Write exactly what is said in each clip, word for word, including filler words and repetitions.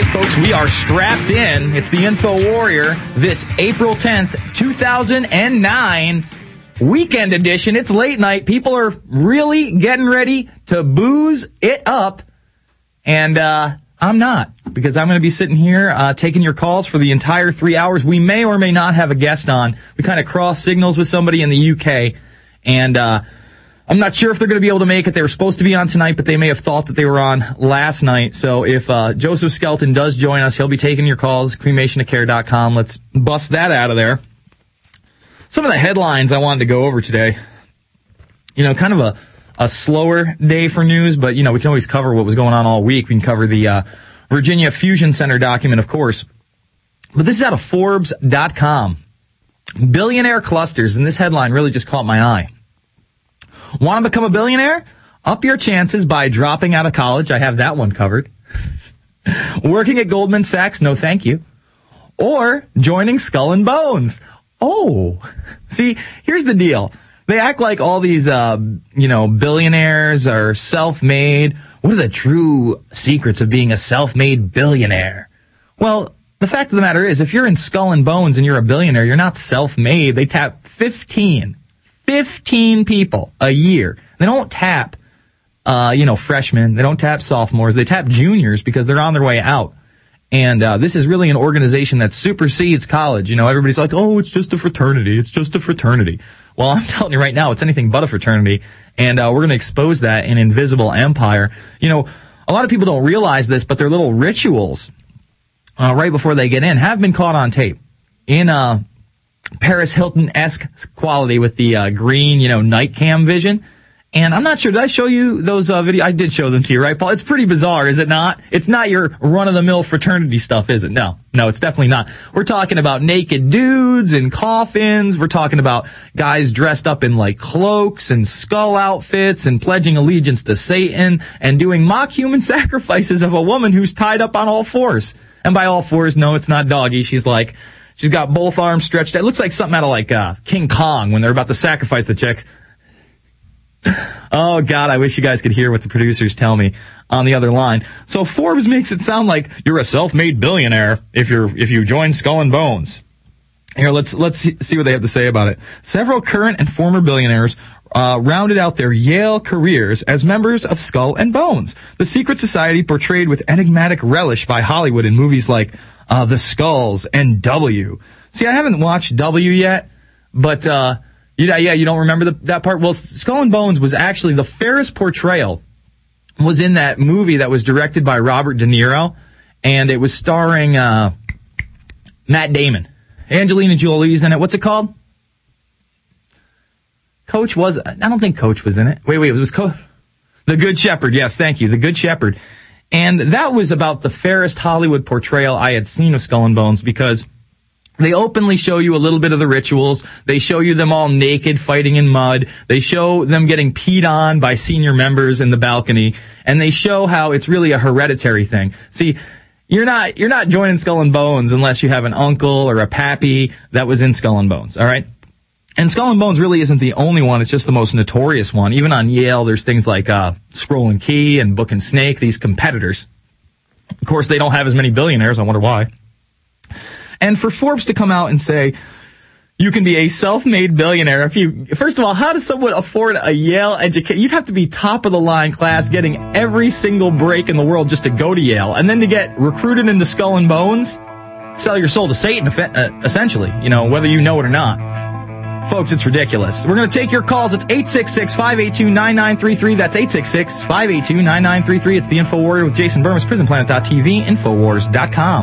Folks, we are strapped in. It's the Info Warrior this April tenth, two thousand nine weekend edition. It's late night. People are really getting ready to booze it up. And uh, I'm not, because I'm going to be sitting here uh, taking your calls for the entire three hours. We may or may not have a guest on. We kind of cross signals with somebody in the U K. And uh, I'm not sure if they're going to be able to make it. They were supposed to be on tonight, but they may have thought that they were on last night. So if uh, Joseph Skelton does join us, he'll be taking your calls, cremation to care dot com. Let's bust that out of there. Some of the headlines I wanted to go over today. You know, kind of a, a slower day for news, but, you know, we can always cover what was going on all week. We can cover the uh, Virginia Fusion Center document, of course. But this is out of Forbes dot com. Billionaire clusters, and this headline really just caught my eye. Want to become a billionaire? Up your chances by dropping out of college. I have that one covered. Working at Goldman Sachs? No, thank you. Or joining Skull and Bones. Oh, see, here's the deal. They act like all these, uh, you know, billionaires are self-made. What are the true secrets of being a self-made billionaire? Well, the fact of the matter is, if you're in Skull and Bones and you're a billionaire, you're not self-made. They tap fifteen. fifteen people a year. They don't tap, uh, you know, freshmen. They don't tap sophomores. They tap juniors because they're on their way out. And uh, this is really an organization that supersedes college. You know, everybody's like, oh, it's just a fraternity. It's just a fraternity. Well, I'm telling you right now, it's anything but a fraternity. And uh, we're going to expose that in Invisible Empire. You know, a lot of people don't realize this, but their little rituals uh, right before they get in have been caught on tape. In uh Paris Hilton-esque quality with the uh, green, you know, night cam vision. And I'm not sure, did I show you those uh, videos? I did show them to you, right, Paul? It's pretty bizarre, is it not? It's not your run-of-the-mill fraternity stuff, is it? No. No, it's definitely not. We're talking about naked dudes in coffins. We're talking about guys dressed up in, like, cloaks and skull outfits and pledging allegiance to Satan and doing mock human sacrifices of a woman who's tied up on all fours. And by all fours, no, it's not doggy. She's like... She's got both arms stretched out. It looks like something out of like uh, King Kong when they're about to sacrifice the chick. Oh, God, I wish you guys could hear what the producers tell me on the other line. So Forbes makes it sound like you're a self-made billionaire if you're if you join Skull and Bones. Here, let's let's see what they have to say about it. Several current and former billionaires uh, rounded out their Yale careers as members of Skull and Bones, the secret society portrayed with enigmatic relish by Hollywood in movies like Uh, The Skulls and W. See, I haven't watched W yet, but, uh, you, yeah, you don't remember the, that part? Well, Skull and Bones was actually, the fairest portrayal was in that movie that was directed by Robert De Niro, and it was starring, uh, Matt Damon. Angelina Jolie's in it. What's it called? Coach was, I don't think Coach was in it. Wait, wait, it was Coach. The Good Shepherd. Yes, thank you. The Good Shepherd. And that was about the fairest Hollywood portrayal I had seen of Skull and Bones, because they openly show you a little bit of the rituals. They show you them all naked fighting in mud. They show them getting peed on by senior members in the balcony. And they show how it's really a hereditary thing. See, you're not, you're not joining Skull and Bones unless you have an uncle or a pappy that was in Skull and Bones, all right? And Skull and Bones really isn't the only one. It's just the most notorious one. Even on Yale, there's things like uh, Scroll and Key and Book and Snake, these competitors. Of course, they don't have as many billionaires. I wonder why. And for Forbes to come out and say, you can be a self-made billionaire if you... First of all, how does someone afford a Yale education? You'd have to be top-of-the-line class, getting every single break in the world just to go to Yale. And then to get recruited into Skull and Bones, sell your soul to Satan, essentially, you know, whether you know it or not. Folks, it's ridiculous. We're going to take your calls. It's eight six six, five eight two, nine nine three three. That's eight six six, five eight two, nine nine three three. It's the Info Warrior with Jason Burmis, prison planet dot t v, infowars dot com.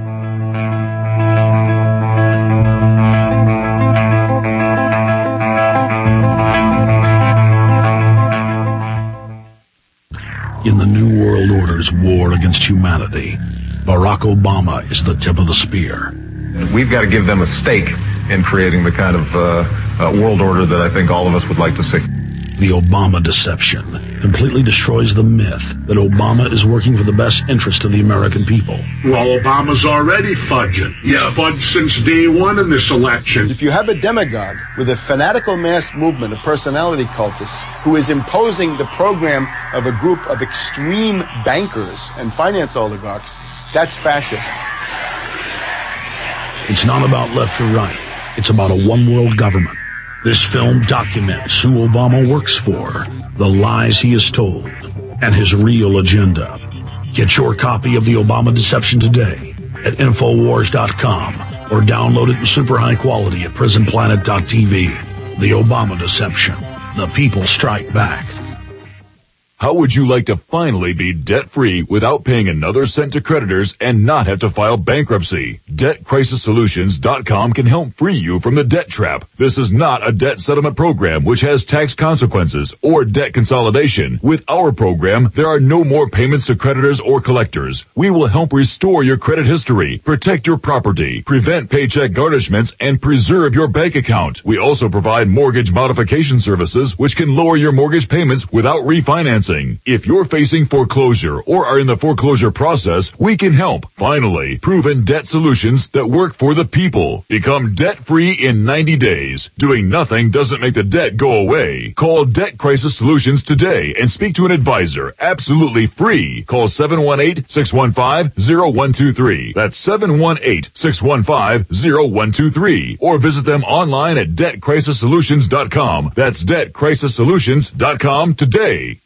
In the New World Order's war against humanity, Barack Obama is the tip of the spear. We've got to give them a stake in creating the kind of uh, uh, world order that I think all of us would like to see. The Obama deception completely destroys the myth that Obama is working for the best interest of the American people. Well, Obama's already fudging. He's yeah. fudged since day one in this election. If you have a demagogue with a fanatical mass movement of personality cultists who is imposing the program of a group of extreme bankers and finance oligarchs, That's fascism. It's not about left or right. It's about a one-world government. This film documents who Obama works for, the lies he has told, and his real agenda. Get your copy of The Obama Deception today at Infowars dot com or download it in super high quality at Prison Planet dot T V. The Obama Deception. The people strike back. How would you like to finally be debt-free without paying another cent to creditors and not have to file bankruptcy? Debt Crisis Solutions dot com can help free you from the debt trap. This is not a debt settlement program which has tax consequences or debt consolidation. With our program, there are no more payments to creditors or collectors. We will help restore your credit history, protect your property, prevent paycheck garnishments, and preserve your bank account. We also provide mortgage modification services which can lower your mortgage payments without refinancing. If you're facing foreclosure or are in the foreclosure process, we can help. Finally, proven debt solutions that work for the people. Become debt-free in ninety days. Doing nothing doesn't make the debt go away. Call Debt Crisis Solutions today and speak to an advisor. Absolutely free. Call seven one eight, six one five, zero one two three. That's seven one eight, six one five, zero one two three. Or visit them online at Debt Crisis Solutions dot com. That's Debt Crisis Solutions dot com today.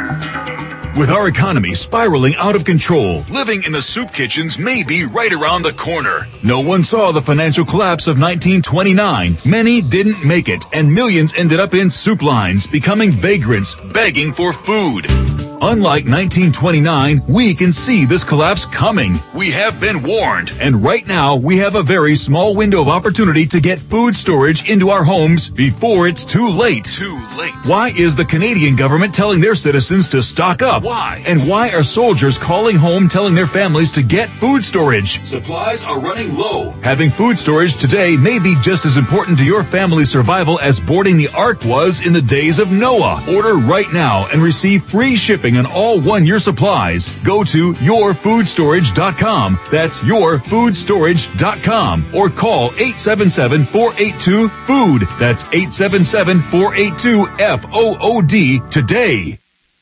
With our economy spiraling out of control, living in the soup kitchens may be right around the corner. No one saw the financial collapse of nineteen twenty-nine. Many didn't make it, and millions ended up in soup lines, becoming vagrants, begging for food. Unlike nineteen twenty-nine, we can see this collapse coming. We have been warned, and right now we have a very small window of opportunity to get food storage into our homes before it's too late. Too late. Why is the Canadian government telling their citizens to stock up? Why? And why are soldiers calling home telling their families to get food storage? Supplies are running low. Having food storage today may be just as important to your family's survival as boarding the Ark was in the days of Noah. Order right now and receive free shipping on all one-year supplies. Go to your food storage dot com. That's your food storage dot com. Or call eight seven seven, four eight two, food. That's eight seven seven, four eight two, F O O D today.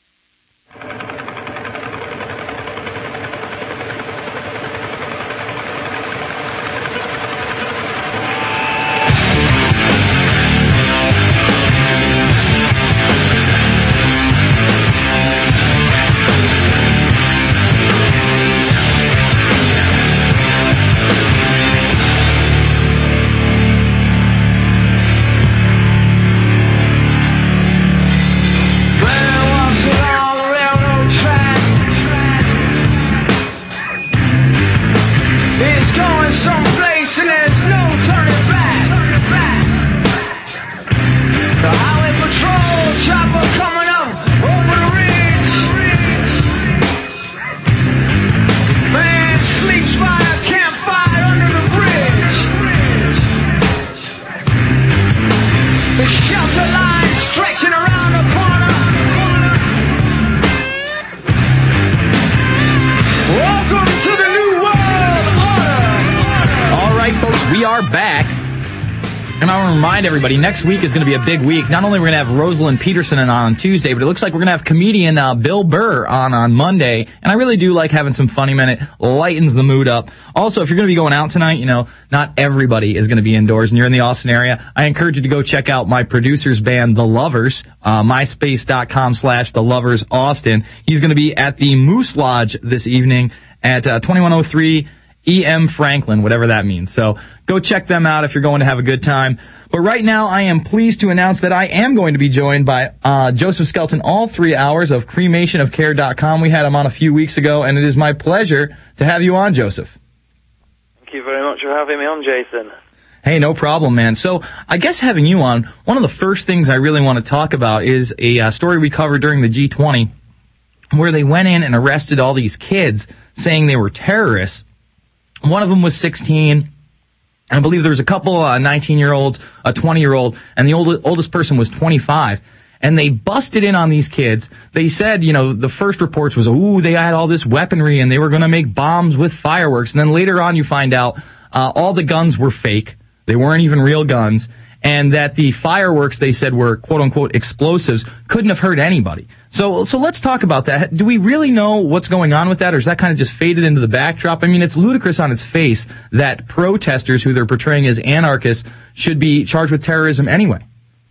Everybody, next week is going to be a big week. Not only are we going to have Rosalind Peterson on on Tuesday, but it looks like we're going to have comedian uh, Bill Burr on on Monday. And I really do like having some funny men. It lightens the mood up. Also, if you're going to be going out tonight, you know, not everybody is going to be indoors and you're in the Austin area. I encourage you to go check out my producer's band, The Lovers, uh, myspace dot com slash The Lovers Austin. He's going to be at the Moose Lodge this evening at uh, twenty-one oh three E M Franklin, whatever that means. So go check them out if you're going to have a good time. But right now, I am pleased to announce that I am going to be joined by uh Joseph Skelton all three hours of cremation of care dot com. We had him on a few weeks ago, and it is my pleasure to have you on, Joseph. Thank you very much for having me on, Jason. Hey, no problem, man. So I guess having you on, one of the first things I really want to talk about is a uh, story we covered during the G twenty where they went in and arrested all these kids saying they were terrorists. One of them was sixteen. I believe there was a couple uh, nineteen-year-olds, a twenty-year-old, and the old, oldest person was twenty-five. And they busted in on these kids. They said, you know, the first reports was, ooh, they had all this weaponry and they were going to make bombs with fireworks. And then later on you find out uh, all the guns were fake. They weren't even real guns. and that the fireworks they said were quote-unquote explosives couldn't have hurt anybody. So so let's talk about that. Do we really know what's going on with that, or is that kind of just faded into the backdrop? I mean, it's ludicrous on its face that protesters who they're portraying as anarchists should be charged with terrorism anyway.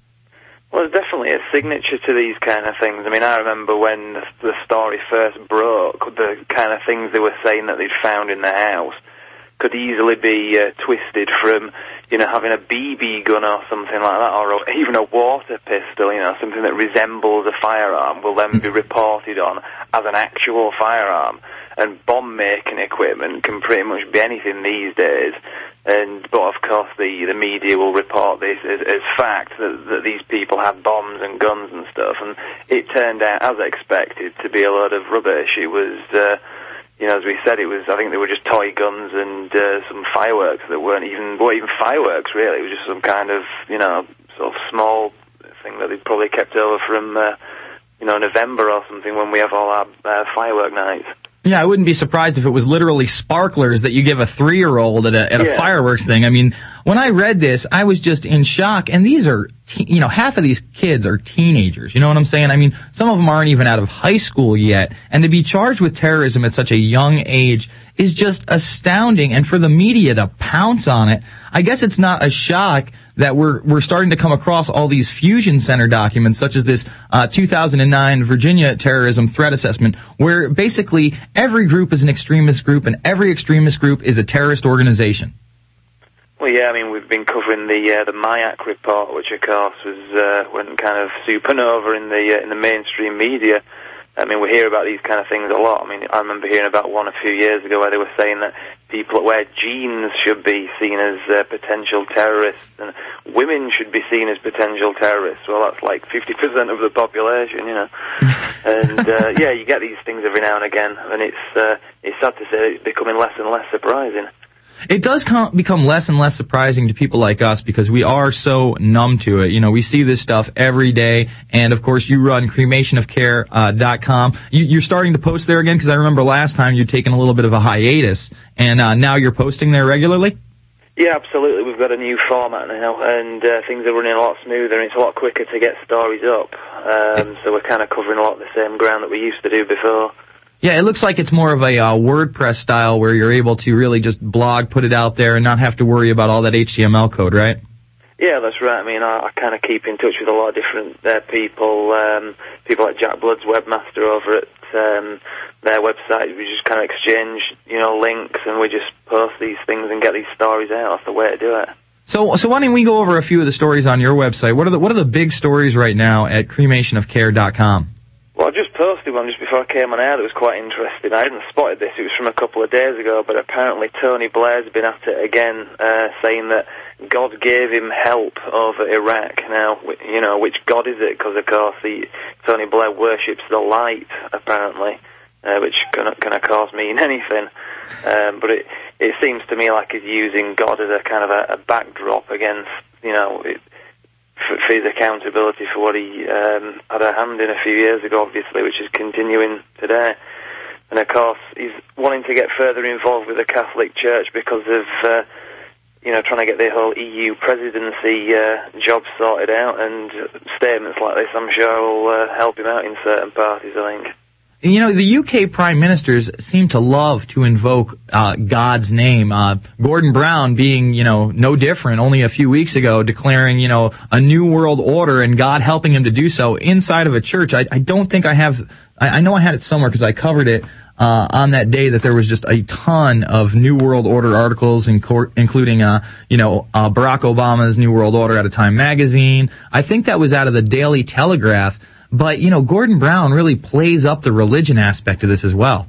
Well, there's definitely a signature to these kind of things. I mean, I remember when the, the story first broke, the kind of things they were saying that they'd found in the house could easily be uh, twisted from, you know, having a B B gun or something like that, or even a water pistol, you know, something that resembles a firearm will then be reported on as an actual firearm. And bomb-making equipment can pretty much be anything these days. And but of course, the the media will report this as, as fact that, that these people had bombs and guns and stuff. And it turned out, as expected, to be a load of rubbish. It was. Uh, You know, as we said, it was. I think they were just toy guns and uh, some fireworks that weren't even, weren't even fireworks really. It was just some kind of, you know, sort of small thing that they'd probably kept over from, uh, you know, November or something when we have all our uh, firework nights. Yeah, I wouldn't be surprised if it was literally sparklers that you give a three-year-old at a, at a yeah. fireworks thing. I mean, when I read this, I was just in shock. And these are, te- you know, half of these kids are teenagers. You know what I'm saying? I mean, some of them aren't even out of high school yet. And to be charged with terrorism at such a young age is just astounding. And for the media to pounce on it, I guess it's not a shock that we're we're starting to come across all these Fusion Center documents, such as this uh, two thousand nine Virginia terrorism threat assessment, where basically every group is an extremist group and every extremist group is a terrorist organization. Well, yeah, I mean, we've been covering the uh, the MIAC report, which of course was uh, went kind of supernova in the uh, in the mainstream media. I mean, we hear about these kind of things a lot. I mean, I remember hearing about one a few years ago where they were saying that people that wear jeans should be seen as uh, potential terrorists, and women should be seen as potential terrorists. Well, that's like fifty percent of the population, you know. And, uh, yeah, you get these things every now and again, and it's uh, it's sad to say it's becoming less and less surprising. It does com- become less and less surprising to people like us because we are so numb to it. You know, we see this stuff every day, and of course you run cremation of care dot com. You, you're starting to post there again because I remember last time you'd taken a little bit of a hiatus, and uh, now you're posting there regularly? Yeah, absolutely. We've got a new format now, and uh, things are running a lot smoother, and it's a lot quicker to get stories up. Um, so we're kind of covering a lot of the same ground that we used to do before. Yeah, it looks like it's more of a uh, WordPress style where you're able to really just blog, put it out there, and not have to worry about all that H T M L code, right? Yeah, that's right. I mean, I, I kind of keep in touch with a lot of different uh, people, um, people like Jack Blood's webmaster over at um, their website. We just kind of exchange, you know, links, and we just post these things and get these stories out. That's the way to do it. So, so why don't we go over a few of the stories on your website? What are the what are the big stories right now at cremation of care dot com? Well, I just posted one just before I came on air that was quite interesting. I hadn't spotted this. It was from a couple of days ago, but apparently Tony Blair's been at it again, uh, saying that God gave him help over Iraq. Now, you know, which God is it? Because, of course, the, Tony Blair worships the light, apparently, uh, which can, can, of course, mean anything. Um, but it, it seems to me like he's using God as a kind of a, a backdrop against, you know, it, for his accountability for what he um, had a hand in a few years ago, obviously, which is continuing today. And, of course, he's wanting to get further involved with the Catholic Church because of, uh, you know, trying to get the whole E U presidency uh, job sorted out, and statements like this, I'm sure, will uh, help him out in certain parties, I think. You know, the U K prime ministers seem to love to invoke uh, God's name. Uh, Gordon Brown being, you know, no different, only a few weeks ago declaring, you know, a new world order and God helping him to do so inside of a church. I, I don't think I have, I, I know I had it somewhere because I covered it uh, on that day that there was just a ton of New World Order articles, in court, including, uh, you know, uh, Barack Obama's New World Order out of Time magazine. I think that was out of the Daily Telegraph. But, you know, Gordon Brown really plays up the religion aspect of this as well.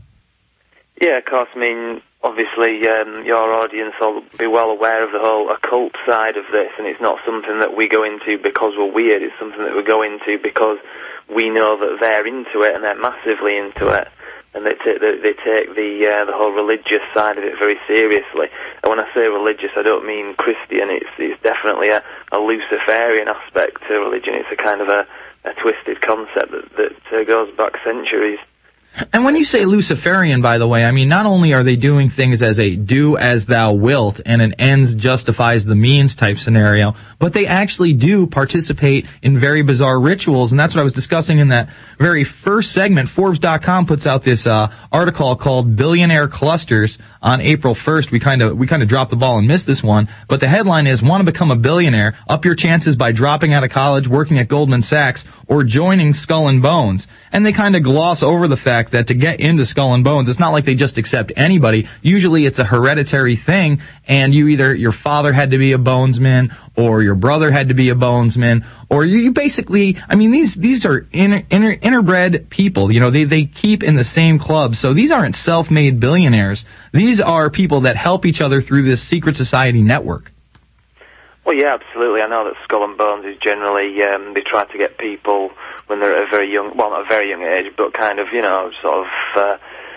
Yeah, of course. I mean, obviously, um, your audience will be well aware of the whole occult side of this, and it's not something that we go into because we're weird. It's something that we go into because we know that they're into it, and they're massively into it, and they, t- they, they take the uh, the whole religious side of it very seriously. And when I say religious, I don't mean Christian. It's, it's definitely a, a Luciferian aspect to religion. It's a kind of a a twisted concept that, that uh, goes back centuries. And when you say Luciferian, by the way, I mean, not only are they doing things as a do as thou wilt and an ends justifies the means type scenario, but they actually do participate in very bizarre rituals. And that's what I was discussing in that very first segment. Forbes dot com puts out this uh, article called Billionaire Clusters on April first. We kind of we kind of dropped the ball and missed this one. But the headline is, want to become a billionaire? Up your chances by dropping out of college, working at Goldman Sachs, or joining Skull and Bones. And they kind of gloss over the fact that to get into Skull and Bones, it's not like they just accept anybody. Usually it's a hereditary thing, and you either, your father had to be a bonesman, or your brother had to be a bonesman, or you, you basically, I mean, these, these are inner, inner, interbred people, you know, they, they keep in the same club. So these aren't self-made billionaires. These are people that help each other through this secret society network. Well, yeah, absolutely. I know that Skull and Bones is generally, um, they try to get people when they're at a very young, well, not a very young age, but kind of, you know, sort of, uh,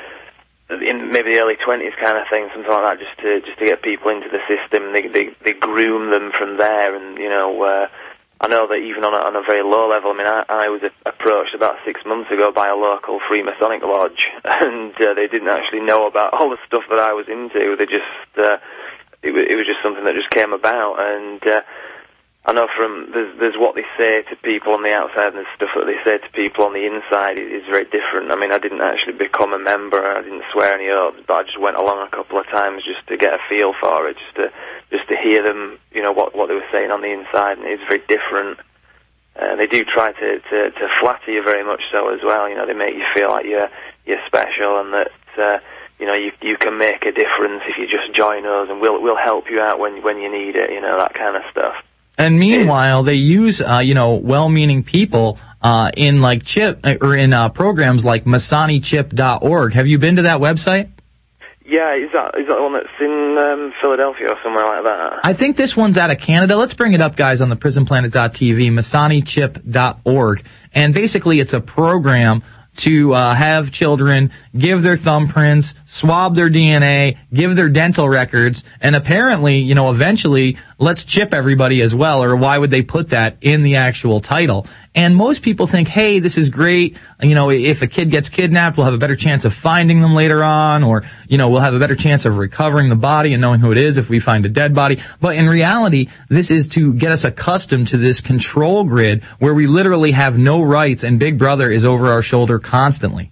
in maybe the early twenties kind of thing, something like that, just to, just to get people into the system. They, they, they groom them from there, and, you know, uh, I know that even on a, on a very low level, I mean, I, I was approached about six months ago by a local Freemasonic lodge, and, uh, they didn't actually know about all the stuff that I was into. They just, uh, It, it was just something that just came about, and uh, I know from there's, there's what they say to people on the outside and there's stuff that they say to people on the inside is, is very different. I mean, I didn't actually become a member, I didn't swear any oaths, but I just went along a couple of times just to get a feel for it, just to just to hear them, you know, what what they were saying on the inside, and it's very different. And uh, they do try to, to to flatter you very much so as well. You know, they make you feel like you're you're special, and that. Uh, You know, you you can make a difference if you just join us, and we'll we'll help you out when when you need it. You know, that kind of stuff. And meanwhile, they use uh, you know well-meaning people uh, in like chip or in uh, programs like Masani Chip dot org. Have you been to that website? Yeah, is that is that the one that's in um, Philadelphia or somewhere like that? I think this one's out of Canada. Let's bring it up, guys, on the Prison Planet dot T V, Masani Chip dot org, and basically it's a program to uh, have children give their thumbprints, swab their D N A, give their dental records, and apparently, you know, eventually, let's chip everybody as well, or why would they put that in the actual title? And most people think, hey, this is great. You know, if a kid gets kidnapped, we'll have a better chance of finding them later on, or, you know, we'll have a better chance of recovering the body and knowing who it is if we find a dead body. But in reality, this is to get us accustomed to this control grid where we literally have no rights and Big Brother is over our shoulder constantly.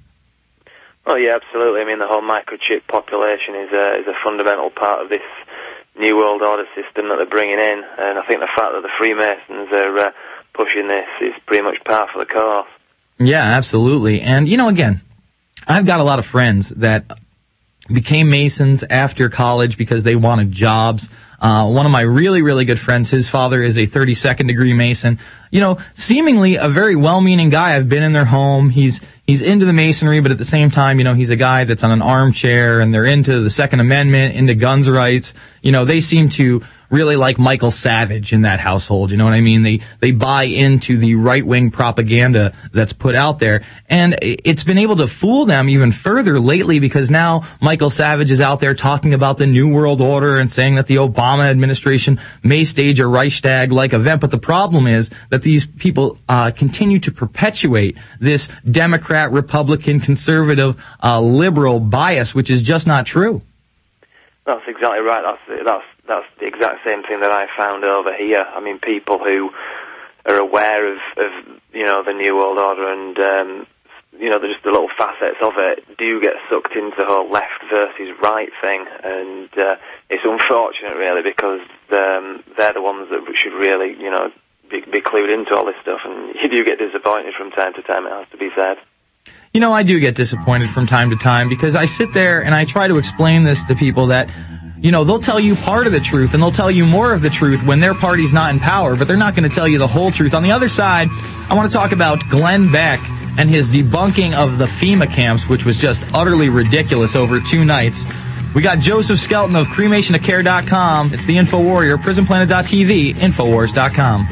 Oh, yeah, absolutely. I mean, the whole microchip population is a, is a fundamental part of this New World Order system that they're bringing in. And I think the fact that the Freemasons are uh, pushing this is pretty much par for the course. Yeah, absolutely. And, you know, again, I've got a lot of friends that became Masons after college because they wanted jobs. Uh, one of my really, really good friends, his father is a thirty-second degree Mason. You know, seemingly a very well-meaning guy. I've been in their home. He's, he's into the Masonry, but at the same time, you know, he's a guy that's on an armchair, and they're into the Second Amendment, into guns rights. You know, they seem to really like Michael Savage in that household. You know what I mean? They, they buy into the right-wing propaganda that's put out there. And it's been able to fool them even further lately, because now Michael Savage is out there talking about the New World Order and saying that the Obama administration may stage a Reichstag-like event. But the problem is that these people uh, continue to perpetuate this Democrat, Republican, conservative, uh, liberal bias, which is just not true. That's exactly right. That's that's that's the exact same thing that I found over here. I mean, people who are aware of, of you know, the New World Order and um, you know, just the little facets of it do get sucked into the whole left versus right thing, and uh, it's unfortunate, really, because um, they're the ones that should really, you know, be, be clued into all this stuff, and you do get disappointed from time to time, it has to be said. You know, I do get disappointed from time to time, because I sit there and I try to explain this to people that, you know, they'll tell you part of the truth and they'll tell you more of the truth when their party's not in power, but they're not going to tell you the whole truth. On the other side, I want to talk about Glenn Beck and his debunking of the FEMA camps, which was just utterly ridiculous over two nights. We got Joseph Skelton of cremation to care dot com. It's the Info Warrior, Prison Planet dot T V, Infowars dot com.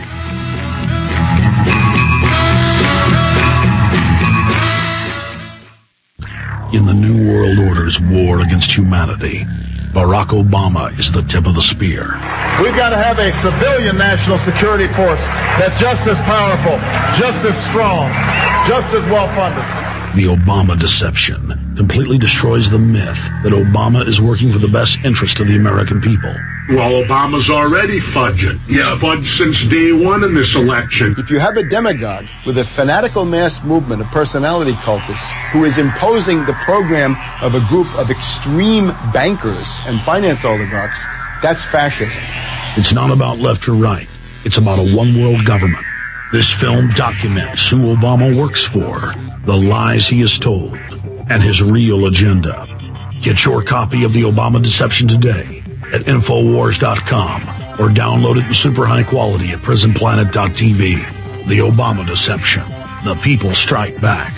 In the New World Order's war against humanity, Barack Obama is the tip of the spear. We've got to have a civilian national security force that's just as powerful, just as strong, just as well funded. The Obama deception completely destroys the myth that Obama is working for the best interest of the American people. Well, Obama's already fudging. He's yeah. fudged since day one in this election. If you have a demagogue with a fanatical mass movement of personality cultists who is imposing the program of a group of extreme bankers and finance oligarchs, that's fascism. It's not about left or right. It's about a one-world government. This film documents who Obama works for, the lies he has told, and his real agenda. Get your copy of The Obama Deception today at Infowars dot com or download it in super high quality at Prison Planet dot T V. The Obama Deception. The people strike back.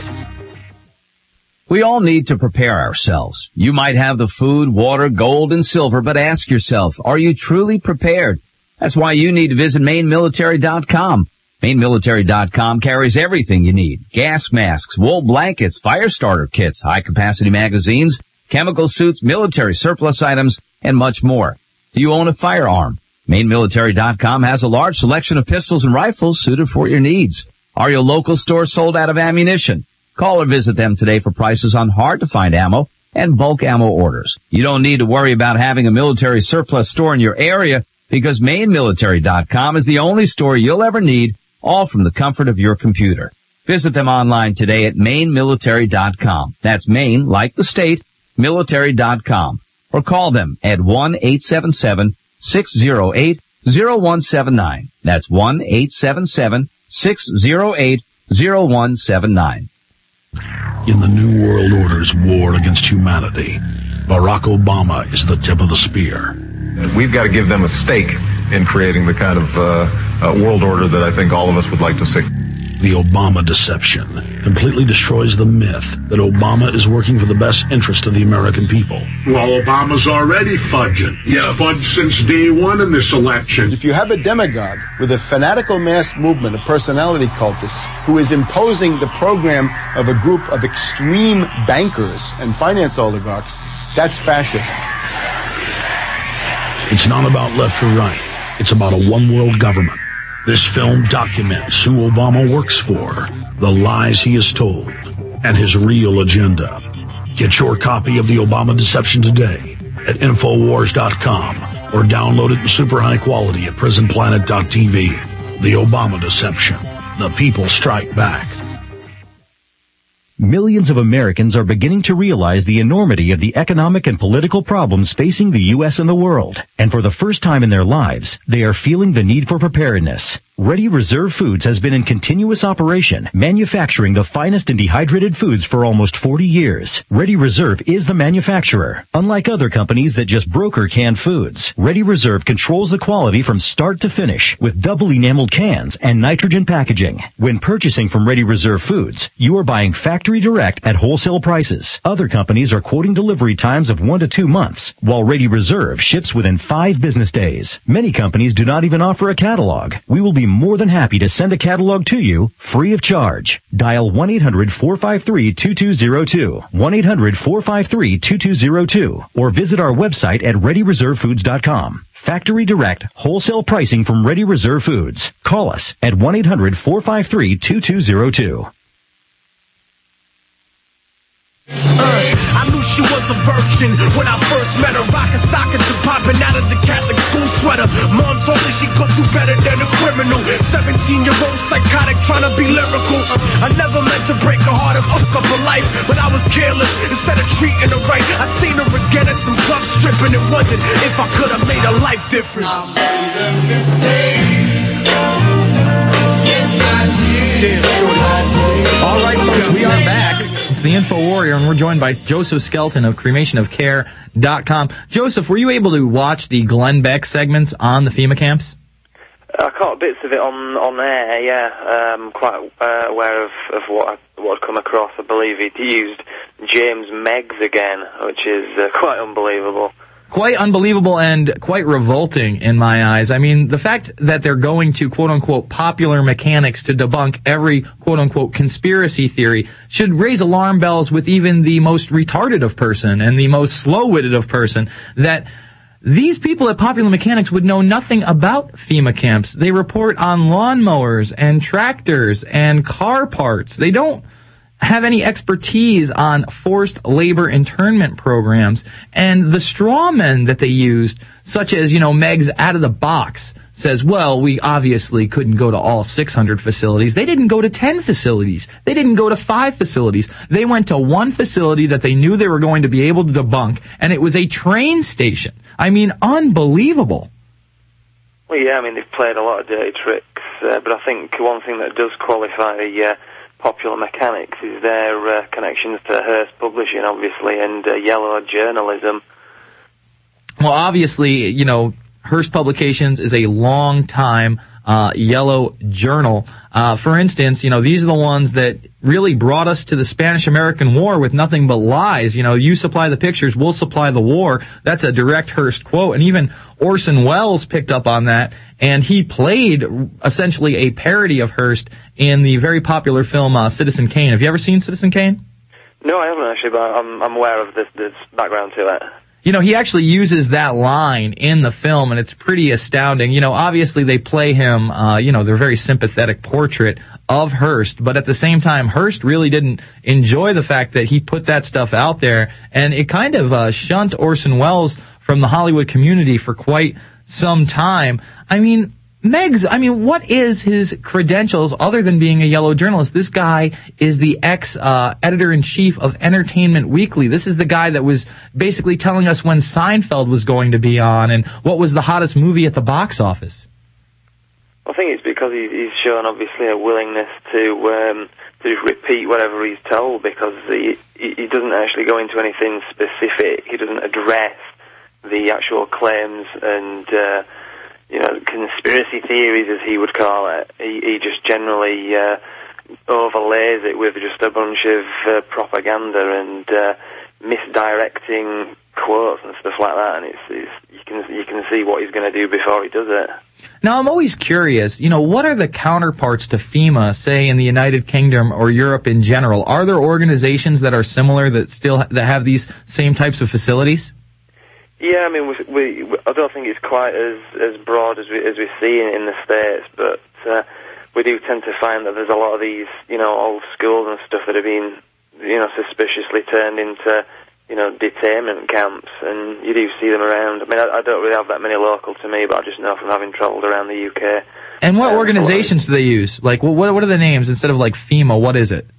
We all need to prepare ourselves. You might have the food, water, gold, and silver, but ask yourself, are you truly prepared? That's why you need to visit Maine Military dot com. Maine Military dot com carries everything you need. Gas masks, wool blankets, fire starter kits, high-capacity magazines, chemical suits, military surplus items, and much more. Do you own a firearm? Maine Military dot com has a large selection of pistols and rifles suited for your needs. Are your local stores sold out of ammunition? Call or visit them today for prices on hard-to-find ammo and bulk ammo orders. You don't need to worry about having a military surplus store in your area because Maine Military dot com is the only store you'll ever need, all from the comfort of your computer. Visit them online today at Maine Military dot com. That's Maine, like the state, military dot com. Or call them at one eight seven seven, six zero eight, zero one seven nine. That's one eight seven seven, six zero eight, zero one seven nine. In the New World Order's war against humanity, Barack Obama is the tip of the spear. We've got to give them a stake in creating the kind of uh, uh, world order that I think all of us would like to see. The Obama deception completely destroys the myth that Obama is working for the best interest of the American people. Well, Obama's already fudging. He's yeah. fudged since day one in this election. If you have a demagogue with a fanatical mass movement of personality cultists who is imposing the program of a group of extreme bankers and finance oligarchs, that's fascism. It's not about left or right. It's about a one-world government. This film documents who Obama works for, the lies he has told, and his real agenda. Get your copy of The Obama Deception today at Infowars dot com or download it in super high quality at Prison Planet dot T V. The Obama Deception. The people strike back. Millions of Americans are beginning to realize the enormity of the economic and political problems facing the U S and the world. And for the first time in their lives, they are feeling the need for preparedness. Ready Reserve Foods has been in continuous operation, manufacturing the finest and dehydrated foods for almost forty years. Ready Reserve is the manufacturer. Unlike other companies that just broker canned foods, Ready Reserve controls the quality from start to finish with double enameled cans and nitrogen packaging. When purchasing from Ready Reserve Foods, you are buying factory direct at wholesale prices. Other companies are quoting delivery times of one to two months, while Ready Reserve ships within five business days. Many companies do not even offer a catalog. We will be more than happy to send a catalog to you free of charge. Dial one eight hundred, four five three, two two zero two, one eight hundred, four five three, two two zero two, or visit our website at ready reserve foods dot com. Factory direct, wholesale pricing from Ready Reserve Foods. Call us at one eight hundred, four five three, two two zero two. Uh, I knew she was a virgin when I first met her. Rockin' stockings and popping out of the Catholic school sweater. Mom told me she could do better than a criminal. Seventeen-year-old psychotic trying to be lyrical. I never meant to break her heart and hook up her life, but I was careless instead of treating her right. I seen her again at some club stripping and wondered if I could have made her life different. I made a mistake. Yes, I did. Damn, shorty. All right, folks, we are back. It's the Info Warrior, and we're joined by Joseph Skelton of cremation of care dot com. Joseph, were you able to watch the Glenn Beck segments on the FEMA camps? I caught bits of it on on air, yeah. Um, quite uh, aware of, of what I, what I'd come across. I believe he'd used James Meggs again, which is uh, quite unbelievable. Quite unbelievable and quite revolting in my eyes. I mean, the fact that they're going to quote-unquote popular mechanics to debunk every quote-unquote conspiracy theory should raise alarm bells with even the most retarded of person and the most slow-witted of person, that these people at Popular Mechanics would know nothing about FEMA camps. They report on lawnmowers and tractors and car parts. They don't have any expertise on forced labor internment programs, and the straw men that they used, such as, you know, Meg's out of the box, says, well, we obviously couldn't go to all six hundred facilities. They didn't go to ten facilities. They didn't go to five facilities. They went to one facility that they knew they were going to be able to debunk, and it was a train station. I mean, unbelievable. Well, yeah, I mean, they've played a lot of dirty tricks, uh, but I think one thing that does qualify uh, Popular Mechanics is their uh, connections to Hearst Publishing, obviously, and uh, Yellow journalism. Well, obviously, you know, Hearst Publications is a long time uh, Yellow journal. Uh, for instance, you know, these are the ones that really brought us to the Spanish-American War with nothing but lies. You know, you supply the pictures, we'll supply the war. That's a direct Hearst quote. And even Orson Welles picked up on that, and he played essentially a parody of Hearst in the very popular film uh, Citizen Kane. Have you ever seen Citizen Kane? No, I haven't actually, but I'm, I'm aware of this, this background to it. You know, he actually uses that line in the film, and it's pretty astounding. You know, obviously they play him, uh, you know, they're a very sympathetic portrait of Hearst, but at the same time, Hearst really didn't enjoy the fact that he put that stuff out there, and it kind of uh, shunned Orson Welles from the Hollywood community for quite some time. I mean, Meggs, I mean, what is his credentials other than being a Yellow journalist? This guy is the ex-editor-in-chief uh, of Entertainment Weekly. This is the guy that was basically telling us when Seinfeld was going to be on and what was the hottest movie at the box office. I think it's because he's, he's shown, obviously, a willingness to um, to repeat whatever he's told, because he, he doesn't actually go into anything specific. He doesn't address the actual claims and... Uh, you know, conspiracy theories, as he would call it. He, he just generally uh, overlays it with just a bunch of uh, propaganda and uh, misdirecting quotes and stuff like that. And it's, it's you can you can see what he's going to do before he does it. Now, I'm always curious, you know, what are the counterparts to FEMA, say, in the United Kingdom or Europe in general? Are there organizations that are similar that still ha- that have these same types of facilities? Yeah, I mean, we, we, I don't think it's quite as, as broad as we as we see in, in the States, but uh, we do tend to find that there's a lot of these, you know, old schools and stuff that have been, you know, suspiciously turned into, you know, detainment camps, and you do see them around. I mean, I, I don't really have that many local to me, but I just know from having travelled around the U K. And what um, organizations do they use? Like, what what are the names instead of like FEMA? What is it?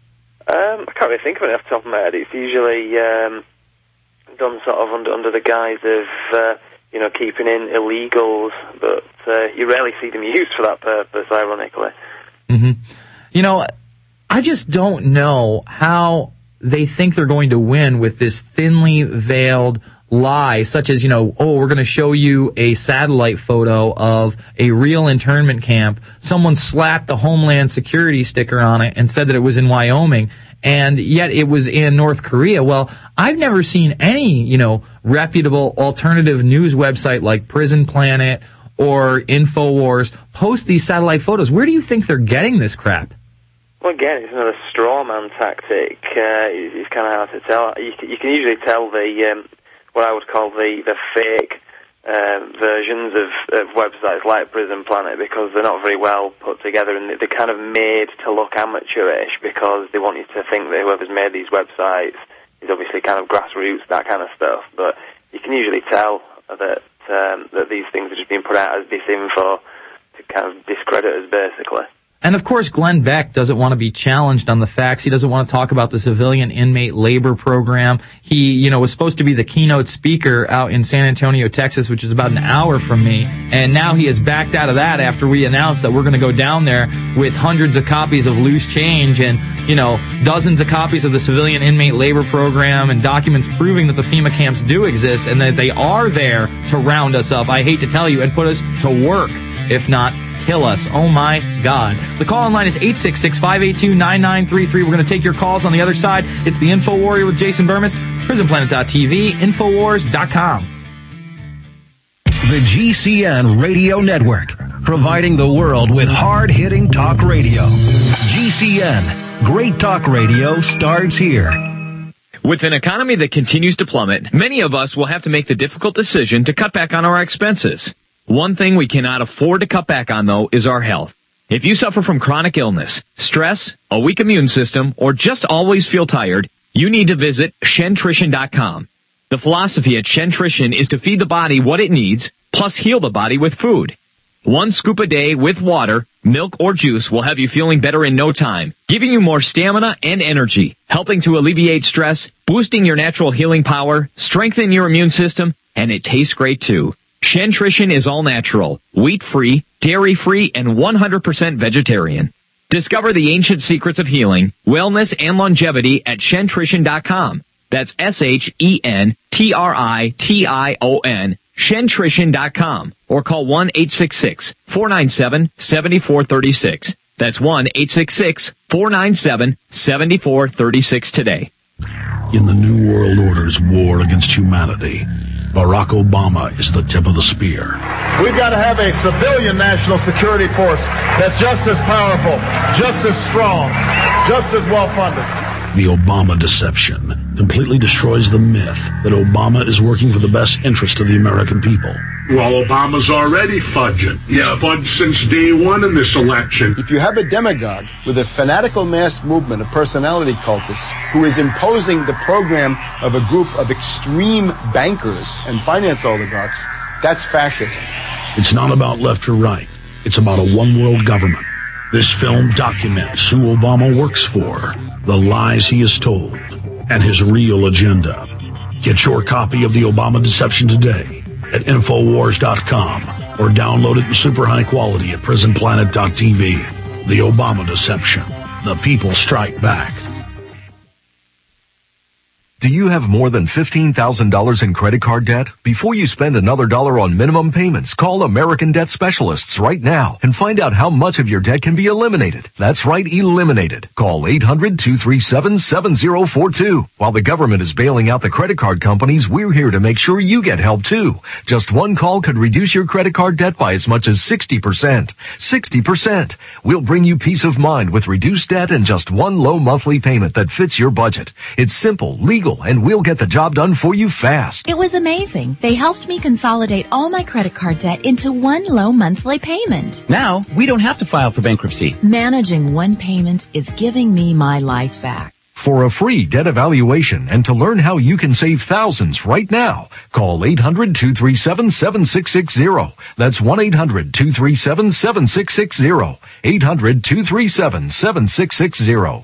Um, I can't really think of it off the top of my head. It's usually um, done sort of under, under the guise of, uh, you know, keeping in illegals, but uh, you rarely see them used for that purpose, ironically. Mm-hmm. You know, I just don't know how they think they're going to win with this thinly veiled lie, such as, you know, oh, we're going to show you a satellite photo of a real internment camp. Someone slapped the Homeland Security sticker on it and said that it was in Wyoming, and yet it was in North Korea. Well, I've never seen any, you know, reputable alternative news website like Prison Planet or InfoWars post these satellite photos. Where do you think they're getting this crap? Well, again, it's another straw man tactic. Uh, it's, it's kind of hard to tell. You, you can usually tell the um, what I would call the the fake um, versions of, of websites like Prison Planet, because they're not very well put together, and they're kind of made to look amateurish because they want you to think that whoever's made these websites is obviously kind of grassroots, that kind of stuff. But you can usually tell that um, that these things are just being put out as disinfo to kind of discredit us, basically. And of course, Glenn Beck doesn't want to be challenged on the facts. He doesn't want to talk about the civilian inmate labor program. He, you know, was supposed to be the keynote speaker out in San Antonio, Texas, which is about an hour from me. And now he has backed out of that after we announced that we're going to go down there with hundreds of copies of loose change and, you know, dozens of copies of the civilian inmate labor program and documents proving that the FEMA camps do exist and that they are there to round us up, I hate to tell you, and put us to work, if not kill us. Oh my God. The call-in line is eight six six, five eight two, nine nine three three. We're going to take your calls on the other side. It's the Info Warrior with Jason Bermas, prison planet dot t v, infowars dot com. The G C N Radio Network, providing the world with hard-hitting talk radio. G C N, great talk radio starts here. With an economy that continues to plummet, many of us will have to make the difficult decision to cut back on our expenses. One thing we cannot afford to cut back on, though, is our health. If you suffer from chronic illness, stress, a weak immune system, or just always feel tired, you need to visit Shentrition dot com. The philosophy at Shentrition is to feed the body what it needs, plus heal the body with food. One scoop a day with water, milk, or juice will have you feeling better in no time, giving you more stamina and energy, helping to alleviate stress, boosting your natural healing power, strengthen your immune system, and it tastes great too. Shentrition is all natural, wheat-free, dairy-free, and one hundred percent vegetarian. Discover the ancient secrets of healing, wellness, and longevity at Shentrition dot com. That's S H E N T R I T I O N, Shentrition dot com, or call one eight six six, four nine seven, seven four three six. That's one eight six six, four nine seven, seven four three six today. In the New World Order's war against humanity, Barack Obama is the tip of the spear. We've got to have a civilian national security force that's just as powerful, just as strong, just as well funded. The Obama deception completely destroys the myth that Obama is working for the best interest of the American people. Well, Obama's already fudging. He's yeah. fudged since day one in this election. If you have a demagogue with a fanatical mass movement of personality cultists who is imposing the program of a group of extreme bankers and finance oligarchs, that's fascism. It's not about left or right. It's about a one-world government. This film documents who Obama works for, the lies he has told, and his real agenda. Get your copy of The Obama Deception today at Infowars dot com or download it in super high quality at Prison Planet dot T V. The Obama Deception. The people strike back. Do you have more than fifteen thousand dollars in credit card debt? Before you spend another dollar on minimum payments, call American Debt Specialists right now and find out how much of your debt can be eliminated. That's right, eliminated. Call eight hundred, two three seven, seven zero four two. While the government is bailing out the credit card companies, we're here to make sure you get help too. Just one call could reduce your credit card debt by as much as sixty percent. sixty percent. We'll bring you peace of mind with reduced debt and just one low monthly payment that fits your budget. It's simple, legal, and we'll get the job done for you fast. It was amazing. They helped me consolidate all my credit card debt into one low monthly payment. Now, we don't have to file for bankruptcy. Managing one payment is giving me my life back. For a free debt evaluation and to learn how you can save thousands right now, call eight hundred, two three seven, seven six six zero. That's one eight hundred, two three seven, seven six six zero. eight hundred, two three seven, seven six six zero.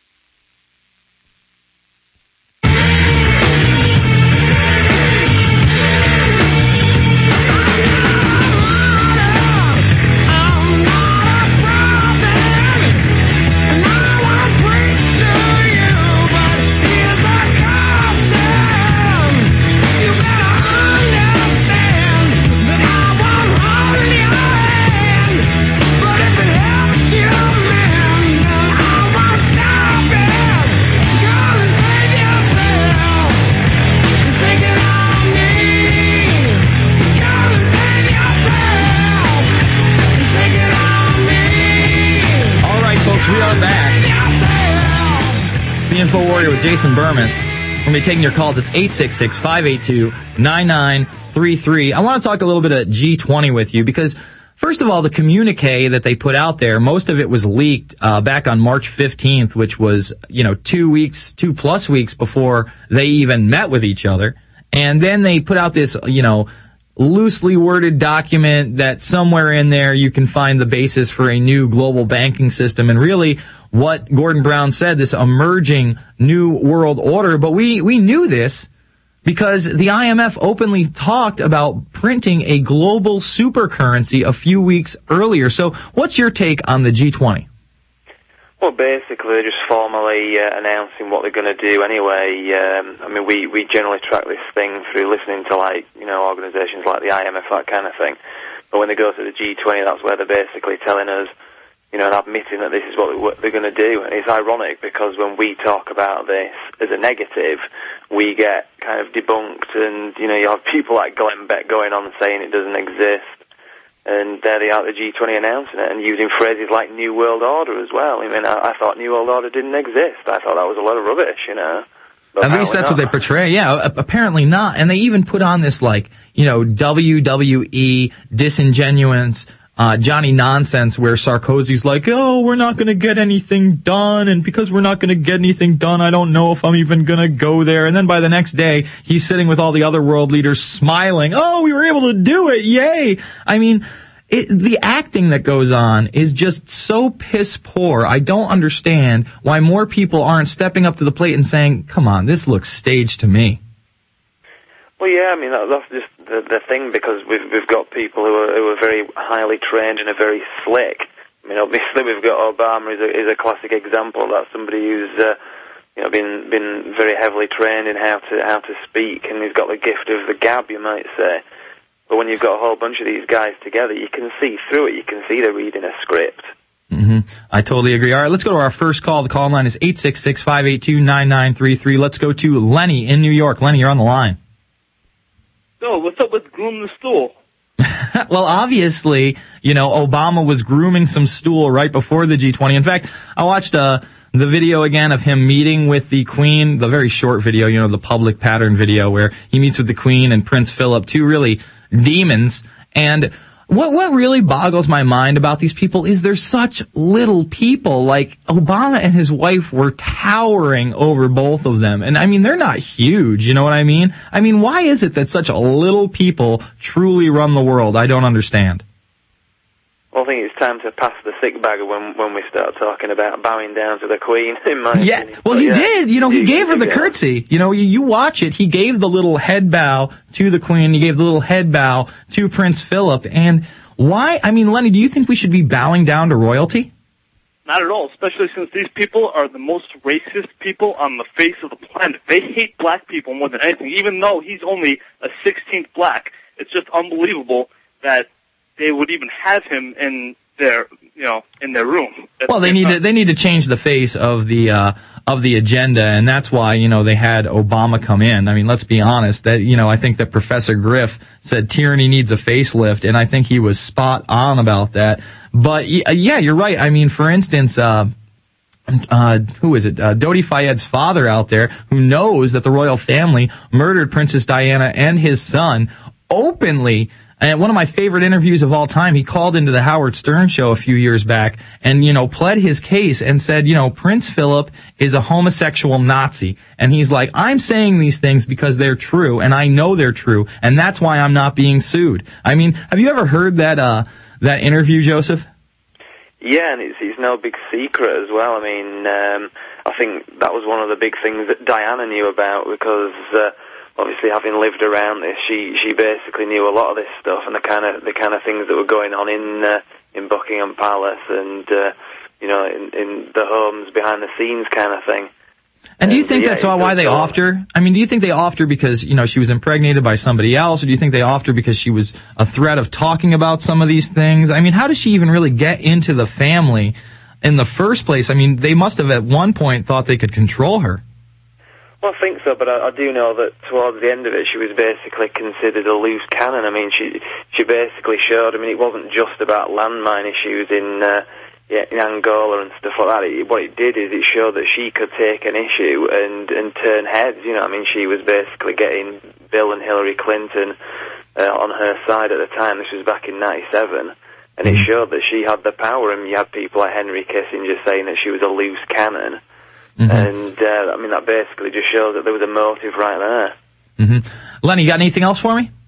Info Warrior with Jason Burmis. We're going to be taking your calls. It's eight six six, five eight two, nine nine three three. I want to talk a little bit of G twenty with you because, first of all, the communique that they put out there, most of it was leaked uh, back on March fifteenth, which was, you know, two weeks, two plus weeks before they even met with each other. And then they put out this, you know, loosely worded document that somewhere in there you can find the basis for a new global banking system. And really, what Gordon Brown said, this emerging new world order. But we, we knew this because the I M F openly talked about printing a global super currency a few weeks earlier. So what's your take on the G twenty? Well, basically, they're just formally uh, announcing what they're going to do anyway. Um, I mean, we, we generally track this thing through listening to, like, you know, organizations like the I M F, that kind of thing. But when they go to the G twenty, that's where they're basically telling us, you know, and admitting that this is what they're going to do. And it's ironic because when we talk about this as a negative, we get kind of debunked, and, you know, you have people like Glenn Beck going on saying it doesn't exist. And there they are at the G twenty announcing it and using phrases like New World Order as well. I mean, I, I thought New World Order didn't exist. I thought that was a lot of rubbish, you know. But at least that's not what they portray. Yeah, apparently not. And they even put on this, like, you know, W W E disingenuous uh, Johnny Nonsense where Sarkozy's like, oh, we're not going to get anything done, and because we're not going to get anything done, I don't know if I'm even going to go there. And then by the next day, he's sitting with all the other world leaders smiling, oh, we were able to do it, yay! I mean, It, the acting that goes on is just so piss poor. I don't understand why more people aren't stepping up to the plate and saying, come on, this looks staged to me. Well, yeah, I mean, that, that's just the, the thing, because we've, we've got people who are, who are very highly trained and are very slick. I mean, obviously we've got Obama is a, is a classic example. That's somebody who's, uh, you know, been, been very heavily trained in how to, how to speak, and he's got the gift of the gab, you might say. But when you've got a whole bunch of these guys together, you can see through it. You can see they're reading a script. Mm-hmm. I totally agree. All right, let's go to our first call. The call line is eight six six, five eight two, nine nine three three. Let's go to Lenny in New York. Lenny, you're on the line. So, what's up with groom the stool? Well, obviously, you know, Obama was grooming some stool right before the G twenty. In fact, I watched uh, the video again of him meeting with the Queen, the very short video, you know, the public pattern video where he meets with the Queen and Prince Philip, two really demons. And what what really boggles my mind about these people is they're such little people. Like, Obama and his wife were towering over both of them. And I mean, they're not huge, you know what I mean? I mean, why is it that such little people truly run the world? I don't understand. Well, I think it's time to pass the sick bag when when we start talking about bowing down to the Queen, in my yeah, opinion. well, but he yeah, did. You know, he, he gave her the yeah. curtsy. You know, you, you watch it. He gave the little head bow to the Queen. He gave the little head bow to Prince Philip. And why? I mean, Lenny, do you think we should be bowing down to royalty? Not at all, especially since these people are the most racist people on the face of the planet. They hate black people more than anything, even though he's only a sixteenth black. It's just unbelievable that they would even have him in their, you know, in their room. Well, they need to they need to change the face of the uh, of the agenda, and that's why, you know, they had Obama come in. I mean, let's be honest. That, you know, I think that Professor Griff said tyranny needs a facelift, and I think he was spot on about that. But yeah, you're right. I mean, for instance, uh, uh, who is it? Uh, Dodi Fayed's father out there, who knows that the royal family murdered Princess Diana and his son openly. And one of my favorite interviews of all time, he called into the Howard Stern show a few years back and, you know, pled his case and said, you know, Prince Philip is a homosexual Nazi. And he's like, I'm saying these things because they're true, and I know they're true, and that's why I'm not being sued. I mean, have you ever heard that, uh, that interview, Joseph? Yeah, and it's, it's no big secret as well. I mean, um, I think that was one of the big things that Diana knew about, because, uh, obviously, having lived around this, she she basically knew a lot of this stuff and the kind of the kind of things that were going on in uh, in Buckingham Palace and uh, you know in, in the homes behind the scenes kind of thing. And do you think yeah, that's why they offed her? I mean, do you think they offed her because, you know, she was impregnated by somebody else, or do you think they offed her because she was a threat of talking about some of these things? I mean, how does she even really get into the family in the first place? I mean, they must have at one point thought they could control her. Well, I think so, but I, I do know that towards the end of it, she was basically considered a loose cannon. I mean, she she basically showed, I mean, it wasn't just about landmine issues in, uh, yeah, in Angola and stuff like that. It, what it did is it showed that she could take an issue and, and turn heads, you know. I mean, she was basically getting Bill and Hillary Clinton uh, on her side at the time. This was back in ninety-seven. And it showed that she had the power, and you had people like Henry Kissinger saying that she was a loose cannon. Mm-hmm. And, uh, I mean, that basically just shows that there was a motive right there. Mm-hmm. Lenny, you got anything else for me?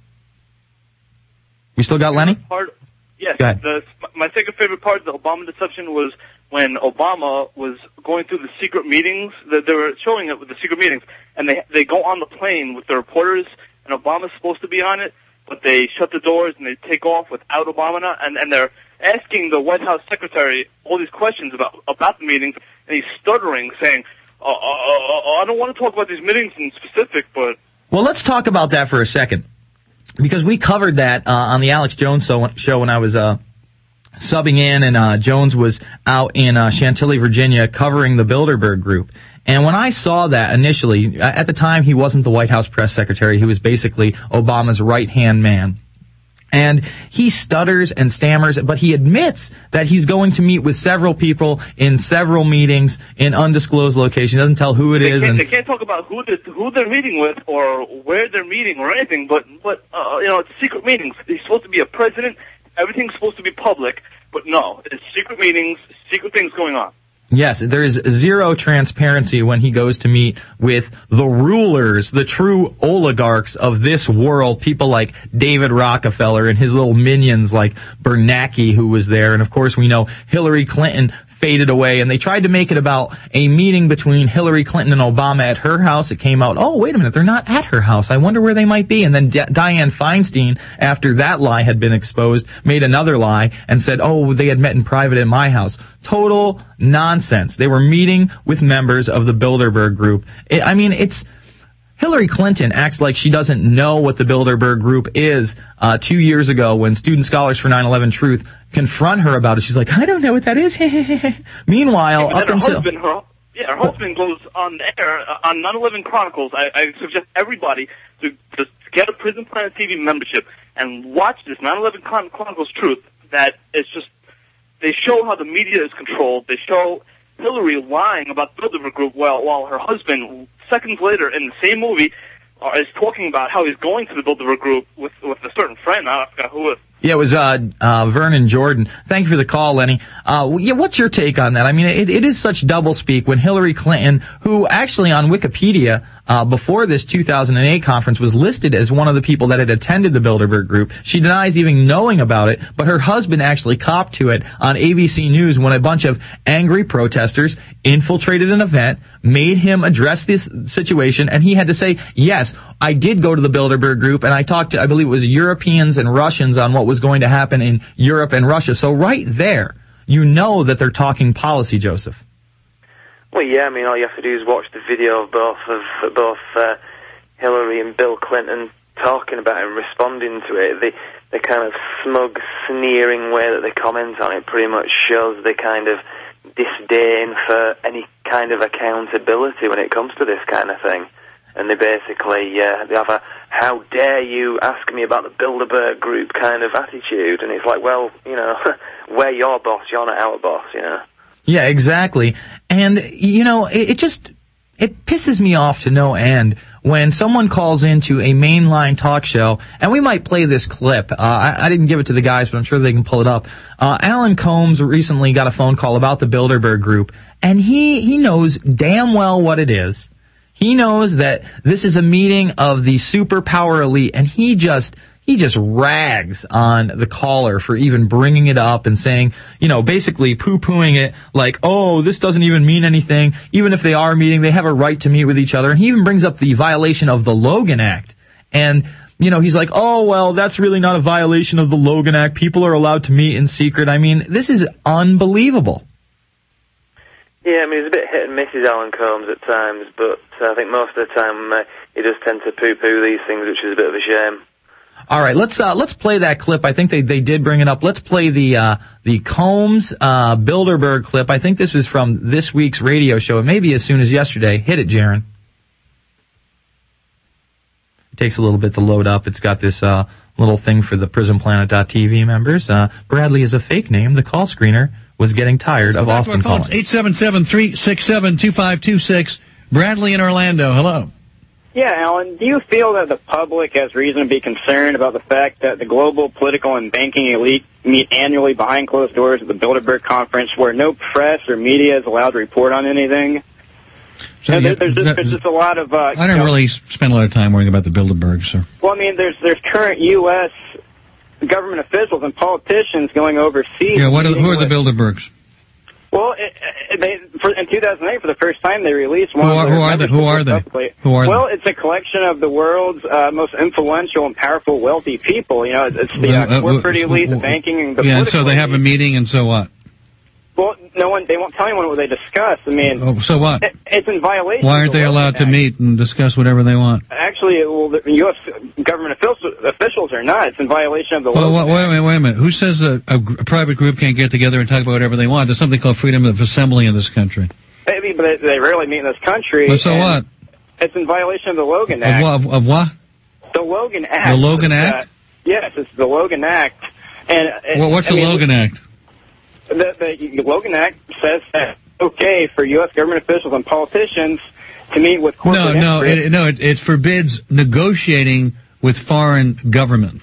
We still got Lenny? Part, yes. Go ahead. The, my second favorite part of the Obama deception was when Obama was going through the secret meetings. That they were showing it with the secret meetings. And they they go on the plane with the reporters, and Obama's supposed to be on it, but they shut the doors and they take off without Obama, and, and they're asking the White House secretary all these questions about about the meetings, and he's stuttering, saying, uh, uh, uh, I don't want to talk about these meetings in specific, but... Well, let's talk about that for a second, because we covered that uh, on the Alex Jones show when I was uh, subbing in, and uh, Jones was out in uh, Chantilly, Virginia, covering the Bilderberg Group. And when I saw that initially, at the time he wasn't the White House press secretary, he was basically Obama's right-hand man. And he stutters and stammers, but he admits that he's going to meet with several people in several meetings in undisclosed locations. He doesn't tell who it they is. Can't, and they can't talk about who they're, who they're meeting with or where they're meeting or anything, but, but uh, you know, it's secret meetings. He's supposed to be a president, everything's supposed to be public, but no, it's secret meetings, secret things going on. Yes, there is zero transparency when he goes to meet with the rulers, the true oligarchs of this world, people like David Rockefeller and his little minions like Bernanke, who was there. And of course, we know Hillary Clinton faded away, and they tried to make it about a meeting between Hillary Clinton and Obama at her house. It came out, oh, wait a minute, they're not at her house. I wonder where they might be. And then D- Dianne Feinstein, after that lie had been exposed, made another lie and said, oh, they had met in private at my house. Total nonsense. They were meeting with members of the Bilderberg Group. It, I mean, it's... Hillary Clinton acts like she doesn't know what the Bilderberg Group is. Uh, two years ago, when Student Scholars for nine eleven Truth confront her about it, she's like, I don't know what that is. Meanwhile, and up her until... Husband, her, yeah, her well, husband goes on the air uh, on nine eleven Chronicles. I, I suggest everybody to just get a Prison Planet T V membership and watch this nine eleven Chronicles Truth. That it's just, they show how the media is controlled. They show Hillary lying about the Bilderberg Group while, while her husband, seconds later in the same movie, uh, is talking about how he's going to the Bilderberg Group with, with a certain friend. I forgot who it was. Yeah, it was uh, uh, Vernon Jordan. Thank you for the call, Lenny. Uh, yeah, what's your take on that? I mean, it, it is such doublespeak when Hillary Clinton, who actually on Wikipedia uh, before this two thousand eight conference was listed as one of the people that had attended the Bilderberg Group. She denies even knowing about it, but her husband actually copped to it on A B C News when a bunch of angry protesters infiltrated an event, made him address this situation, and he had to say, yes, I did go to the Bilderberg Group, and I talked to, I believe it was Europeans and Russians on what was going to happen in Europe and Russia. So right there, you know that they're talking policy, Joseph. Well, yeah, I mean, all you have to do is watch the video of both of both uh, Hillary and Bill Clinton talking about it and responding to it. The the kind of smug, sneering way that they comment on it pretty much shows the kind of disdain for any kind of accountability when it comes to this kind of thing. And they basically uh, they have a "how dare you ask me about the Bilderberg Group" kind of attitude, and it's like, well, you know, we're your boss, you're not our boss, you know. Yeah, exactly. And, you know, it, it just, it pisses me off to no end when someone calls into a mainline talk show, and we might play this clip. Uh, I, I didn't give it to the guys, but I'm sure they can pull it up. Uh, Alan Combs recently got a phone call about the Bilderberg Group, and he, he knows damn well what it is. He knows that this is a meeting of the superpower elite, and he just, he just rags on the caller for even bringing it up and saying, you know, basically poo-pooing it like, oh, this doesn't even mean anything. Even if they are meeting, they have a right to meet with each other. And he even brings up the violation of the Logan Act. And, you know, he's like, oh, well, that's really not a violation of the Logan Act. People are allowed to meet in secret. I mean, this is unbelievable. Yeah, I mean, he's a bit hit and misses, Alan Combs, at times, but uh, I think most of the time uh, he does tend to poo-poo these things, which is a bit of a shame. All right, let's uh, let's play that clip. I think they, they did bring it up. Let's play the uh, the Combs uh, Bilderberg clip. I think this was from this week's radio show. It may be as soon as yesterday. Hit it, Jaron. It takes a little bit to load up. It's got this uh, little thing for the Prison Planet dot T V members. Uh, Bradley is a fake name. The call screener was getting tired of Austin calling. eight seven seven, three six seven, two five two six. Bradley in Orlando. Hello. Yeah, Alan, do you feel that the public has reason to be concerned about the fact that the global political and banking elite meet annually behind closed doors at the Bilderberg Conference where no press or media is allowed to report on anything? So you know, you, there's, just, that, there's just a lot of... Uh, I don't you know, really spend a lot of time worrying about the Bilderberg, sir. Well, I mean, there's there's current U S government officials and politicians going overseas. Yeah, what are, who are with, the Bilderbergs? Well, it, it, they, for, in two thousand eight, for the first time, they released one. Who are, of their who are they? Who are they? Who are well, they? it's a collection of the world's uh, most influential and powerful, wealthy people. You know, it's the uh, corporate uh, uh, elite, the banking, and the yeah. And political so they have elite. a meeting, and so what? Well, no one. They won't tell anyone what they discuss. I mean, oh, so what? It, it's in violation. Why aren't of the they allowed to Act. meet and discuss whatever they want? Actually, well, the U S government officials, officials are not. It's in violation of the Well, law. wait a minute, wait a minute. Who says a, a, a private group can't get together and talk about whatever they want? There's something called freedom of assembly in this country. Maybe, but they, they rarely meet in this country. Well, so what? It's in violation of the Logan Of Act. what? Of, of what? The Logan Act. The Logan Act? Uh, yes, it's the Logan Act. And uh, Well, what's I the mean, Logan Act? The, the Logan Act says that it's okay for U S government officials and politicians to meet with corporate No, no, interests. it, no. It, it forbids negotiating with foreign governments.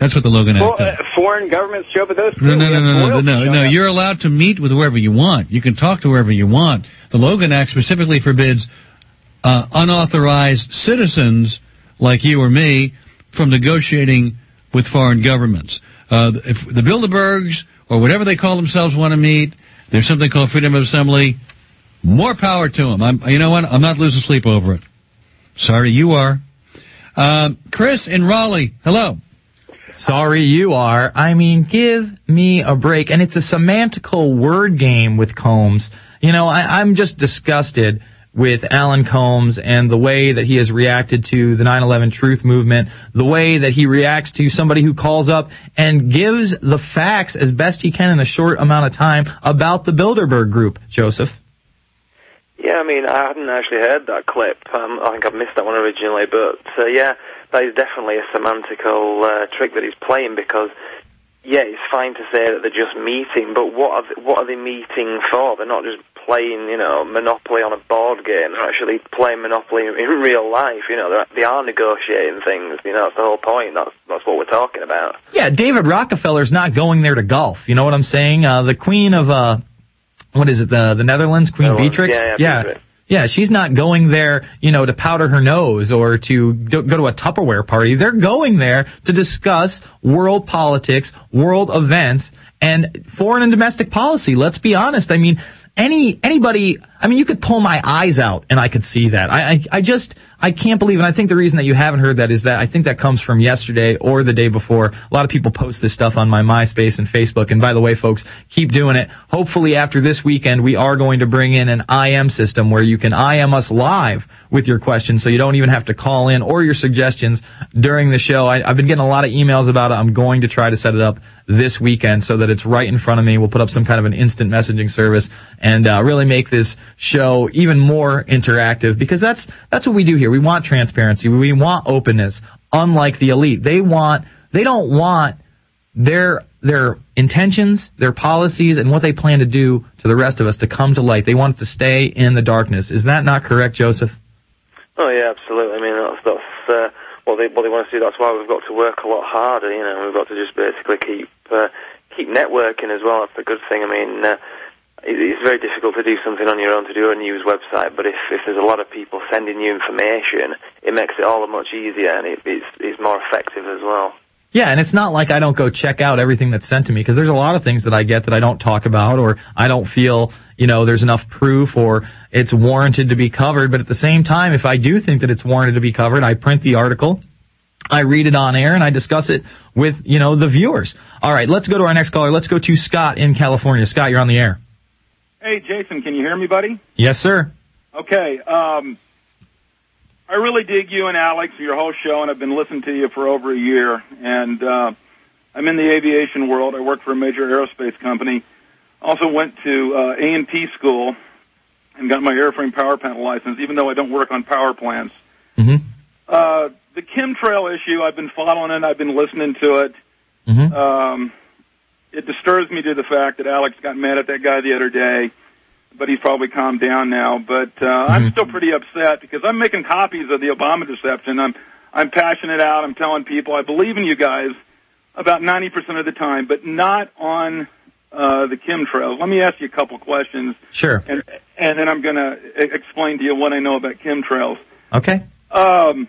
That's what the Logan Act Well, does. uh, foreign governments show up at those. No, no, too. no, We no, have no, royalty no, no. showing up. You're allowed to meet with whoever you want. You can talk to whoever you want. The Logan Act specifically forbids uh, unauthorized citizens like you or me from negotiating with foreign governments. Uh, if the Bilderbergs or whatever they call themselves want to meet, there's something called freedom of assembly. More power to them. I'm, you know what? I'm not losing sleep over it. Sorry, you are. Um, Chris in Raleigh. Hello. Sorry, you are. I mean, give me a break. And it's a semantical word game with Combs. You know, I, I'm just disgusted with Alan Combs and the way that he has reacted to the nine eleven Truth Movement, the way that he reacts to somebody who calls up and gives the facts as best he can in a short amount of time about the Bilderberg Group. Joseph? Yeah, I mean, I hadn't actually heard that clip. Um, I think I missed that one originally, but uh, yeah, that is definitely a semantical uh, trick that he's playing because, yeah, it's fine to say that they're just meeting, but what are they, what are they meeting for? They're not just playing, you know, Monopoly on a board game. They're actually playing Monopoly in real life. You know, they're, they are negotiating things. You know, that's the whole point. That's that's what we're talking about. Yeah, David Rockefeller's not going there to golf. You know what I'm saying? Uh, the Queen of, uh, what is it, the the Netherlands, Queen Netherlands, Beatrix? yeah, yeah, yeah. Beatrix. Yeah, she's not going there, you know, to powder her nose or to go to a Tupperware party. They're going there to discuss world politics, world events, and foreign and domestic policy. Let's be honest. I mean, any anybody, I mean, you could pull my eyes out and I could see that. I, I, I just, I can't believe, and I think the reason that you haven't heard that is that I think that comes from yesterday or the day before. A lot of people post this stuff on my MySpace and Facebook. And by the way, folks, keep doing it. Hopefully after this weekend, we are going to bring in an I M system where you can I M us live with your questions so you don't even have to call in or your suggestions during the show. I, I've been getting a lot of emails about it. I'm going to try to set it up this weekend so that it's right in front of me. We'll put up some kind of an instant messaging service and uh, really make this show even more interactive because that's that's what we do here. We want transparency. We want openness. Unlike the elite, they want they don't want their their intentions, their policies, and what they plan to do to the rest of us to come to light. They want it to stay in the darkness. Is that not correct, Joseph? Oh yeah, absolutely. I mean, that's that's uh, what they what they want to do. That's why we've got to work a lot harder. You know, we've got to just basically keep uh, keep networking as well. That's a good thing. I mean, uh, it, it's very difficult to do something on your own, to do a news website. But if if there's a lot of people sending you information, it makes it all much easier and it, it's it's more effective as well. Yeah, and it's not like I don't go check out everything that's sent to me, because there's a lot of things that I get that I don't talk about, or I don't feel, you know, there's enough proof, or it's warranted to be covered. But at the same time, if I do think that it's warranted to be covered, I print the article, I read it on air, and I discuss it with, you know, the viewers. All right, let's go to our next caller. Let's go to Scott in California. Scott, you're on the air. Hey, Jason, can you hear me, buddy? Yes, sir. Okay, um... I really dig you and Alex, your whole show, and I've been listening to you for over a year. And uh, I'm in the aviation world. I work for a major aerospace company. Also went to uh, A and P school and got my airframe power plant license, even though I don't work on power plants. Mm-hmm. Uh, the chemtrail issue, I've been following it. I've been listening to it. Mm-hmm. Um, it disturbs me to the fact that Alex got mad at that guy the other day, but he's probably calmed down now. But uh, mm-hmm. I'm still pretty upset because I'm making copies of the Obama deception. I'm I'm passing it out. I'm telling people I believe in you guys about ninety percent of the time, but not on uh, the chemtrails. Let me ask you a couple questions. Sure. And and then I'm going to explain to you what I know about chemtrails. Okay. Um,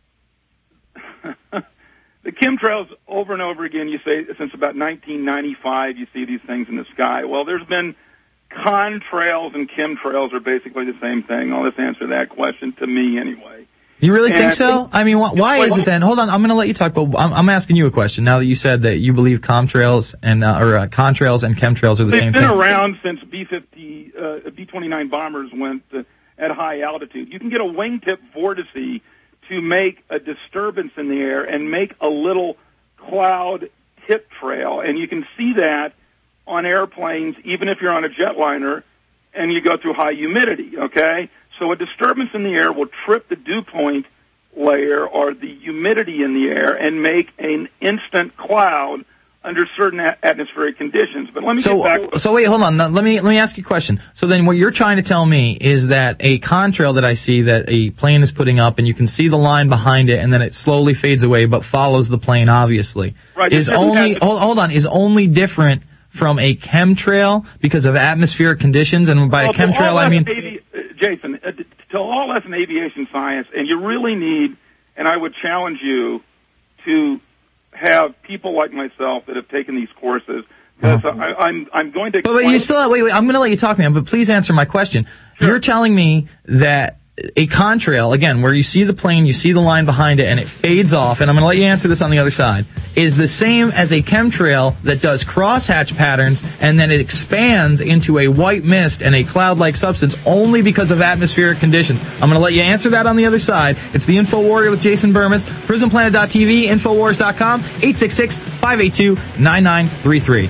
the chemtrails, over and over again, you say since about nineteen ninety-five, you see these things in the sky. Well, there's been contrails and chemtrails are basically the same thing. I'll just answer that question, to me anyway. You really and think so? I mean, wh- why is it then? Hold on, I'm going to let you talk, but I'm, I'm asking you a question now that you said that you believe contrails and uh, or uh, contrails and chemtrails are the They've same been thing. around since B fifty, uh, B twenty-nine bombers went uh, at high altitude. You can get a wingtip vortice to make a disturbance in the air and make a little cloud tip trail, and you can see that on airplanes, even if you're on a jetliner and you go through high humidity, okay? So a disturbance in the air will trip the dew point layer or the humidity in the air and make an instant cloud under certain a- atmospheric conditions. But let me So, get back. so wait, hold on. Now, let me let me ask you a question. So then, what you're trying to tell me is that a contrail that I see that a plane is putting up, and you can see the line behind it, and then it slowly fades away, but follows the plane, obviously, Right, is it doesn't only have to- hold, hold on is only different from a chemtrail because of atmospheric conditions, and by Well, a chemtrail to all I mean. that's avi- uh, Jason, uh, to to all that's in aviation science, and you really need, and I would challenge you to have people like myself that have taken these courses, because Uh-huh. I, I'm I'm going to. But, but you still wait. Wait. I'm going to let you talk, man. But please answer my question. You're telling me that a contrail, again, where you see the plane, you see the line behind it, and it fades off. And I'm going to let you answer this on the other side. Is the same as a chemtrail that does crosshatch patterns, and then it expands into a white mist and a cloud-like substance only because of atmospheric conditions. I'm going to let you answer that on the other side. It's the Info Warrior with Jason Burmis, Prison Planet dot T V, Infowars dot com, eight six six, five eight two, nine nine three three.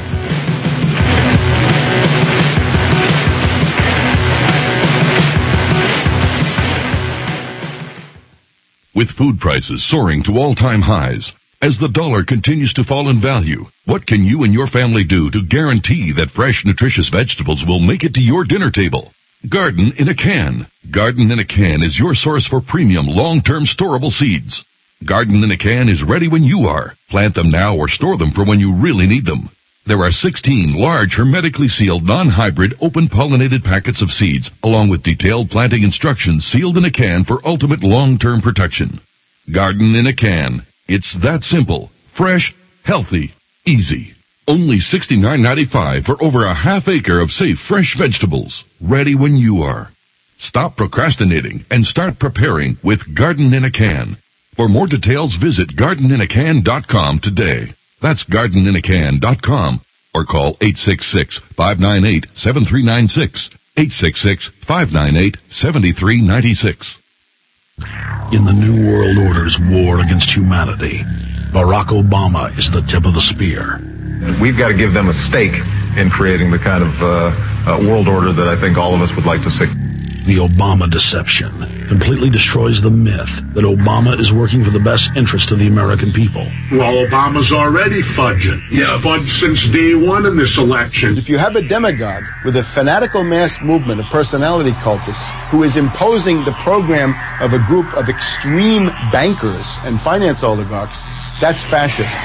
With food prices soaring to all-time highs, as the dollar continues to fall in value, what can you and your family do to guarantee that fresh, nutritious vegetables will make it to your dinner table? Garden in a Can. Garden in a Can is your source for premium, long-term storable seeds. Garden in a Can is ready when you are. Plant them now or store them for when you really need them. There are sixteen large, hermetically sealed, non-hybrid, open-pollinated packets of seeds, along with detailed planting instructions sealed in a can for ultimate long-term protection. Garden in a Can. It's that simple, fresh, healthy, easy. Only sixty-nine ninety-five for over a half acre of safe, fresh vegetables, ready when you are. Stop procrastinating and start preparing with Garden in a Can. For more details, visit garden in a can dot com today. That's garden in a can dot com, or call eight six six, five nine eight, seven three nine six, eight six six, five nine eight, seven three nine six. In the New World Order's war against humanity, Barack Obama is the tip of the spear. We've got to give them a stake in creating the kind of uh, uh, world order that I think all of us would like to see. The Obama deception completely destroys the myth that Obama is working for the best interest of the American people. Well, Obama's already fudging. He's fudged since day one in this election. If you have a demagogue with a fanatical mass movement of personality cultists who is imposing the program of a group of extreme bankers and finance oligarchs, that's fascism.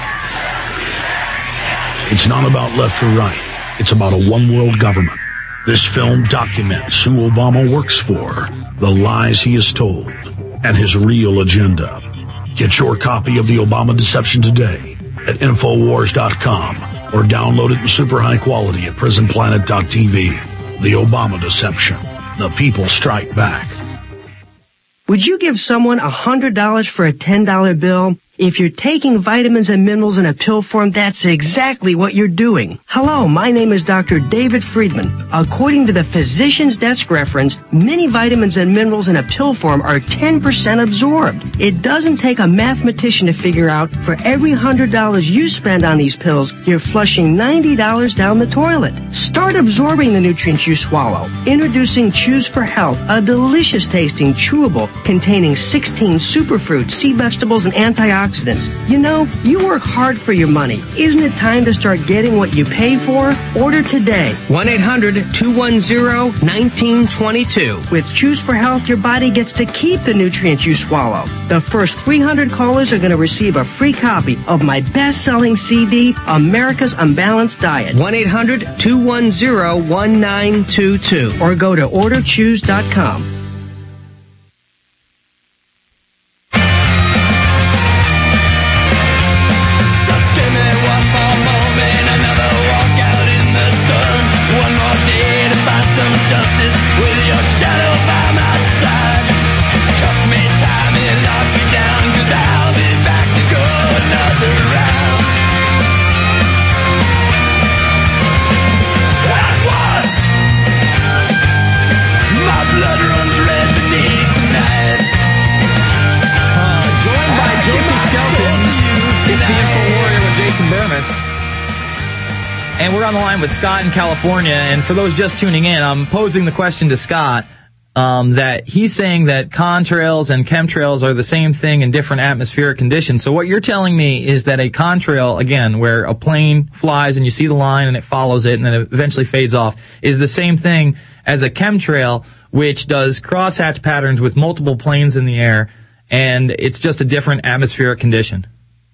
It's not about left or right. It's about a one-world government. This film documents who Obama works for, the lies he has told, and his real agenda. Get your copy of The Obama Deception today at Infowars dot com or download it in super high quality at Prison Planet dot T V. The Obama Deception. The people strike back. Would you give someone one hundred dollars for a ten dollar bill? If you're taking vitamins and minerals in a pill form, that's exactly what you're doing. Hello, my name is Doctor David Friedman. According to the Physician's Desk reference, many vitamins and minerals in a pill form are ten percent absorbed. It doesn't take a mathematician to figure out for every one hundred dollars you spend on these pills, you're flushing ninety dollars down the toilet. Start absorbing the nutrients you swallow. Introducing Choose for Health, a delicious tasting chewable containing sixteen superfruits, sea vegetables, and antioxidants. You know, you work hard for your money. Isn't it time to start getting what you pay for? Order today. one eight hundred, two one zero, one nine two two. With Choose for Health, your body gets to keep the nutrients you swallow. The first three hundred callers are going to receive a free copy of my best-selling C D, America's Unbalanced Diet. one eight hundred, two one zero, one nine two two. Or go to order choose dot com. And we're on the line with Scott in California. And for those just tuning in, I'm posing the question to Scott. um, that he's saying that contrails and chemtrails are the same thing in different atmospheric conditions. So what you're telling me is that a contrail, again, where a plane flies and you see the line and it follows it and then it eventually fades off, is the same thing as a chemtrail, which does crosshatch patterns with multiple planes in the air, and it's just a different atmospheric condition.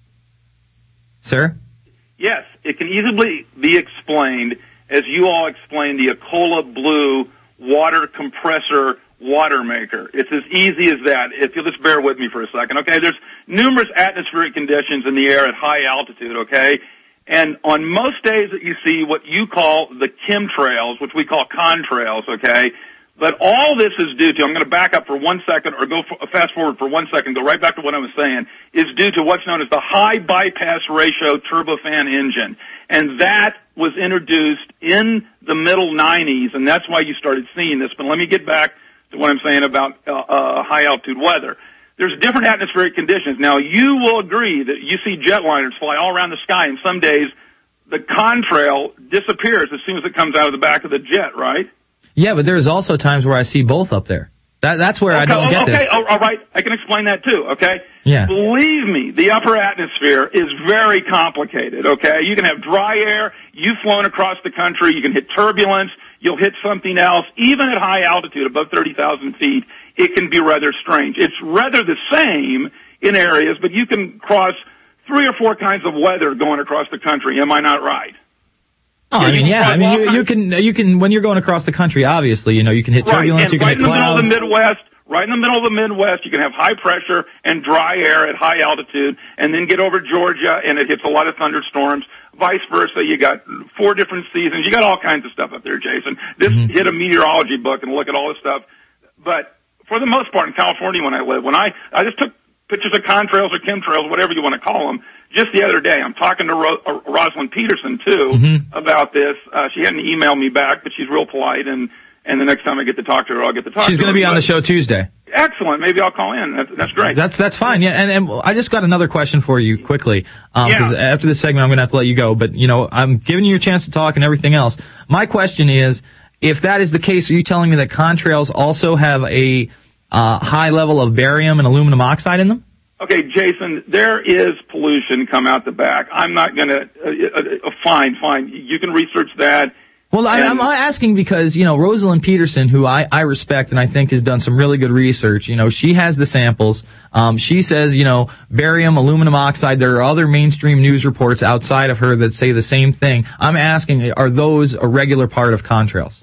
Sir? Yes, it can easily be explained, as you all explained, the Ecola Blue water compressor water maker. It's as easy as that. If you'll just bear with me for a second, okay? There's numerous atmospheric conditions in the air at high altitude, okay? And on most days that you see what you call the chemtrails, which we call contrails, okay? But all this is due to, I'm going to back up for one second or go for, fast forward for one second, go right back to what I was saying, is due to what's known as the high bypass ratio turbofan engine. And that was introduced in the middle nineties, and that's why you started seeing this. But let me get back to what I'm saying about uh, uh, high altitude weather. There's different atmospheric conditions. Now, you will agree that you see jetliners fly all around the sky, and some days the contrail disappears as soon as it comes out of the back of the jet, right? Yeah, but there's also times where I see both up there. That, that's where okay, I don't oh, get okay, this. Oh, all right, I can explain that too, okay? Yeah. Believe me, the upper atmosphere is very complicated, okay? You can have dry air, you've flown across the country, you can hit turbulence, you'll hit something else. Even at high altitude, above thirty thousand feet, it can be rather strange. It's rather the same in areas, but you can cross three or four kinds of weather going across the country. Am I not right? Oh, I mean, yeah. I mean, you, you can, you can, when you're going across the country, obviously, you know, you can hit turbulence, right. you can right hit clouds. In the middle of the Midwest, right in the middle of the Midwest, you can have high pressure and dry air at high altitude, and then get over Georgia, and it hits a lot of thunderstorms. Vice versa, you got four different seasons. You got all kinds of stuff up there, Jason. Just mm-hmm. hit a meteorology book and look at all this stuff. But for the most part, in California, when I live, when I, I just took pictures of contrails or chemtrails, whatever you want to call them. Just the other day, I'm talking to Ro- uh, Rosalind Peterson, too, mm-hmm. about this. Uh, she hadn't emailed me back, but she's real polite, and, and the next time I get to talk to her, I'll get to talk she's to her. She's going to be on but, the show Tuesday. Excellent. Maybe I'll call in. That's, that's great. That's that's fine. Yeah, and, and I just got another question for you quickly. Um, because yeah. after this segment, I'm going to have to let you go. But, you know, I'm giving you a chance to talk and everything else. My question is, if that is the case, are you telling me that contrails also have a uh, high level of barium and aluminum oxide in them? Okay, Jason, there is pollution come out the back. I'm not going to, uh, uh, fine, fine. You can research that. Well, I, I'm asking because, you know, Rosalind Peterson, who I, I respect and I think has done some really good research, you know, she has the samples. Um, she says, you know, barium, aluminum oxide, there are other mainstream news reports outside of her that say the same thing. I'm asking, are those a regular part of contrails?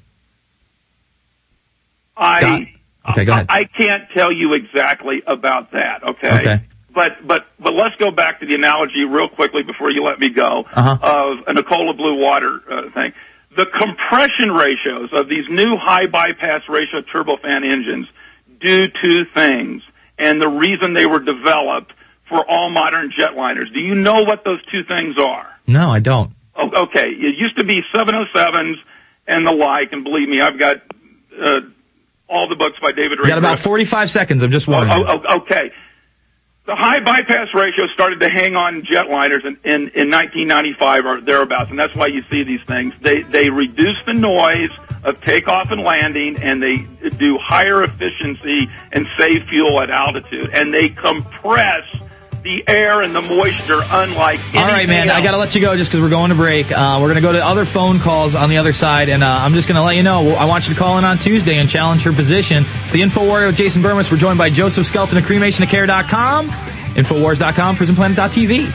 I... Scott? Okay, go ahead. I can't tell you exactly about that, okay? Okay. But but but let's go back to the analogy real quickly before you let me go uh-huh. of an Ecola Blue water uh, thing. The compression ratios of these new high bypass ratio turbofan engines do two things, and the reason they were developed for all modern jetliners. Do you know what those two things are? No, I don't. Oh, okay. It used to be seven oh sevens and the like, and believe me, I've got... Uh, all the books by David Ray. You got about forty-five seconds. I'm just warning oh, you. Oh, okay. The high bypass ratio started to hang on jetliners in, in, in nineteen ninety-five or thereabouts, and that's why you see these things. They they reduce the noise of takeoff and landing, and they do higher efficiency and save fuel at altitude, and they compress the air and the moisture unlike anything All right, man, else. I got to let you go just because we're going to break. Uh, we're going to go to other phone calls on the other side, and uh, I'm just going to let you know, I want you to call in on Tuesday and challenge her position. It's the InfoWarrior with Jason Burmis. We're joined by Joseph Skelton of cremation to care dot com, Infowars dot com, Prison Planet dot T V.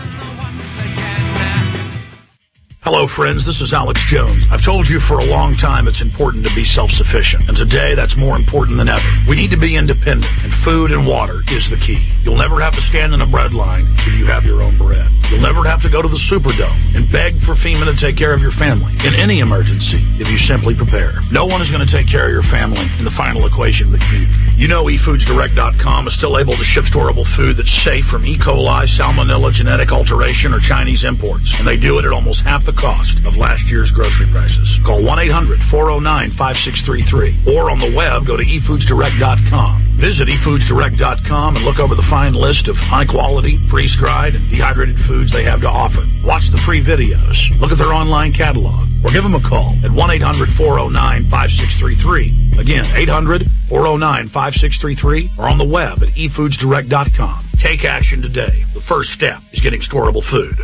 Hello, friends. This is Alex Jones. I've told you for a long time it's important to be self-sufficient, and today that's more important than ever. We need to be independent, and food and water is the key. You'll never have to stand in a bread line if you have your own bread. You'll never have to go to the Superdome and beg for FEMA to take care of your family in any emergency if you simply prepare. No one is going to take care of your family in the final equation but you. You know e foods direct dot com is still able to ship storable food that's safe from E. coli, salmonella, genetic alteration, or Chinese imports, and they do it at almost half the cost of last year's grocery prices. Call one eight hundred four oh nine five six three three or on the web go to e foods direct dot com. Visit e foods direct dot com and look over the fine list of high-quality, freeze-dried, and dehydrated foods they have to offer. Watch the free videos. Look at their online catalog. Or give them a call at one eight hundred four oh nine five six three three Again, eight hundred, four oh nine, five six three three or on the web at e foods direct dot com. Take action today. The first step is getting storable food.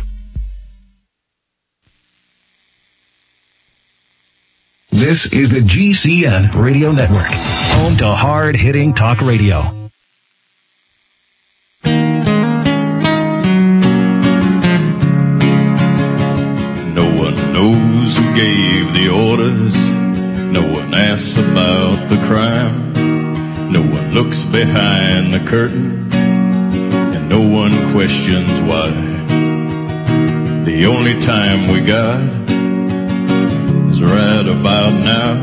This is the G C N Radio Network, home to hard-hitting talk radio. No one knows who gave the orders. No one asks about the crime. No one looks behind the curtain. And no one questions why. The only time we got is right about now.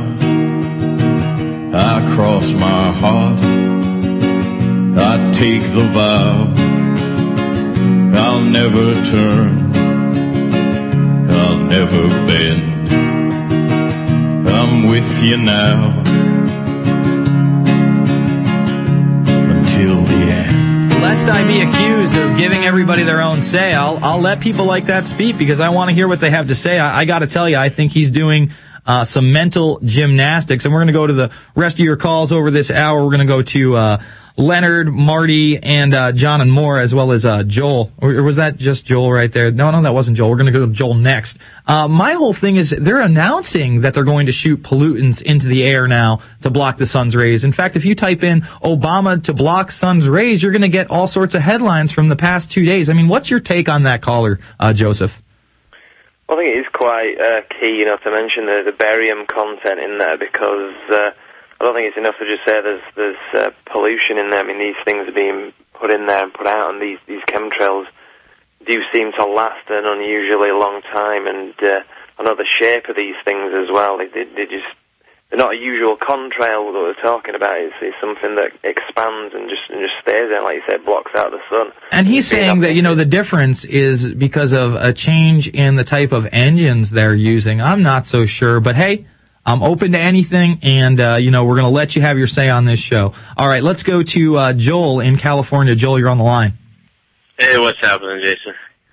I cross my heart. I take the vow. I'll never turn. I'll never bend. I'm with you now until the end. Lest I be accused of giving everybody their own say, I'll, I'll let people like that speak because I want to hear what they have to say. I, I got to tell you, I think he's doing uh, some mental gymnastics, and we're going to go to the rest of your calls over this hour. We're going to go to uh, Leonard, Marty, and uh, John and more, as well as uh, Joel. Or, or was that just Joel right there? No, no, that wasn't Joel. We're going to go to Joel next. Uh, my whole thing is they're announcing that they're going to shoot pollutants into the air now to block the sun's rays. In fact, if you type in Obama to block sun's rays, you're going to get all sorts of headlines from the past two days. I mean, what's your take on that, caller, uh, Joseph? Well, I think it is quite uh, key, you know, to mention the, the barium content in there because uh, I don't think it's enough to just say there's there's uh, pollution in there. I mean, these things are being put in there and put out, and these these chemtrails do seem to last an unusually long time. And uh, I know the shape of these things as well. They, they, they just they're not a usual contrail that we're talking about. It's, it's something that expands and just and just stays there, like you said, blocks out the sun. And he's saying that, you know, the difference is because of a change in the type of engines they're using. I'm not so sure, but hey, I'm open to anything, and, uh, you know, we're going to let you have your say on this show. All right, let's go to uh, Joel in California. Joel, you're on the line. Hey, what's happening, Jason?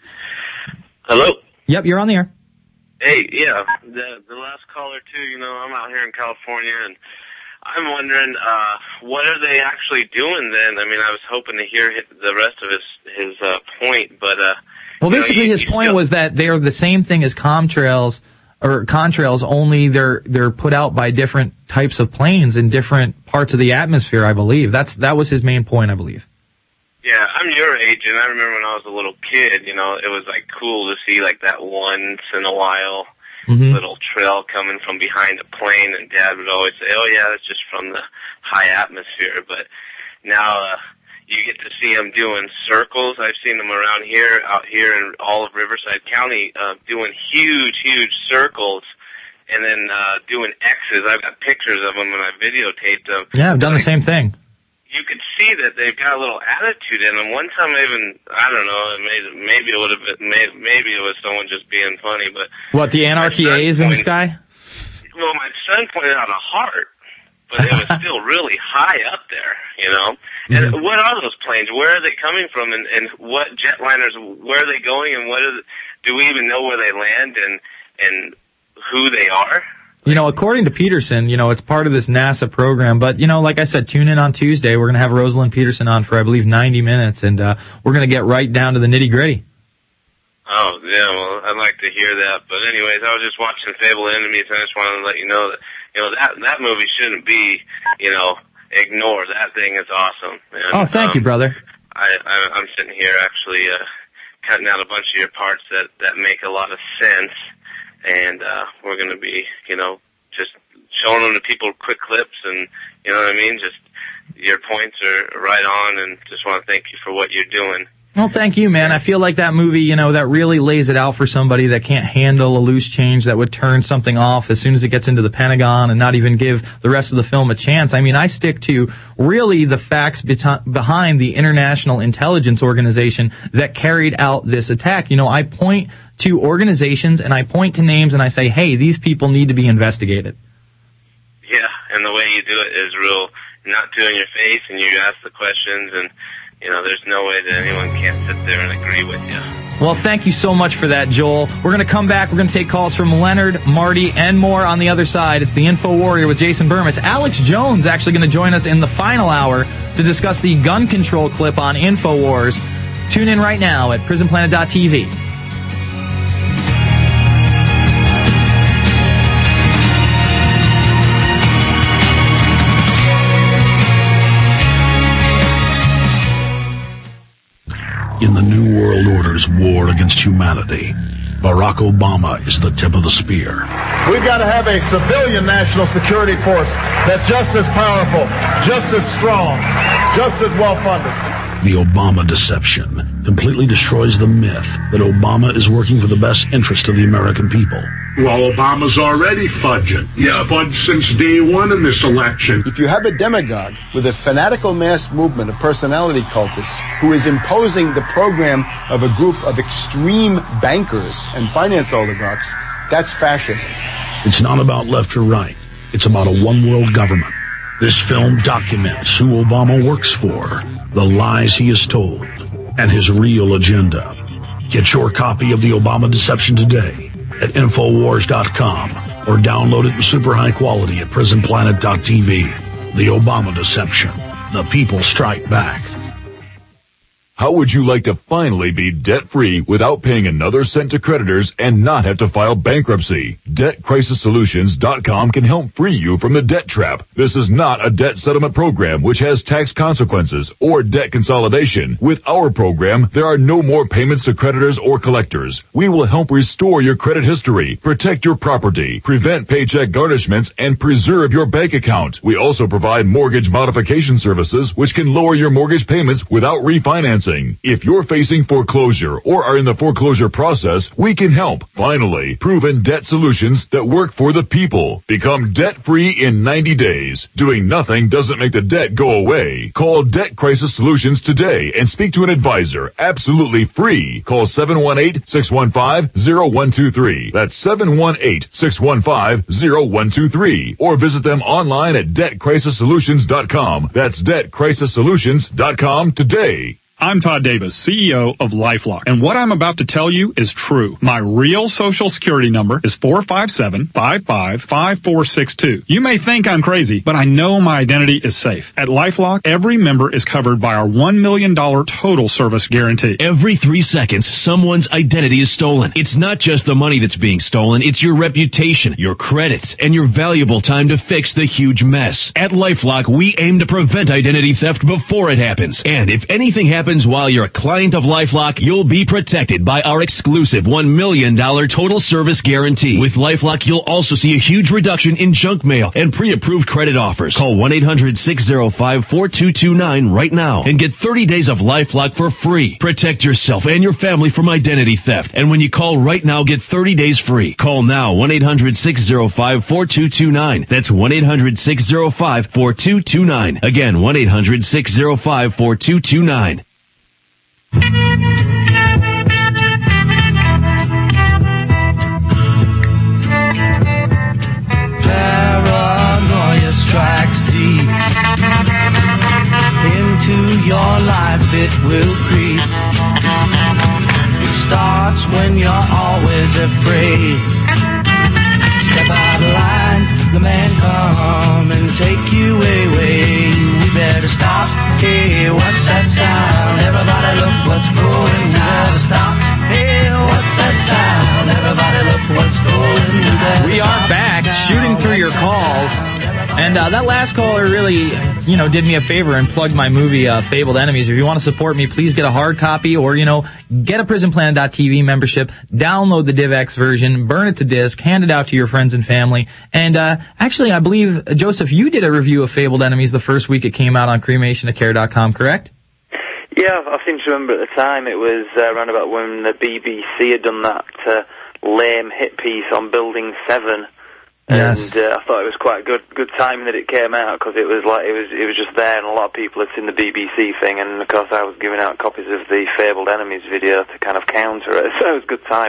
Hello? Yep, you're on the air. Hey, yeah, the the last caller, too, you know, I'm out here in California, and I'm wondering, uh, what are they actually doing then? I mean, I was hoping to hear the rest of his, his uh, point, but... Uh, well, basically, know, you, his point still... was that they're the same thing as contrails, or contrails, only they're they're put out by different types of planes in different parts of the atmosphere, I believe. That's That was his main point, I believe. Yeah, I'm your age, and I remember when I was a little kid, you know, it was, like, cool to see, like, that once in a while mm-hmm. little trail coming from behind a plane, and Dad would always say, oh, yeah, that's just from the high atmosphere. But now uh, you get to see them doing circles. I've seen them around here, out here in all of Riverside County, uh, doing huge, huge circles, and then uh, doing X's. I've got pictures of them, and I videotaped them. Yeah, I've done the same thing. You could see that they've got a little attitude in them. One time, I even I don't know, it made, maybe it would have been, maybe, maybe it was someone just being funny, but what, the Anarchy A's in the sky? Well, my son pointed out a heart, but it was still really high up there, you know. And mm-hmm. what are those planes? Where are they coming from? And, and what jetliners? Where are they going? And what is? Do we even know where they land and and who they are? You know, according to Peterson, you know, it's part of this NASA program. But, you know, like I said, tune in on Tuesday. We're going to have Rosalind Peterson on for, I believe, ninety minutes, and uh, we're going to get right down to the nitty-gritty. Oh, yeah, well, I'd like to hear that. But anyways, I was just watching Fable Enemies, and I just wanted to let you know that, you know, that that movie shouldn't be, you know, ignored. That thing is awesome. And, oh, thank um, you, brother. I, I, I'm sitting here actually uh, cutting out a bunch of your parts that, that make a lot of sense. And uh, we're going to be, you know, just showing them to people quick clips and, you know what I mean? Just your points are right on, and just want to thank you for what you're doing. Well, thank you, man. I feel like that movie, you know, that really lays it out for somebody that can't handle a loose change that would turn something off as soon as it gets into the Pentagon and not even give the rest of the film a chance. I mean, I stick to really the facts beti- behind the International Intelligence Organization that carried out this attack. You know, I point to organizations and I point to names and I say, hey, these people need to be investigated. Yeah, and the way you do it is real, not to in your face, and you ask the questions, and you know, there's no way that anyone can't sit there and agree with you. Well, thank you so much for that, Joel. We're going to come back. We're going to take calls from Leonard, Marty, and more on the other side. It's the Info Warrior with Jason Burmis. Alex Jones actually going to join us in the final hour to discuss the gun control clip on InfoWars. Tune in right now at prison planet dot t v. In the New World Order's war against humanity, Barack Obama is the tip of the spear. We've got to have a civilian national security force that's just as powerful, just as strong, just as well-funded. The Obama deception completely destroys the myth that Obama is working for the best interest of the American people. Well, Obama's already fudging. Yeah, fudged since day one in this election. If you have a demagogue with a fanatical mass movement of personality cultists who is imposing the program of a group of extreme bankers and finance oligarchs, that's fascism. It's not about left or right. It's about a one-world government. This film documents who Obama works for, the lies he has told, and his real agenda. Get your copy of The Obama Deception today at Infowars dot com or download it in super high quality at Prison Planet dot t v. The Obama Deception. The people strike back. How would you like to finally be debt-free without paying another cent to creditors and not have to file bankruptcy? Debt Crisis Solutions dot com can help free you from the debt trap. This is not a debt settlement program which has tax consequences or debt consolidation. With our program, there are no more payments to creditors or collectors. We will help restore your credit history, protect your property, prevent paycheck garnishments, and preserve your bank account. We also provide mortgage modification services which can lower your mortgage payments without refinancing. If you're facing foreclosure or are in the foreclosure process, we can help. Finally, proven debt solutions that work for the people. Become debt-free in ninety days. Doing nothing doesn't make the debt go away. Call Debt Crisis Solutions today and speak to an advisor. Absolutely free. Call seven one eight, six one five, zero one two three. That's seven one eight, six one five, zero one two three. Or visit them online at Debt Crisis Solutions dot com. That's Debt Crisis Solutions dot com today. I'm Todd Davis, C E O of LifeLock, and what I'm about to tell you is true. My real social security number is four five seven, five five, five four six two. You may think I'm crazy, but I know my identity is safe. At LifeLock, every member is covered by our one million dollars total service guarantee. Every three seconds, someone's identity is stolen. It's not just the money that's being stolen, it's your reputation, your credits, and your valuable time to fix the huge mess. At LifeLock, we aim to prevent identity theft before it happens. And if anything happens while you're a client of LifeLock, you'll be protected by our exclusive one million dollars total service guarantee. With LifeLock, you'll also see a huge reduction in junk mail and pre-approved credit offers. Call one eight hundred, six oh five, four two two nine right now and get thirty days of LifeLock for free. Protect yourself and your family from identity theft. And when you call right now, get thirty days free. Call now, one eight hundred, six oh five, four two two nine. That's one eight hundred, six oh five, four two two nine. Again, one eight hundred, six oh five, four two two nine. Paranoia strikes deep into your life, it will creep. It starts when you're always afraid. Step out of line, the man come and take you away. We better stop. Hey, what's that sound? Everybody look what's going down. Stop. Hey, what's that sound? Everybody look what's going down. We are back, shooting through your calls. And uh, that last caller really, you know, did me a favor and plugged my movie, uh, Fabled Enemies. If you want to support me, please get a hard copy or, you know, get a prison planet dot t v membership, download the DivX version, burn it to disc, hand it out to your friends and family. And uh, actually, I believe, Joseph, you did a review of Fabled Enemies the first week it came out on cremation to care dot com, correct? Yeah, I seem to remember at the time it was uh, around about when the B B C had done that uh, lame hit piece on Building seven. Yes. And uh, I thought it was quite good good timing that it came out, because it was like it was it was just there, and a lot of people had seen the B B C thing, and of course I was giving out copies of the Fabled Enemies video to kind of counter it, so it was good timing.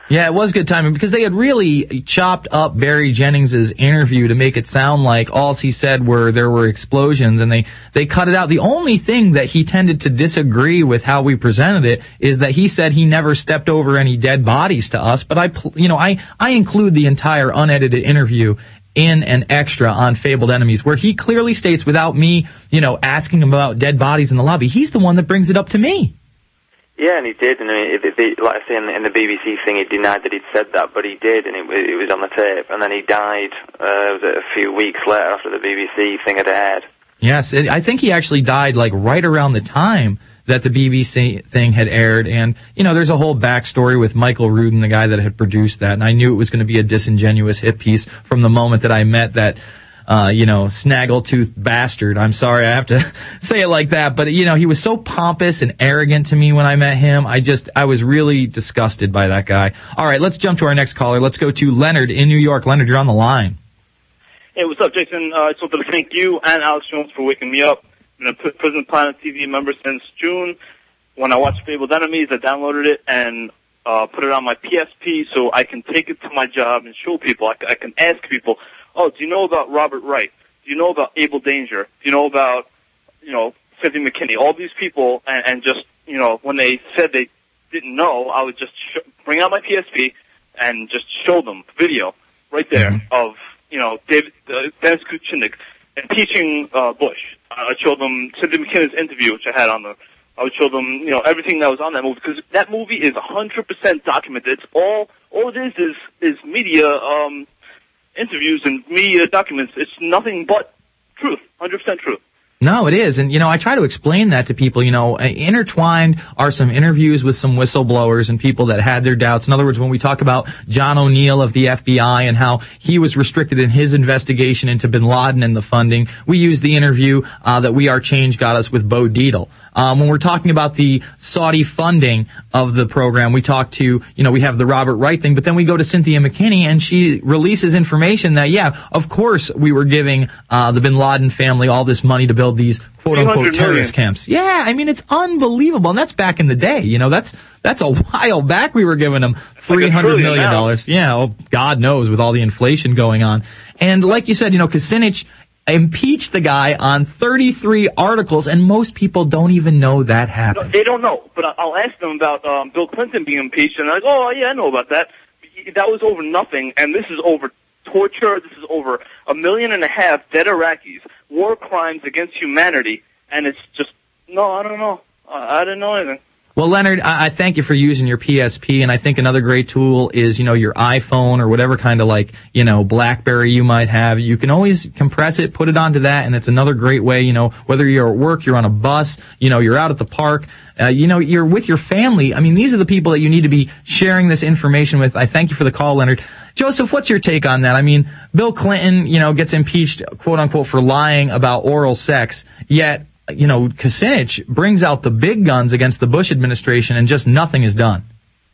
Yeah, it was good timing because they had really chopped up Barry Jennings' interview to make it sound like all he said were there were explosions, and they, they cut it out. The only thing that he tended to disagree with how we presented it is that he said he never stepped over any dead bodies to us, but I, you know, I, I include the entire unedited interview in an extra on Fabled Enemies, where he clearly states without me, you know, asking him about dead bodies in the lobby, he's the one that brings it up to me. Yeah, and he did, and I mean, it, it, like I say in the, in the B B C thing, he denied that he'd said that, but he did, and it, it was on the tape, and then he died uh, was it a few weeks later after the B B C thing had aired. Yes, it, I think he actually died like right around the time that the B B C thing had aired, and, you know, there's a whole backstory with Michael Rudin, the guy that had produced that, and I knew it was going to be a disingenuous hit piece from the moment that I met that Uh, you know, snaggletooth bastard. I'm sorry, I have to say it like that, but, you know, he was so pompous and arrogant to me when I met him. I just, I was really disgusted by that guy. All right, let's jump to our next caller. Let's go to Leonard in New York. Leonard, you're on the line. Hey, what's up, Jason? Uh, I just wanted to thank you and Alex Jones for waking me up. I've been a Prison Planet T V member since June. When I watched Fabled Enemies, I downloaded it and uh, put it on my P S P so I can take it to my job and show people. I, I can ask people, oh, do you know about Robert Wright? Do you know about Abel Danger? Do you know about, you know, Cynthia McKinney? All these people, and, and just, you know, when they said they didn't know, I would just sh- bring out my P S P and just show them video right there mm-hmm. of, you know, David, uh, Dennis Kucinich impeaching uh, Bush. I would show them Cynthia McKinney's interview, which I had on the, I would show them, you know, everything that was on that movie, because that movie is one hundred percent documented. It's all, all it is is, is media, um, interviews and media documents. It's nothing but truth, one hundred percent truth. No, it is. And, you know, I try to explain that to people. You know, intertwined are some interviews with some whistleblowers and people that had their doubts. In other words, when we talk about John O'Neill of the F B I and how he was restricted in his investigation into bin Laden and the funding, we use the interview uh, that We Are Change got us with Bo Dietl. Um, when we're talking about the Saudi funding of the program, we talk to, you know, we have the Robert Wright thing, but then we go to Cynthia McKinney and she releases information that, yeah, of course we were giving uh, the bin Laden family all this money to build these quote-unquote terrorist camps. Yeah, I mean, it's unbelievable. And that's back in the day. You know, that's that's a while back we were giving them three hundred million dollars. Yeah, oh, God knows with all the inflation going on. And like you said, you know, Kucinich impeached the guy on thirty-three articles, and most people don't even know that happened. No, they don't know, but I'll ask them about um, Bill Clinton being impeached, and they're like, oh, yeah, I know about that. That was over nothing, and this is over torture. This is over a million and a half dead Iraqis, war crimes against humanity, and it's just, no, I don't know. I, I didn't know anything. Well, Leonard, I, I thank you for using your P S P, and I think another great tool is, you know, your iPhone or whatever kind of like, you know, BlackBerry you might have. You can always compress it, put it onto that, and it's another great way, you know, whether you're at work, you're on a bus, you know, you're out at the park, uh, you know, you're with your family. I mean, these are the people that you need to be sharing this information with. I thank you for the call, Leonard. Joseph, what's your take on that? I mean, Bill Clinton, you know, gets impeached, quote unquote, for lying about oral sex, yet, you know, Kucinich brings out the big guns against the Bush administration and just nothing is done.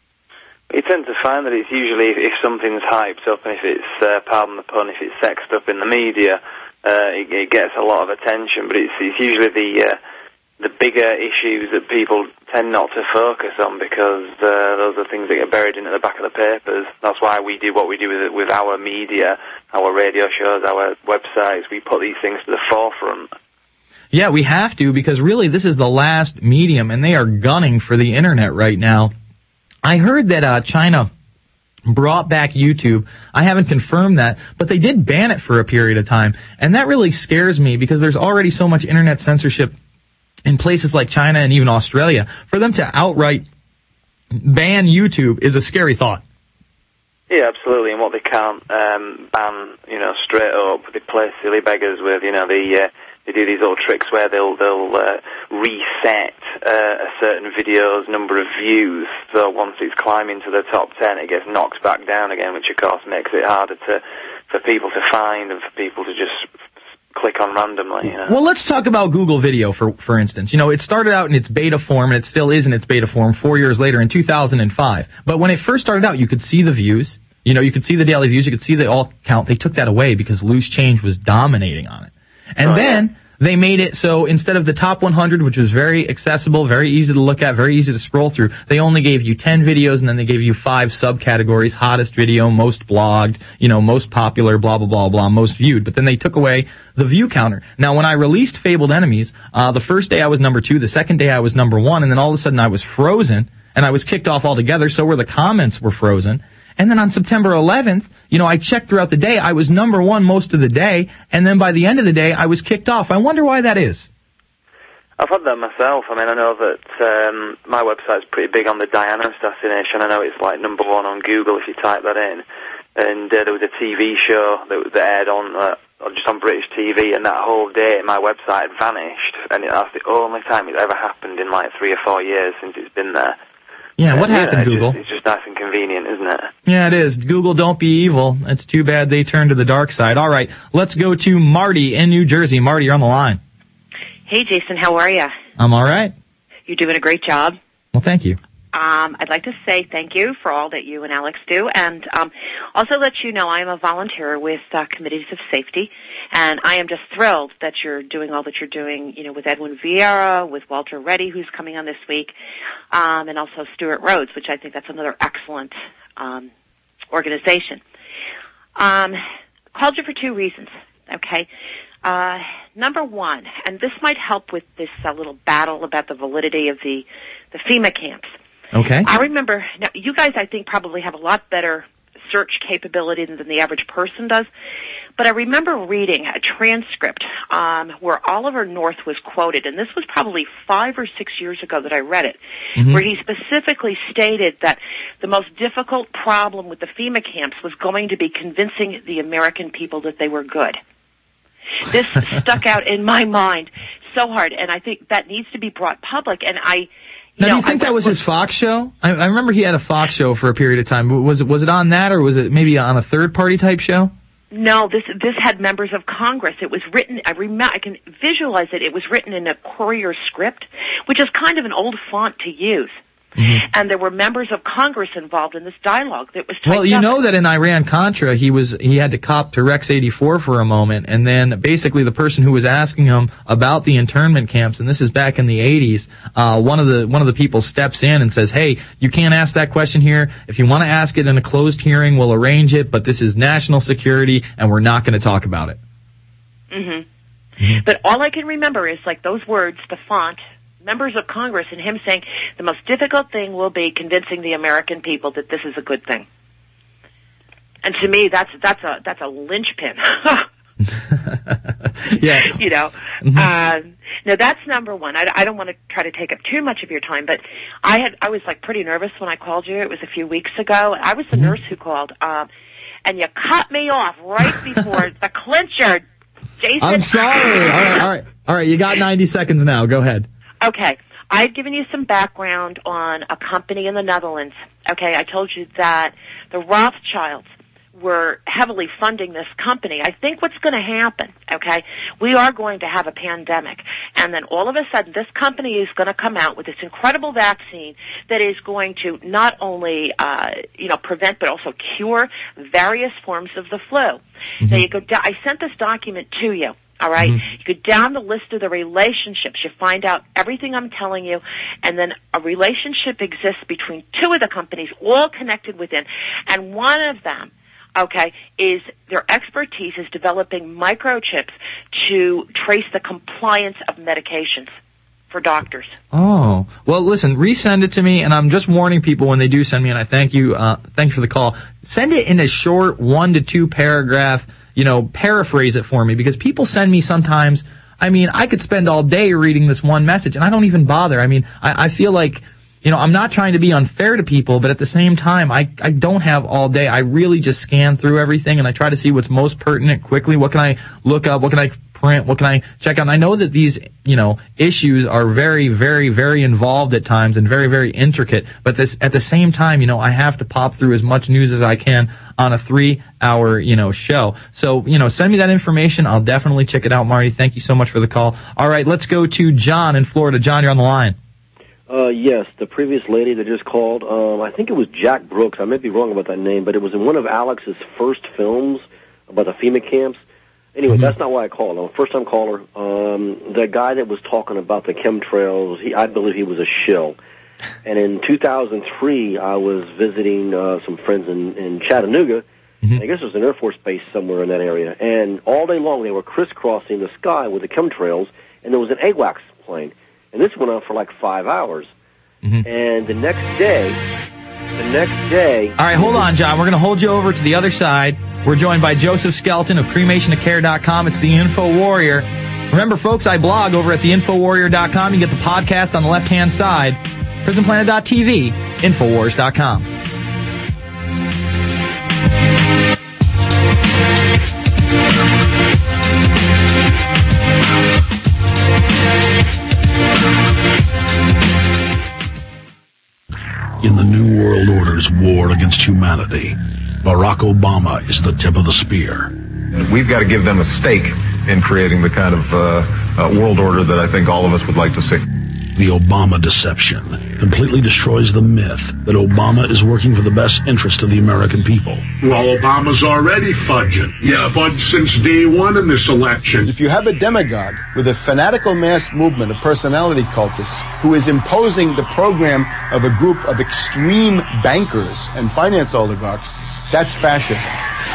You tend to find that it's usually if, if something's hyped up and if it's, uh, pardon the pun, if it's sexed up in the media, uh, it, it gets a lot of attention, but it's, it's usually the, uh, the bigger issues that people tend not to focus on because, uh, those are things that get buried into the back of the papers. That's why we do what we do with, with our media, our radio shows, our websites. We put these things to the forefront. Yeah, we have to, because really this is the last medium, and they are gunning for the internet right now. I heard that uh, China brought back YouTube. I haven't confirmed that, but they did ban it for a period of time, and that really scares me because there's already so much internet censorship in places like China and even Australia. For them to outright ban YouTube is a scary thought. Yeah, absolutely, and what they can't um, ban, you know, straight up, they play silly beggars with, you know, the... Uh, They do these little tricks where they'll they'll uh, reset uh, a certain video's number of views. So once it's climbing to the top ten, it gets knocked back down again, which of course makes it harder to for people to find and for people to just click on randomly. You know? Well, let's talk about Google Video for for instance. You know, it started out in its beta form, and it still is in its beta form four years later in two thousand five. But when it first started out, you could see the views. You know, you could see the daily views. You could see the all count. They took that away because loose change was dominating on it. And oh, then, yeah. They made it so instead of the top one hundred, which was very accessible, very easy to look at, very easy to scroll through, they only gave you ten videos, and then they gave you five subcategories: hottest video, most blogged, you know, most popular, blah, blah, blah, blah, most viewed. But then they took away the view counter. Now, when I released Fabled Enemies, uh, the first day I was number two, the second day I was number one, and then all of a sudden I was frozen, and I was kicked off altogether, so were the comments were frozen. And then on September eleventh, you know, I checked throughout the day, I was number one most of the day, and then by the end of the day, I was kicked off. I wonder why that is. I've had that myself. I mean, I know that um, my website's pretty big on the Diana assassination. I know it's like number one on Google if you type that in. And uh, there was a T V show that, that aired on uh, just on British T V, and that whole day my website had vanished. And that's the only time it's ever happened in like three or four years since it's been there. Yeah, what happened, yeah, Google? Just, it's just nice and convenient, isn't it? Yeah, it is. Google, don't be evil. It's too bad they turned to the dark side. All right, let's go to Marty in New Jersey. Marty, you're on the line. Hey, Jason, how are you? I'm all right. You're doing a great job. Well, thank you. Um, I'd like to say thank you for all that you and Alex do, and um, also let you know I am a volunteer with uh, Committees of Safety, and I am just thrilled that you're doing all that you're doing, you know, with Edwin Vieira, with Walter Reddy, who's coming on this week, um, and also Stuart Rhodes, which I think that's another excellent um, organization. Um, called you for two reasons, okay? Uh, number one, and this might help with this uh, little battle about the validity of the, the FEMA camps. Okay. I remember, now you guys I think probably have a lot better search capability than, than the average person does, but I remember reading a transcript um, where Oliver North was quoted, and this was probably five or six years ago that I read it, mm-hmm. where he specifically stated that the most difficult problem with the FEMA camps was going to be convincing the American people that they were good. This stuck out in my mind so hard, and I think that needs to be brought public, and I... You now, know, do you think I, that was his Fox show? I, I remember he had a Fox show for a period of time. Was it was it on that, or was it maybe on a third party type show? No, this this had members of Congress. It was written. I remember. I can visualize it. It was written in a Courier script, which is kind of an old font to use. Mm-hmm. And there were members of Congress involved in this dialogue that was typed Well, you up. know that in Iran-Contra, he was he had to cop to Rex eighty-four for a moment, and then basically the person who was asking him about the internment camps, and this is back in the eighties, uh, one of the one of the people steps in and says, "Hey, you can't ask that question here. If you want to ask it in a closed hearing, we'll arrange it, but this is national security, and we're not going to talk about it." Mm-hmm. Mm-hmm. But all I can remember is like those words, the font, members of Congress, and him saying the most difficult thing will be convincing the American people that this is a good thing. And to me, that's that's a that's a linchpin. Yeah, you know. Mm-hmm. Uh, now that's number one. I, I don't want to try to take up too much of your time, but I had I was like pretty nervous when I called you. It was a few weeks ago. I was the mm-hmm. nurse who called, um, and you cut me off right before the clincher. Jason, I'm sorry. all right, all right, all right. You got ninety seconds now. Go ahead. Okay. I've given you some background on a company in the Netherlands. Okay, I told you that the Rothschilds were heavily funding this company. I think what's going to happen, okay, we are going to have a pandemic, and then all of a sudden this company is going to come out with this incredible vaccine that is going to not only, uh, you know, prevent but also cure various forms of the flu. Mm-hmm. Now, you go down, I sent this document to you. All right? Mm-hmm. You go down the list of the relationships. You find out everything I'm telling you, and then a relationship exists between two of the companies, all connected within. And one of them, okay, is their expertise is developing microchips to trace the compliance of medications for doctors. Oh, well, listen, resend it to me, and I'm just warning people when they do send me, and I thank you, uh, thank you for the call. Send it in a short one to two paragraph, you know, paraphrase it for me, because people send me sometimes, I mean, I could spend all day reading this one message, and I don't even bother. I mean, I, I feel like, you know, I'm not trying to be unfair to people, but at the same time, I, I don't have all day. I really just scan through everything, and I try to see what's most pertinent quickly. What can I look up? What can I print? What can I check out? And I know that these, you know, issues are very, very, very involved at times and very, very intricate, but this, at the same time, you know, I have to pop through as much news as I can on a three hour, you know, show. So, you know, send me that information. I'll definitely check it out, Marty. Thank you so much for the call. All right, let's go to John in Florida. John, you're on the line. Uh, yes, the previous lady that just called, um, I think it was Jack Brooks. I may be wrong about that name, but it was in one of Alex's first films about the FEMA camps. Anyway, Mm-hmm. that's not why I called. I'm a first-time caller. Um, the guy that was talking about the chemtrails, he, I believe he was a shill. And in two thousand three, I was visiting uh, some friends in, in Chattanooga. Mm-hmm. I guess it was an Air Force base somewhere in that area. And all day long, they were crisscrossing the sky with the chemtrails, and there was an AWACS plane. And this went on for like five hours. Mm-hmm. And the next day, the next day... All right, hold on, John. We're going to hold you over to the other side. We're joined by Joseph Skelton of cremation to care dot com. It's the Info Warrior. Remember, folks, I blog over at the info warrior dot com. You get the podcast on the left-hand side. prison planet dot t v, infowars dot com. In the New World Order's war against humanity, Barack Obama is the tip of the spear. We've got to give them a stake in creating the kind of uh, uh, world order that I think all of us would like to see. The Obama deception completely destroys the myth that Obama is working for the best interest of the American people. Well, Obama's already fudging. He's Yeah. fudged since day one in this election. If you have a demagogue with a fanatical mass movement of personality cultists who is imposing the program of a group of extreme bankers and finance oligarchs, that's fascism.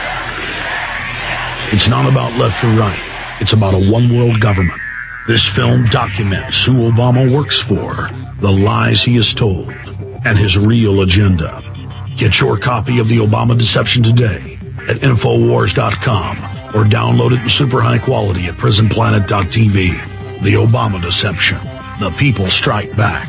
It's not about left or right. It's about a one-world government. This film documents who Obama works for, the lies he has told, and his real agenda. Get your copy of The Obama Deception today at infowars dot com or download it in super high quality at prison planet dot t v. The Obama Deception. The people strike back.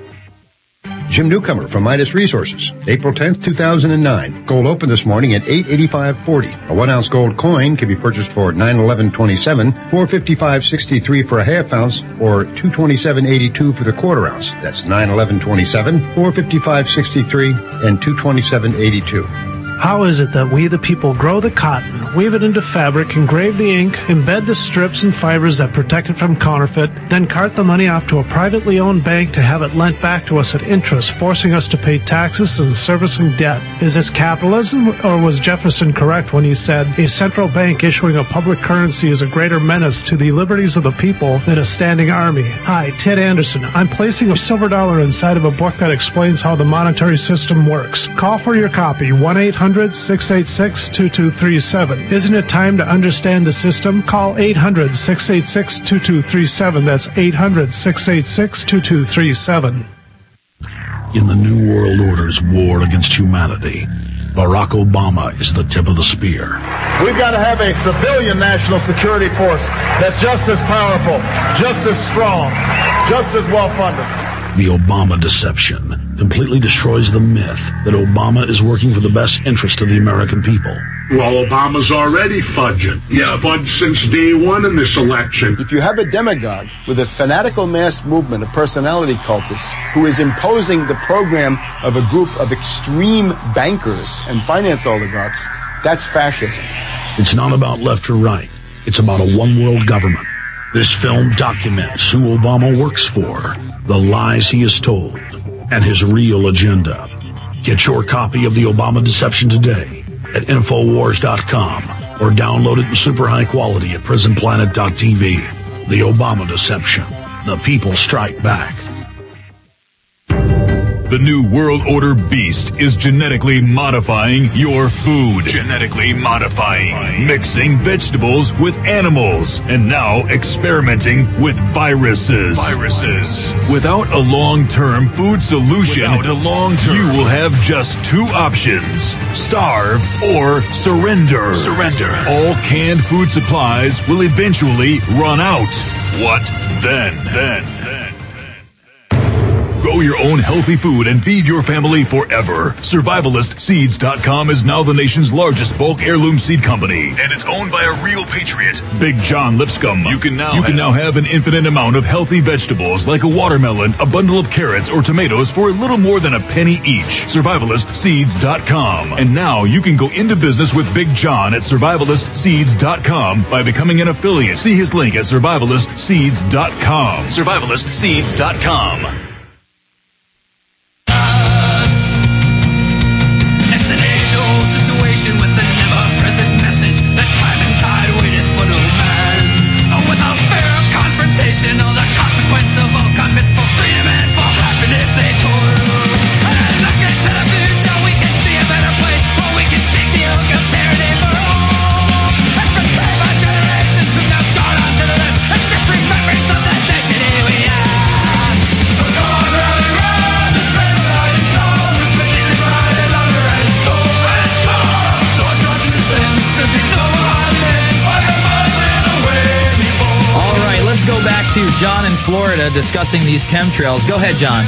Jim Newcomer from Midas Resources, April tenth, two thousand nine. Gold opened this morning at eight eighty-five forty. A one-ounce gold coin can be purchased for nine eleven twenty-seven, four fifty-five sixty-three for a half ounce, or two twenty-seven eighty-two for the quarter ounce. That's nine eleven twenty-seven, four fifty-five sixty-three, and two twenty-seven eighty-two. How is it that we the people grow the cotton, weave it into fabric, engrave the ink, embed the strips and fibers that protect it from counterfeit, then cart the money off to a privately owned bank to have it lent back to us at interest, forcing us to pay taxes and servicing debt? Is this capitalism, or was Jefferson correct when he said, a central bank issuing a public currency is a greater menace to the liberties of the people than a standing army? Hi, Ted Anderson. I'm placing a silver dollar inside of a book that explains how the monetary system works. Call for your copy, one eight hundred six eight six two two three seven. Isn't it time to understand the system? Call eight hundred six eight six two two three seven. That's eight hundred six eight six two two three seven. In the New World Order's war against humanity, Barack Obama is the tip of the spear. We've got to have a civilian national security force that's just as powerful, just as strong, just as well funded. The Obama deception completely destroys the myth that Obama is working for the best interest of the American people. Well, Obama's already fudging. He's fudged since day one in this election. If you have a demagogue with a fanatical mass movement of personality cultists who is imposing the program of a group of extreme bankers and finance oligarchs, that's fascism. It's not about left or right. It's about a one-world government. This film documents who Obama works for, the lies he has told, and his real agenda. Get your copy of The Obama Deception today at infowars dot com or download it in super high quality at prison planet dot t v. The Obama Deception. The people strike back. The New World Order beast is genetically modifying your food. Genetically modifying. Mixing vegetables with animals. And now experimenting with viruses. Viruses. Without a long-term food solution, Without a long-term, you will have just two options. Starve or surrender. Surrender. All canned food supplies will eventually run out. What then? Then. Then. Grow your own healthy food and feed your family forever. Survivalist Seeds dot com is now the nation's largest bulk heirloom seed company, and it's owned by a real patriot, Big John Lipscomb. You can now you have, can now have an infinite amount of healthy vegetables like a watermelon, a bundle of carrots, or tomatoes for a little more than a penny each. Survivalist Seeds dot com. And now you can go into business with Big John at Survivalist Seeds dot com by becoming an affiliate. See his link at Survivalist Seeds dot com. Survivalist Seeds dot com. With the never-present message that time and tide waiteth for no John in Florida discussing these chemtrails. Go ahead, John.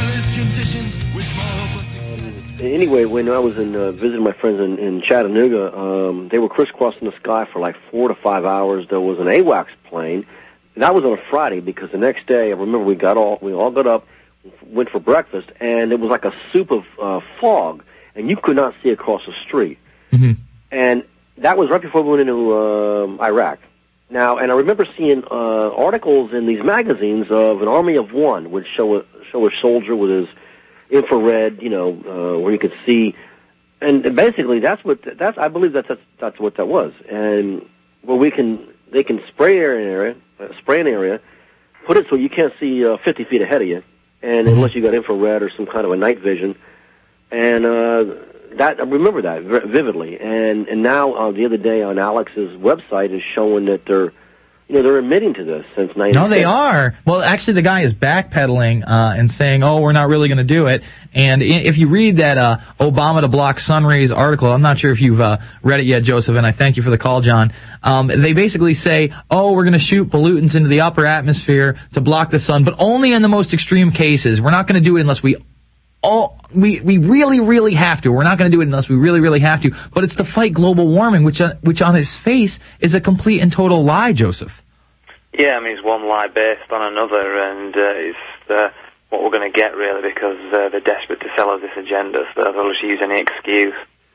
Anyway, when I was in uh, visiting my friends in, in Chattanooga, um, they were crisscrossing the sky for like four to five hours. There was an AWACS plane. And that was on a Friday because the next day, I remember we got all we all got up, went for breakfast, and it was like a soup of uh, fog, and you could not see across the street. Mm-hmm. And that was right before we went into um, Iraq. Now, and I remember seeing uh, articles in these magazines of an army of one, which show a, show a soldier with his infrared, you know, uh, where you could see, and basically that's what that's. I believe that's that's, that's what that was, and where we can they can spray an area, uh, spray an area, put it so you can't see uh, fifty feet ahead of you, and mm-hmm. unless you got infrared or some kind of a night vision, and uh, that I remember that vividly, and and now uh, the other day on Alex's website is showing that they're. You know, they're admitting to this since ninety-six. No, they are. Well, actually, the guy is backpedaling uh, and saying, oh, we're not really going to do it. And if you read that uh, Obama to block sun rays article, I'm not sure if you've uh, read it yet, Joseph, and I thank you for the call, John. Um, they basically say, oh, we're going to shoot pollutants into the upper atmosphere to block the sun, but only in the most extreme cases. We're not going to do it unless we all we we really, really have to. We're not going to do it unless we really, really have to. But it's to fight global warming, which uh, which on its face is a complete and total lie, Joseph. Yeah, I mean, it's one lie based on another, and uh, it's uh, what we're going to get, really, because uh, they're desperate to sell us this agenda, so they'll just use any excuse.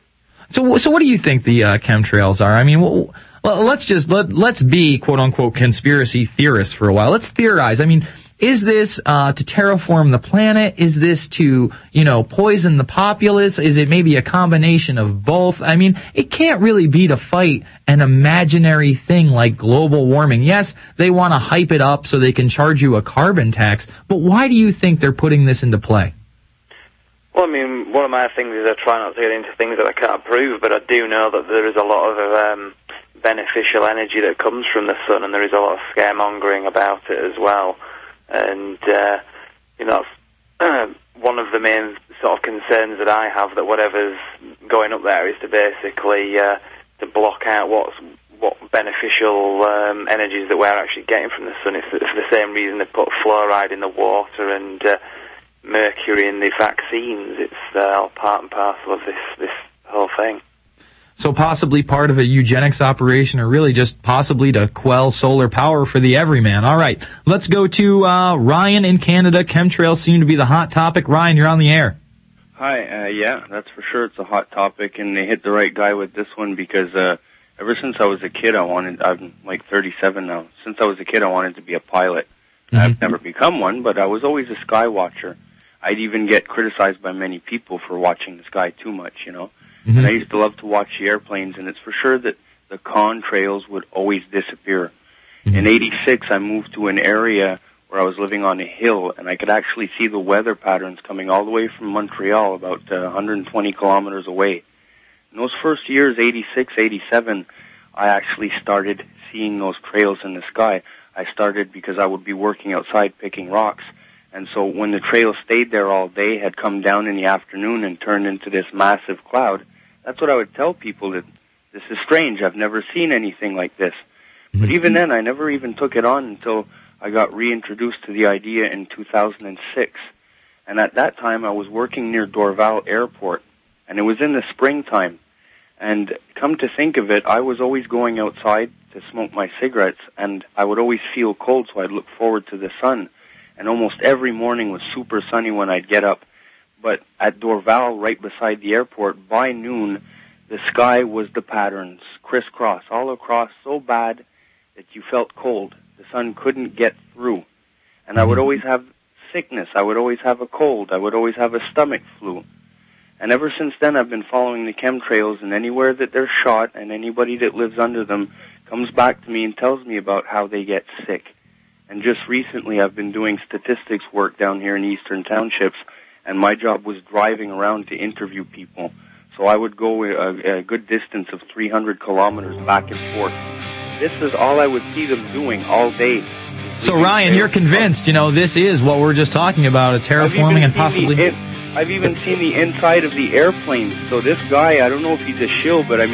So, so what do you think the uh, chemtrails are? I mean, well, let's just let let's be quote unquote conspiracy theorists for a while. Let's theorize. I mean. Is this uh, to terraform the planet? Is this to, you know, poison the populace? Is it maybe a combination of both? I mean, it can't really be to fight an imaginary thing like global warming. Yes, they want to hype it up so they can charge you a carbon tax, but why do you think they're putting this into play? Well, I mean, one of my things is I try not to get into things that I can't prove, but I do know that there is a lot of um, beneficial energy that comes from the sun, and there is a lot of scaremongering about it as well. And, uh, you know, uh, one of the main sort of concerns that I have, that whatever's going up there is to basically uh, to block out what's what beneficial um, energies that we're actually getting from the sun. It's, it's the same reason they put fluoride in the water and uh, mercury in the vaccines. It's uh, all part and parcel of this, this whole thing. So possibly part of a eugenics operation, or really just possibly to quell solar power for the everyman. All right, let's go to uh, Ryan in Canada. Chemtrails seem to be the hot topic. Ryan, you're on the air. Hi, uh, yeah, that's for sure. It's a hot topic, and they hit the right guy with this one because uh, ever since I was a kid, I wanted, I'm like thirty-seven now. Since I was a kid, I wanted to be a pilot. Mm-hmm. I've never become one, but I was always a sky watcher. I'd even get criticized by many people for watching the sky too much, you know. Mm-hmm. And I used to love to watch the airplanes, and it's for sure that the contrails would always disappear. Mm-hmm. In eighty-six, I moved to an area where I was living on a hill, and I could actually see the weather patterns coming all the way from Montreal, about uh, one hundred twenty kilometers away. In those first years, eighty-six, eighty-seven, I actually started seeing those trails in the sky. I started because I would be working outside picking rocks. And so when the trail stayed there all day, had come down in the afternoon and turned into this massive cloud, that's what I would tell people, that this is strange. I've never seen anything like this. Mm-hmm. But even then, I never even took it on until I got reintroduced to the idea in two thousand six. And at that time, I was working near Dorval Airport, and it was in the springtime. And come to think of it, I was always going outside to smoke my cigarettes, and I would always feel cold, so I'd look forward to the sun. And almost every morning was super sunny when I'd get up. But at Dorval, right beside the airport, by noon, the sky was the patterns, crisscross, all across, so bad that you felt cold. The sun couldn't get through. And I would always have sickness. I would always have a cold. I would always have a stomach flu. And ever since then, I've been following the chemtrails, and anywhere that they're shot, and anybody that lives under them comes back to me and tells me about how they get sick. And just recently, I've been doing statistics work down here in Eastern Townships, and my job was driving around to interview people. So I would go a, a good distance of three hundred kilometers back and forth. This is all I would see them doing all day. So Ryan, you're convinced, you know, this is what we're just talking about, a terraforming and possibly... In, I've even seen the inside of the airplane. So this guy, I don't know if he's a shill, but I mean,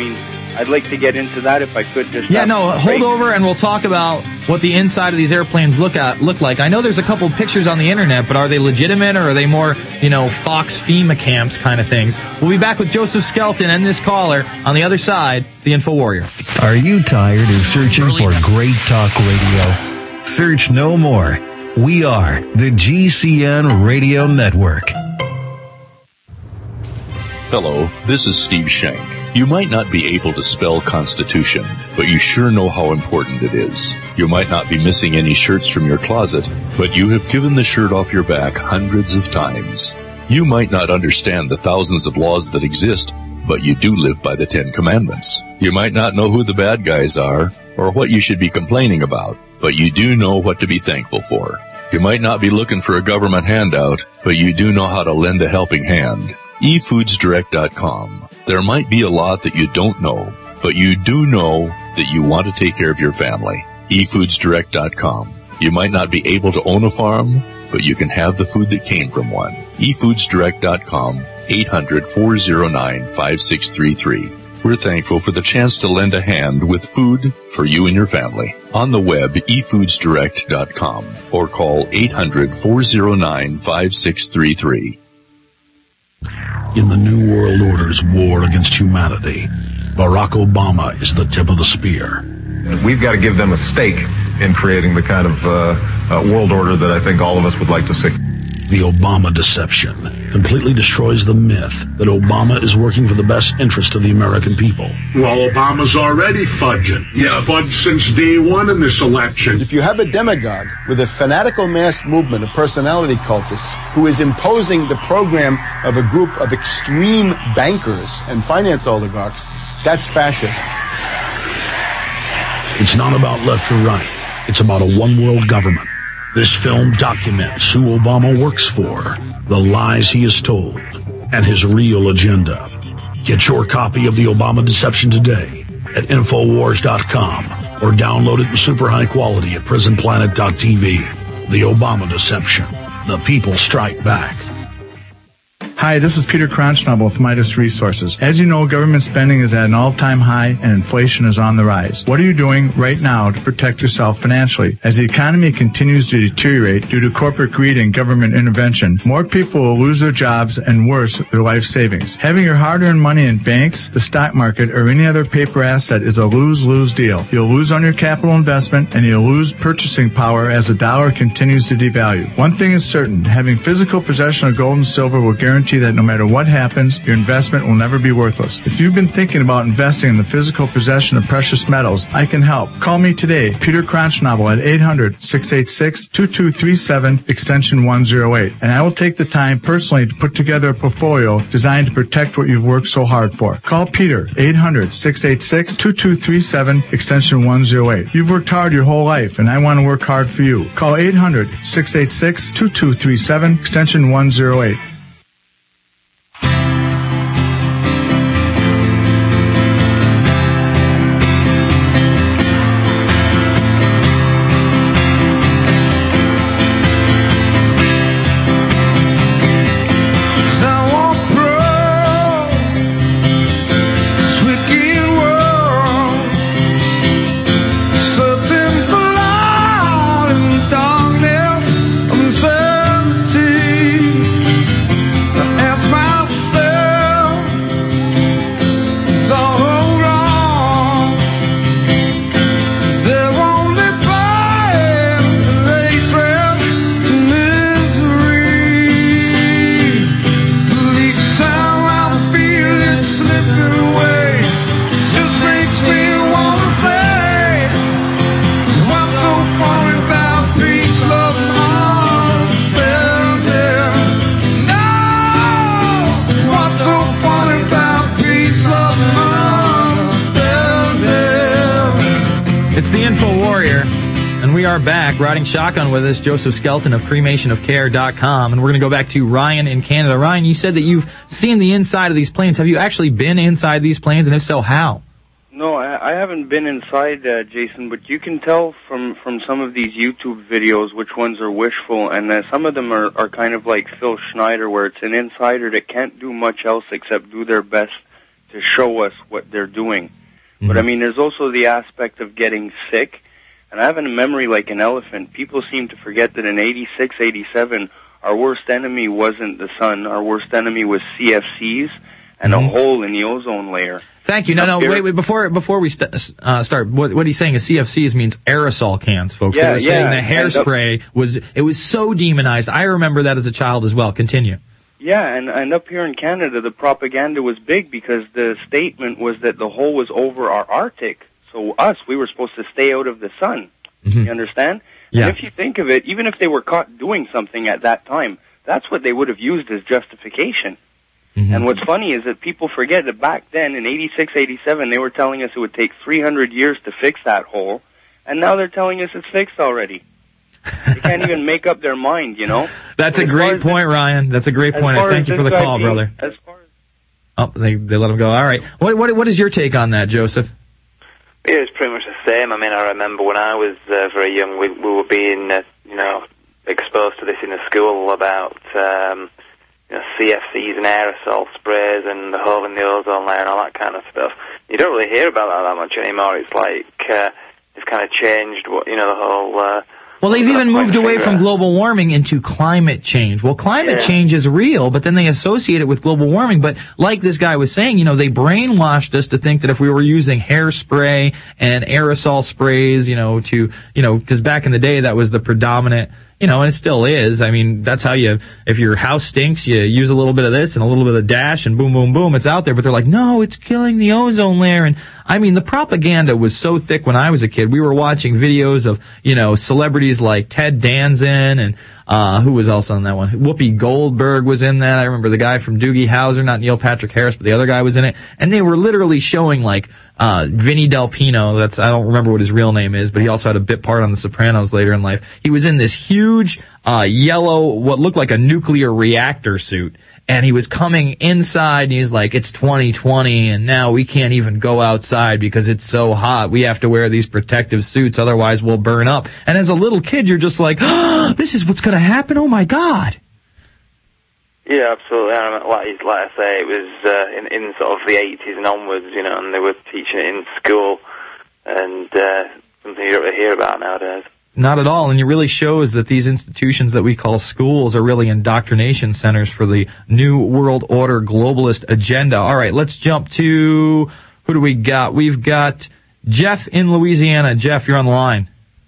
I'd like to get into that if I could. Just Yeah, have no, some hold space. over and we'll talk about what the inside of these airplanes look at, look like. I know there's a couple pictures on the internet, but are they legitimate or are they more, you know, Fox FEMA camps kind of things? We'll be back with Joseph Skelton and this caller on the other side. It's the Info Warrior. Are you tired of searching for great talk radio? Search no more. We are the G C N Radio Network. Hello, this is Steve Shank. You might not be able to spell Constitution, but you sure know how important it is. You might not be missing any shirts from your closet, but you have given the shirt off your back hundreds of times. You might not understand the thousands of laws that exist, but you do live by the Ten Commandments. You might not know who the bad guys are, or what you should be complaining about, but you do know what to be thankful for. You might not be looking for a government handout, but you do know how to lend a helping hand. e foods direct dot com. There might be a lot that you don't know, but you do know that you want to take care of your family. e foods direct dot com. You might not be able to own a farm, but you can have the food that came from one. e foods direct dot com, eight hundred, four oh nine, five six three three. We're thankful for the chance to lend a hand with food for you and your family. On the web, e foods direct dot com, or call eight hundred, four oh nine, five six three three. In the New World Order's war against humanity, Barack Obama is the tip of the spear. We've got to give them a stake in creating the kind of uh, uh, world order that I think all of us would like to see. The Obama deception completely destroys the myth that Obama is working for the best interest of the American people. Well, Obama's already fudging. He's yeah. fudged since day one in this election. If you have a demagogue with a fanatical mass movement of personality cultists who is imposing the program of a group of extreme bankers and finance oligarchs, that's fascism. It's not about left or right. It's about a one-world government. This film documents who Obama works for, the lies he has told, and his real agenda. Get your copy of The Obama Deception today at Infowars dot com or download it in super high quality at Prison Planet dot T V. The Obama Deception. The people strike back. Hi, this is Peter Kronschnabel with Midas Resources. As you know, government spending is at an all-time high and inflation is on the rise. What are you doing right now to protect yourself financially? As the economy continues to deteriorate due to corporate greed and government intervention, more people will lose their jobs and worse, their life savings. Having your hard-earned money in banks, the stock market, or any other paper asset is a lose-lose deal. You'll lose on your capital investment and you'll lose purchasing power as the dollar continues to devalue. One thing is certain, having physical possession of gold and silver will guarantee that no matter what happens, your investment will never be worthless. If you've been thinking about investing in the physical possession of precious metals, I can help. Call me today, Peter Kronschnabel, at eight hundred, six eight six, two two three seven, extension one oh eight, and I will take the time personally to put together a portfolio designed to protect what you've worked so hard for. Call Peter, eight hundred, six eight six, two two three seven, extension one oh eight. You've worked hard your whole life, and I want to work hard for you. Call eight hundred, six eight six, two two three seven, extension one oh eight. Riding shotgun with us, Joseph Skelton of cremation of care dot com, and we're going to go back to Ryan in Canada. Ryan, you said that you've seen the inside of these planes. Have you actually been inside these planes, and if so, how? No, I, I haven't been inside, uh, Jason, but you can tell from, from some of these YouTube videos which ones are wishful, and uh, some of them are, are kind of like Phil Schneider, where it's an insider that can't do much else except do their best to show us what they're doing. Mm-hmm. But I mean, there's also the aspect of getting sick. And I have a memory like an elephant. People seem to forget that in eighty-six, eighty-seven, our worst enemy wasn't the sun. Our worst enemy was C F Cs and mm-hmm. a hole in the ozone layer. Thank you. No, no, wait, wait. Before before we st- uh, start, what, what he's saying is C F Cs means aerosol cans, folks. Yeah, they were yeah. saying the hairspray was it was so demonized. I remember that as a child as well. Continue. Yeah, and, and up here in Canada, the propaganda was big because the statement was that the hole was over our Arctic. So us, we were supposed to stay out of the sun. Mm-hmm. You understand? Yeah. And if you think of it, even if they were caught doing something at that time, that's what they would have used as justification. Mm-hmm. And what's funny is that people forget that back then, in eighty-six, eighty-seven, they were telling us it would take three hundred years to fix that hole, and now they're telling us it's fixed already. They can't even make up their mind, you know? That's a great point, Ryan. That's a great point. I thank you for the call, brother. As far as oh, they they let him go. All right. What what what is your take on that, Joseph? Yeah, it's pretty much the same. I mean, I remember when I was uh, very young, we, we were being, uh, you know, exposed to this in the school about, um, you know, C F Cs and aerosol sprays and the hole in the ozone layer and all that kind of stuff. You don't really hear about that that much anymore. It's like uh, it's kind of changed, what you know, the whole. Uh, Well, they've even moved away from global warming into climate change. Well, climate Yeah. change is real, but then they associate it with global warming. But like this guy was saying, you know, they brainwashed us to think that if we were using hairspray and aerosol sprays, you know, to, you know, because back in the day that was the predominant, you know, and it still is. I mean, that's how you, if your house stinks, you use a little bit of this and a little bit of Dash and boom, boom, boom, it's out there. But they're like, no, it's killing the ozone layer. And I mean, the propaganda was so thick when I was a kid. We were watching videos of, you know, celebrities like Ted Danson and, uh, who was also on that one? Whoopi Goldberg was in that. I remember the guy from Doogie Howser, not Neil Patrick Harris, but the other guy was in it. And they were literally showing like, uh, Vinny Del Pino. That's, I don't remember what his real name is, but he also had a bit part on The Sopranos later in life. He was in this huge, uh, yellow, what looked like a nuclear reactor suit. And he was coming inside and he's like, it's twenty twenty and now we can't even go outside because it's so hot. We have to wear these protective suits, otherwise we'll burn up. And as a little kid, you're just like, oh, this is what's going to happen? Oh my God. Yeah, absolutely. I remember, like, like I say, it was uh, in, in sort of the eighties and onwards, you know, and they were teaching it in school, and uh, something you don't really hear about nowadays. Not at all, and it really shows that these institutions that we call schools are really indoctrination centers for the New World Order globalist agenda. All right, let's jump to, who do we got? We've got Jeff in Louisiana. Jeff, you're on the line.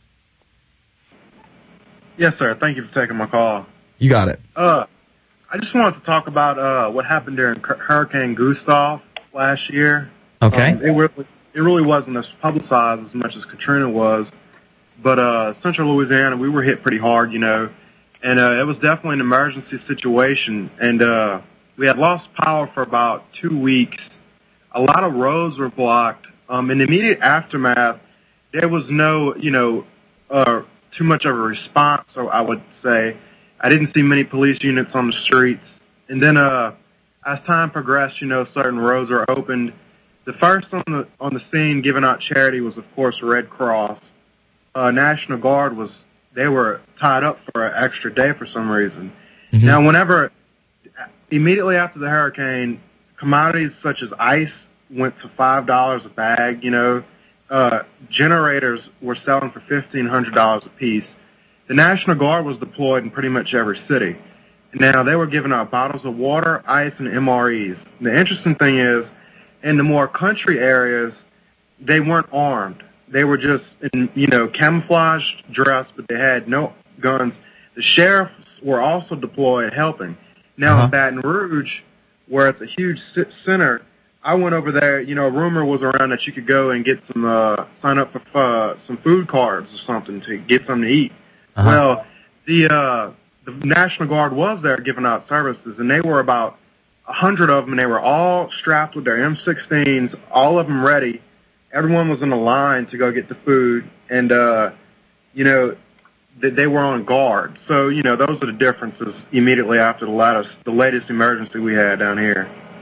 Yes, sir. Thank you for taking my call. You got it. Uh, I just wanted to talk about uh, what happened during Hurricane Gustav last year. Okay. Um, it, really, it really wasn't as publicized as much as Katrina was. But uh, Central Louisiana, we were hit pretty hard, you know, and uh, it was definitely an emergency situation. And uh, we had lost power for about two weeks. A lot of roads were blocked. Um, in the immediate aftermath, there was no, you know, uh, too much of a response, so I would say. I didn't see many police units on the streets. And then uh, as time progressed, you know, certain roads were opened. The first on the on the scene giving out charity was, of course, Red Cross. Uh, National Guard was, they were tied up for an extra day for some reason. Mm-hmm. Now, whenever, immediately after the hurricane, commodities such as ice went to five dollars a bag, you know, uh, generators were selling for fifteen hundred dollars a piece. The National Guard was deployed in pretty much every city. Now, they were giving out bottles of water, ice, and M R Es. The interesting thing is, in the more country areas, they weren't armed. They were just in, you know, camouflaged dress, but they had no guns. The sheriffs were also deployed helping. Now, uh-huh. in Baton Rouge, where it's a huge center, I went over there, you know, a rumor was around that you could go and get some, uh, sign up for uh, some food cards or something to get something to eat. Uh-huh. Well, the, uh, the National Guard was there giving out services, and they were about a hundred of them, and they were all strapped with their M sixteens, all of them ready. Everyone was in a line to go get the food, and, uh, you know, they, they were on guard. So, you know, those are the differences immediately after the latest, the latest emergency we had down here.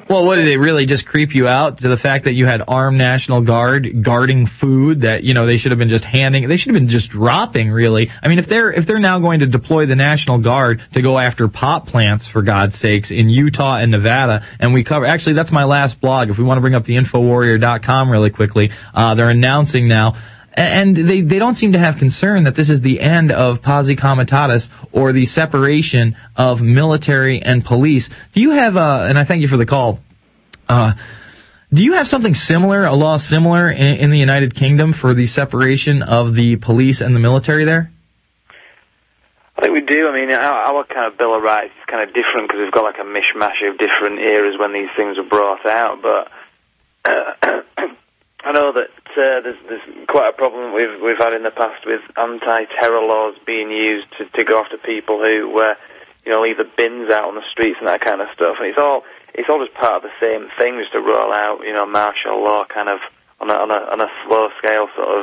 Well, what did it really just creep you out to the fact that you had armed National Guard guarding food that, you know, they should have been just handing, they should have been just dropping, really. I mean, if they're, if they're now going to deploy the National Guard to go after pot plants, for God's sakes, in Utah and Nevada, and we cover, actually, that's my last blog. If we want to bring up the info warrior dot com really quickly, uh, they're announcing now, and they, they don't seem to have concern that this is the end of Posse Comitatus or the separation of military and police. Do you have, uh, and I thank you for the call, uh, do you have something similar, a law similar in, in the United Kingdom for the separation of the police and the military there? I think we do. I mean, our, our kind of Bill of Rights is kind of different because we've got like a mishmash of different eras when these things were brought out, but uh, I know that uh, there's, there's quite a problem we've we've had in the past with anti-terror laws being used to, to go after people who, uh, you know, leave the bins out on the streets and that kind of stuff. And it's all it's all just part of the same thing, just to roll out, you know, martial law kind of on a on a, on a slow scale, sort of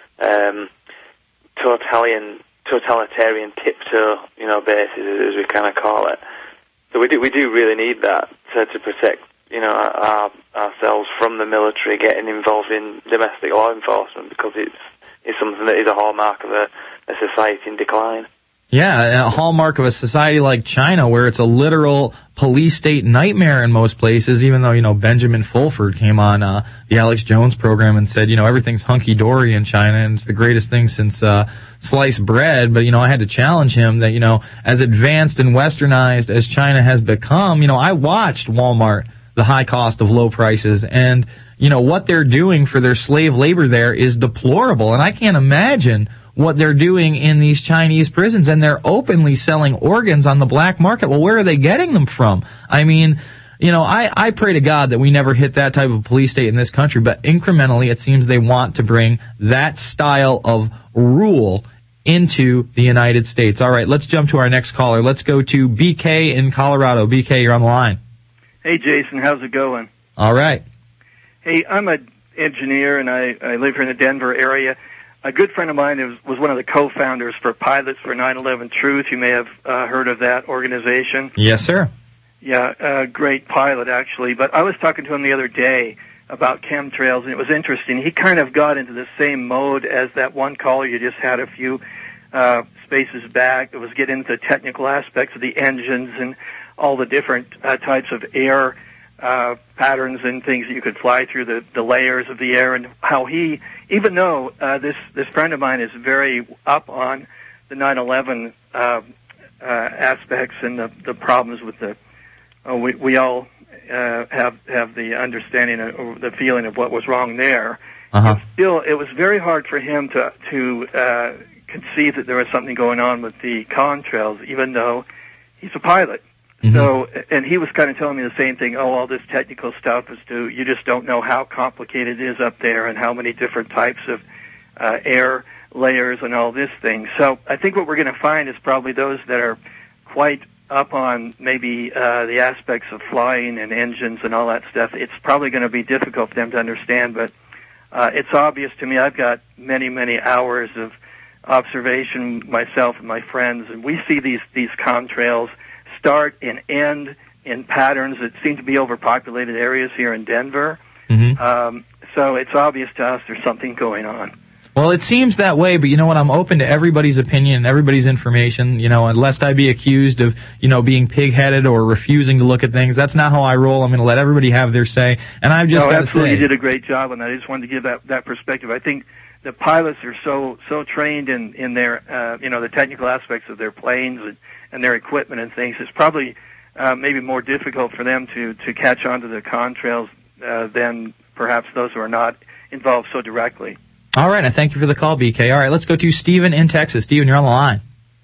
um, totalitarian totalitarian tiptoe, you know, basis, as we kind of call it. So we do we do really need that to, to protect, you know, our, ourselves from the military getting involved in domestic law enforcement, because it's it's something that is a hallmark of a, a society in decline. Yeah, a hallmark of a society like China, where it's a literal police state nightmare in most places, even though, you know, Benjamin Fulford came on uh, the Alex Jones program and said, you know, everything's hunky-dory in China and it's the greatest thing since uh, sliced bread. But, you know, I had to challenge him that, you know, as advanced and westernized as China has become, you know, I watched Walmart, the high cost of low prices, and, you know, what they're doing for their slave labor there is deplorable. And I can't imagine what they're doing in these Chinese prisons, and they're openly selling organs on the black market. Well, where are they getting them from? I mean, you know, I, I pray to God that we never hit that type of police state in this country, but incrementally it seems they want to bring that style of rule into the United States. All right, let's jump to our next caller. Let's go to B K in Colorado. B K, you're on the line. Hey, Jason, how's it going? All right. Hey, I'm an engineer, and I, I live here in the Denver area. A good friend of mine was, was one of the co-founders for Pilots for nine eleven Truth. You may have uh, heard of that organization. Yes, sir. Yeah, a great pilot, actually. But I was talking to him the other day about chemtrails, and it was interesting. He kind of got into the same mode as that one caller you just had a few uh, spaces back. It was getting into the technical aspects of the engines and all the different uh, types of air uh, patterns and things that you could fly through, the, the layers of the air, and how he, even though uh, this, this friend of mine is very up on the nine eleven uh, uh, aspects and the, the problems with the, uh, we, we all uh, have have the understanding of the feeling of what was wrong there. Uh-huh. Still, it was very hard for him to, to uh, conceive that there was something going on with the contrails, even though he's a pilot. Mm-hmm. So, and he was kind of telling me the same thing. Oh, all this technical stuff is due. You just don't know how complicated it is up there and how many different types of uh, air layers and all this thing. So I think what we're going to find is probably those that are quite up on maybe uh, the aspects of flying and engines and all that stuff. It's probably going to be difficult for them to understand, but uh, it's obvious to me. I've got many, many hours of observation myself and my friends, and we see these, these contrails start and end in patterns that seem to be overpopulated areas here in Denver. Mm-hmm. Um, so it's obvious to us there's something going on. Well, it seems that way, but you know what? I'm open to everybody's opinion, everybody's information, you know, unless I be accused of, you know, being pig-headed or refusing to look at things. That's not how I roll. I'm going to let everybody have their say. And I've just no, got to absolutely, say, you did a great job on that. I just wanted to give that, that perspective. I think the pilots are so, so trained in, in their, uh, you know, the technical aspects of their planes and, and their equipment and things. It's probably uh, maybe more difficult for them to, to catch on to the contrails uh, than perhaps those who are not involved so directly. All right, I thank you for the call, B K. All right, let's go to Stephen in Texas. Stephen, you're on the line.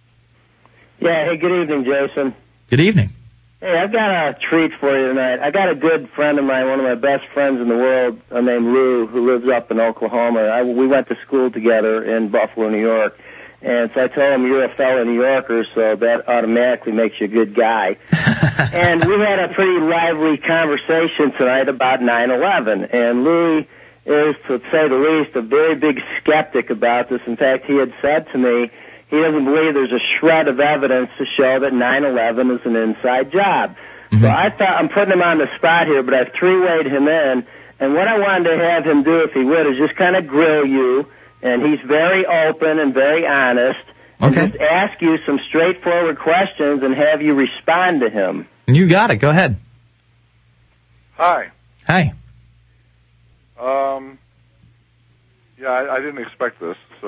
Yeah, hey, good evening, Jason. Good evening. Hey, I've got a treat for you tonight. I got a good friend of mine, one of my best friends in the world, uh, named Lou, who lives up in Oklahoma. I, we went to school together in Buffalo, New York. And so I told him, you're a fellow New Yorker, so that automatically makes you a good guy. And we had a pretty lively conversation tonight about nine eleven. And Louis is, to say the least, a very big skeptic about this. In fact, he had said to me he doesn't believe there's a shred of evidence to show that nine eleven is an inside job. So I thought, I'm putting him on the spot here, but I've three-wayed him in. And what I wanted to have him do, if he would, is just kind of grill you. And he's very open and very honest. And Okay. just ask you some straightforward questions and have you respond to him. You got it. Go ahead. Hi. Hi. Um, yeah, I, I didn't expect this. So.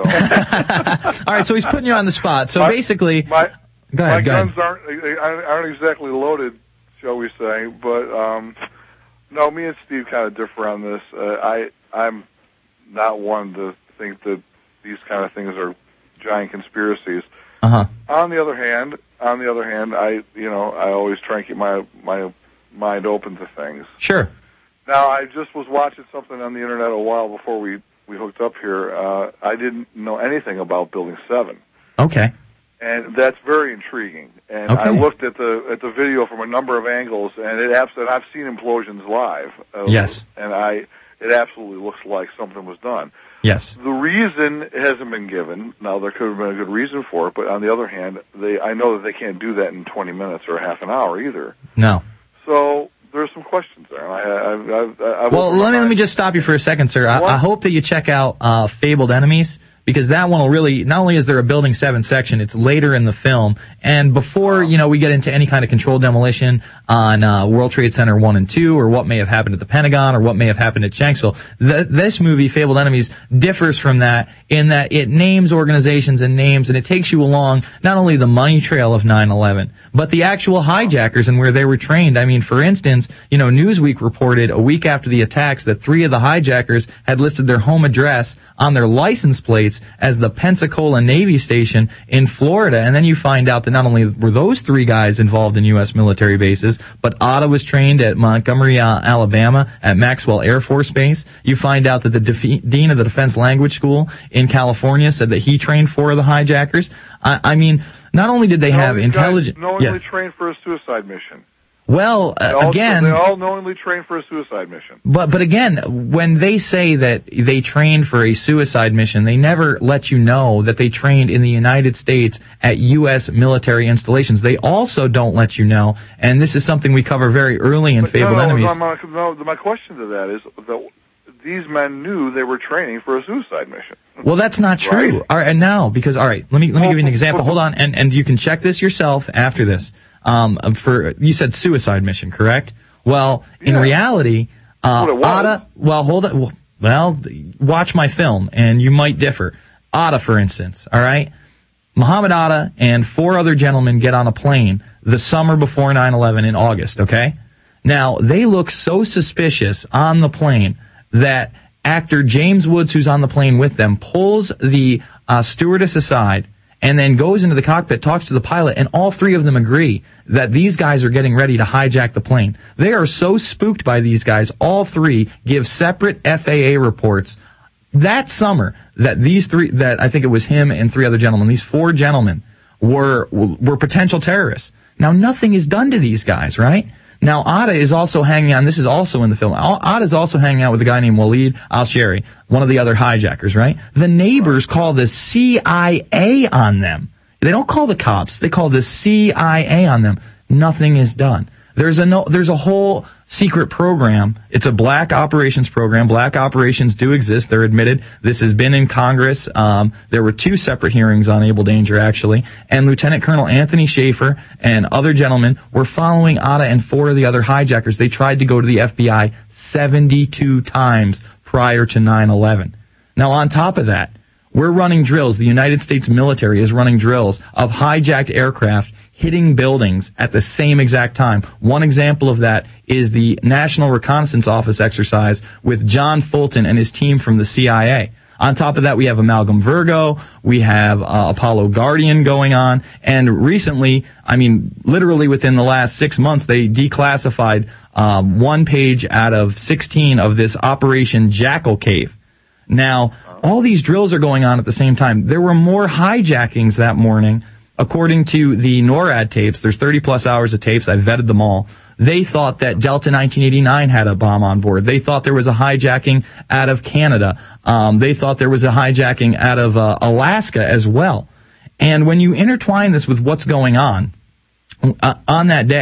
All right, so he's putting you on the spot. So My- basically, my, go ahead. my Go ahead. guns aren't aren't exactly loaded, shall we say? But um, no, me and Steve kind of differ on this. Uh, I I'm not one to think that these kind of things are giant conspiracies. Uh huh. On the other hand, on the other hand, I you know I always try and keep my my mind open to things. Sure. Now, I just was watching something on the internet a while before we, we hooked up here. Uh, I didn't know anything about Building seven. Okay. And that's very intriguing. And Okay. I looked at the at the video from a number of angles, and it absolutely, I've seen implosions live. Uh, Yes. And I it absolutely looks like something was done. Yes. The reason hasn't been given. Now, there could have been a good reason for it, but on the other hand, they I know that they can't do that in twenty minutes or half an hour either. No. So there's some questions there. I, I, I, I, I Well, let me let me just stop you for a second, sir. I, I hope that you check out uh, Fabled Enemies, because that one will really, not only is there a Building seven section, it's later in the film, and before, you know, we get into any kind of controlled demolition on uh, World Trade Center one and two, or what may have happened at the Pentagon, or what may have happened at Shanksville, th- this movie, Fabled Enemies, differs from that in that it names organizations and names, and it takes you along not only the money trail of nine eleven, but the actual hijackers and where they were trained. I mean, for instance, you know, Newsweek reported a week after the attacks that three of the hijackers had listed their home address on their license plates as the Pensacola Navy Station in Florida. And then you find out that not only were those three guys involved in U S military bases, but Otta was trained at Montgomery, uh, Alabama, at Maxwell Air Force Base. You find out that the defe- dean of the Defense Language School in California said that he trained four of the hijackers. I, I mean, not only did they No, have these intelligent... guys knowingly Yeah. trained for a suicide mission. Well, They uh, all, again... they all knowingly trained for a suicide mission. But but again, when they say that they trained for a suicide mission, they never let you know that they trained in the United States at U S military installations. They also don't let you know, and this is something we cover very early in But Fabled no, no, Enemies. No, no, no, my question to that is that these men knew they were training for a suicide mission. Well, that's not true. All right, and now, because, all right, let me let me give you an example. Hold on, and, and you can check this yourself after this. Um, for you said suicide mission, correct? Well, in reality, uh, Otta, well, hold on. Well, watch my film, and you might differ. Otta, for instance, all right? Muhammad Otta and four other gentlemen get on a plane the summer before nine eleven in August, okay? Now, they look so suspicious on the plane that actor James Woods, who's on the plane with them, pulls the uh, stewardess aside and then goes into the cockpit, talks to the pilot, and all three of them agree that these guys are getting ready to hijack the plane. They are so spooked by these guys, all three give separate F A A reports that summer that these three, that I think it was him and three other gentlemen, these four gentlemen were were potential terrorists. Now, nothing is done to these guys, right? Now, Otta is also hanging on, this is also in the film, Otta is also hanging out with a guy named Waleed al-Shari, one of the other hijackers, right? The neighbors call the C I A on them. They don't call the cops, they call the C I A on them. Nothing is done. There's a no, there's a whole secret program. It's a black operations program. Black operations do exist. They're admitted. This has been in Congress. Um, there were two separate hearings on Able Danger, actually. And Lieutenant Colonel Anthony Schaefer and other gentlemen were following Otta and four of the other hijackers. They tried to go to the F B I seventy-two times prior to nine eleven. Now, on top of that, we're running drills. The United States military is running drills of hijacked aircraft hitting buildings at the same exact time. One example of that is the National Reconnaissance Office exercise with John Fulton and his team from the C I A. On top of that, we have Amalgam Virgo, we have uh, Apollo Guardian going on, and recently, I mean, literally within the last six months, they declassified uh, one page out of sixteen of this Operation Jackal Cave. Now, all these drills are going on at the same time. There were more hijackings that morning. According to the NORAD tapes, there's thirty plus hours of tapes. I vetted them all. They thought that Delta nineteen eighty-nine had a bomb on board. They thought there was a hijacking out of Canada. Um, they thought there was a hijacking out of uh, Alaska as well. And when you intertwine this with what's going on uh, on that day,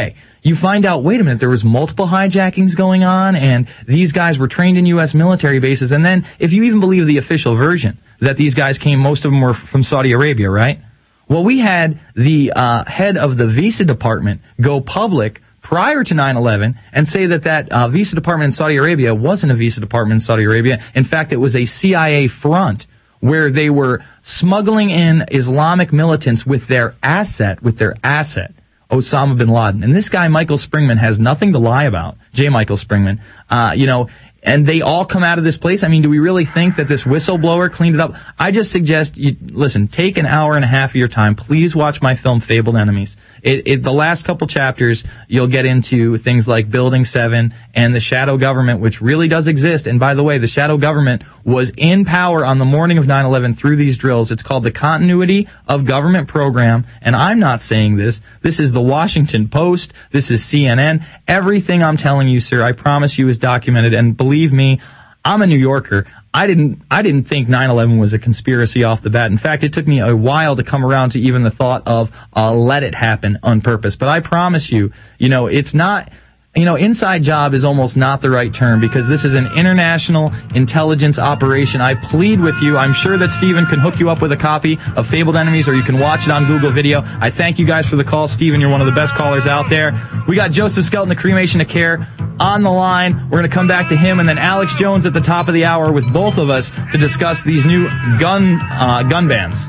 you find out, wait a minute, there was multiple hijackings going on, and these guys were trained in U S military bases. And then, if you even believe the official version, that these guys came, most of them were from Saudi Arabia, right? Well, we had the uh, head of the visa department go public prior to nine eleven and say that that uh, visa department in Saudi Arabia wasn't a visa department in Saudi Arabia. In fact, it was a C I A front where they were smuggling in Islamic militants with their asset, with their asset, Osama bin Laden. And this guy, Michael Springman, has nothing to lie about. J. Michael Springman. Uh, you know, and they all come out of this place. I mean, do we really think that this whistleblower cleaned it up? I just suggest you, listen, take an hour and a half of your time. Please watch my film, Fabled Enemies. It, it, the last couple chapters, you'll get into things like Building seven and the shadow government, which really does exist. And by the way, the shadow government was in power on the morning of nine eleven through these drills. It's called the Continuity of Government Program. And I'm not saying this. This is the Washington Post. This is C N N. Everything I'm telling you, sir, I promise you is documented. And believe me, I'm a New Yorker. I didn't, I didn't think nine eleven was a conspiracy off the bat. In fact, it took me a while to come around to even the thought of, uh, let it happen on purpose. But I promise you, you know, it's not, you know, inside job is almost not the right term because this is an international intelligence operation. I plead with you. I'm sure that Steven can hook you up with a copy of Fabled Enemies, or you can watch it on Google Video. I thank you guys for the call. Steven, you're one of the best callers out there. We got Joseph Skelton, the Cremation of Care, on the line. We're going to come back to him, and then Alex Jones at the top of the hour with both of us to discuss these new gun uh, gun bans.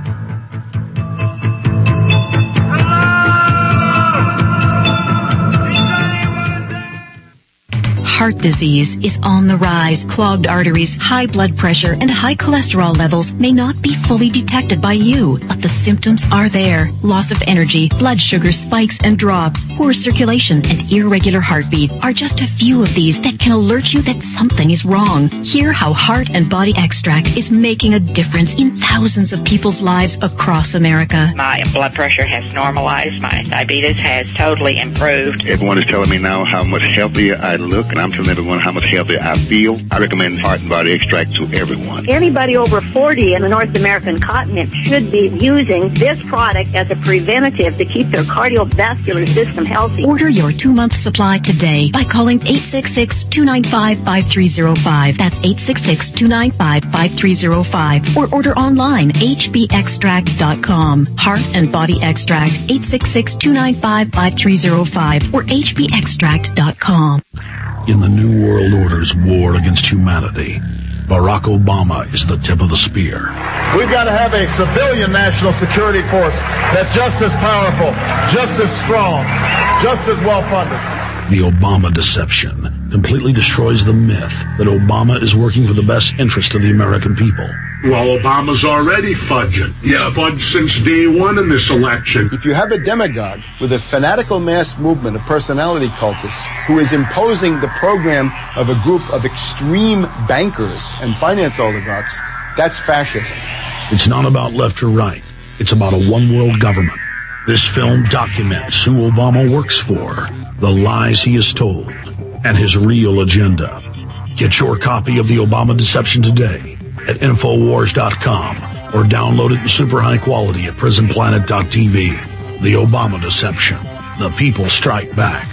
Heart disease is on the rise. Clogged arteries, high blood pressure, and high cholesterol levels may not be fully detected by you, but the symptoms are there. Loss of energy, blood sugar spikes and drops, poor circulation, and irregular heartbeat are just a few of these that can alert you that something is wrong. Hear how Heart and Body Extract is making a difference in thousands of people's lives across America. My blood pressure has normalized. My diabetes has totally improved. Everyone is telling me now how much healthier I look, and I'm telling everyone how much healthier I feel. I recommend Heart and Body Extract to everyone. Anybody over forty in the North American continent should be using this product as a preventative to keep their cardiovascular system healthy. Order your two-month supply today by calling eight six six, two nine five, five three zero five. That's eight six six, two nine five, five three zero five. Or order online, h b extract dot com. Heart and Body Extract, eight six six, two nine five, five three zero five or h b extract dot com. In the New World Order's war against humanity, Barack Obama is the tip of the spear. We've got to have a civilian national security force that's just as powerful, just as strong, just as well funded. The Obama deception completely destroys the myth that Obama is working for the best interest of the American people. Well, Obama's already fudging. He's yeah. fudged since day one in this election. If you have a demagogue with a fanatical mass movement of personality cultists who is imposing the program of a group of extreme bankers and finance oligarchs, that's fascism. It's not about left or right. It's about a one-world government. This film documents who Obama works for, the lies he has told, and his real agenda. Get your copy of The Obama Deception today at Infowars dot com or download it in super high quality at Prison Planet dot t v. The Obama Deception. The people strike back.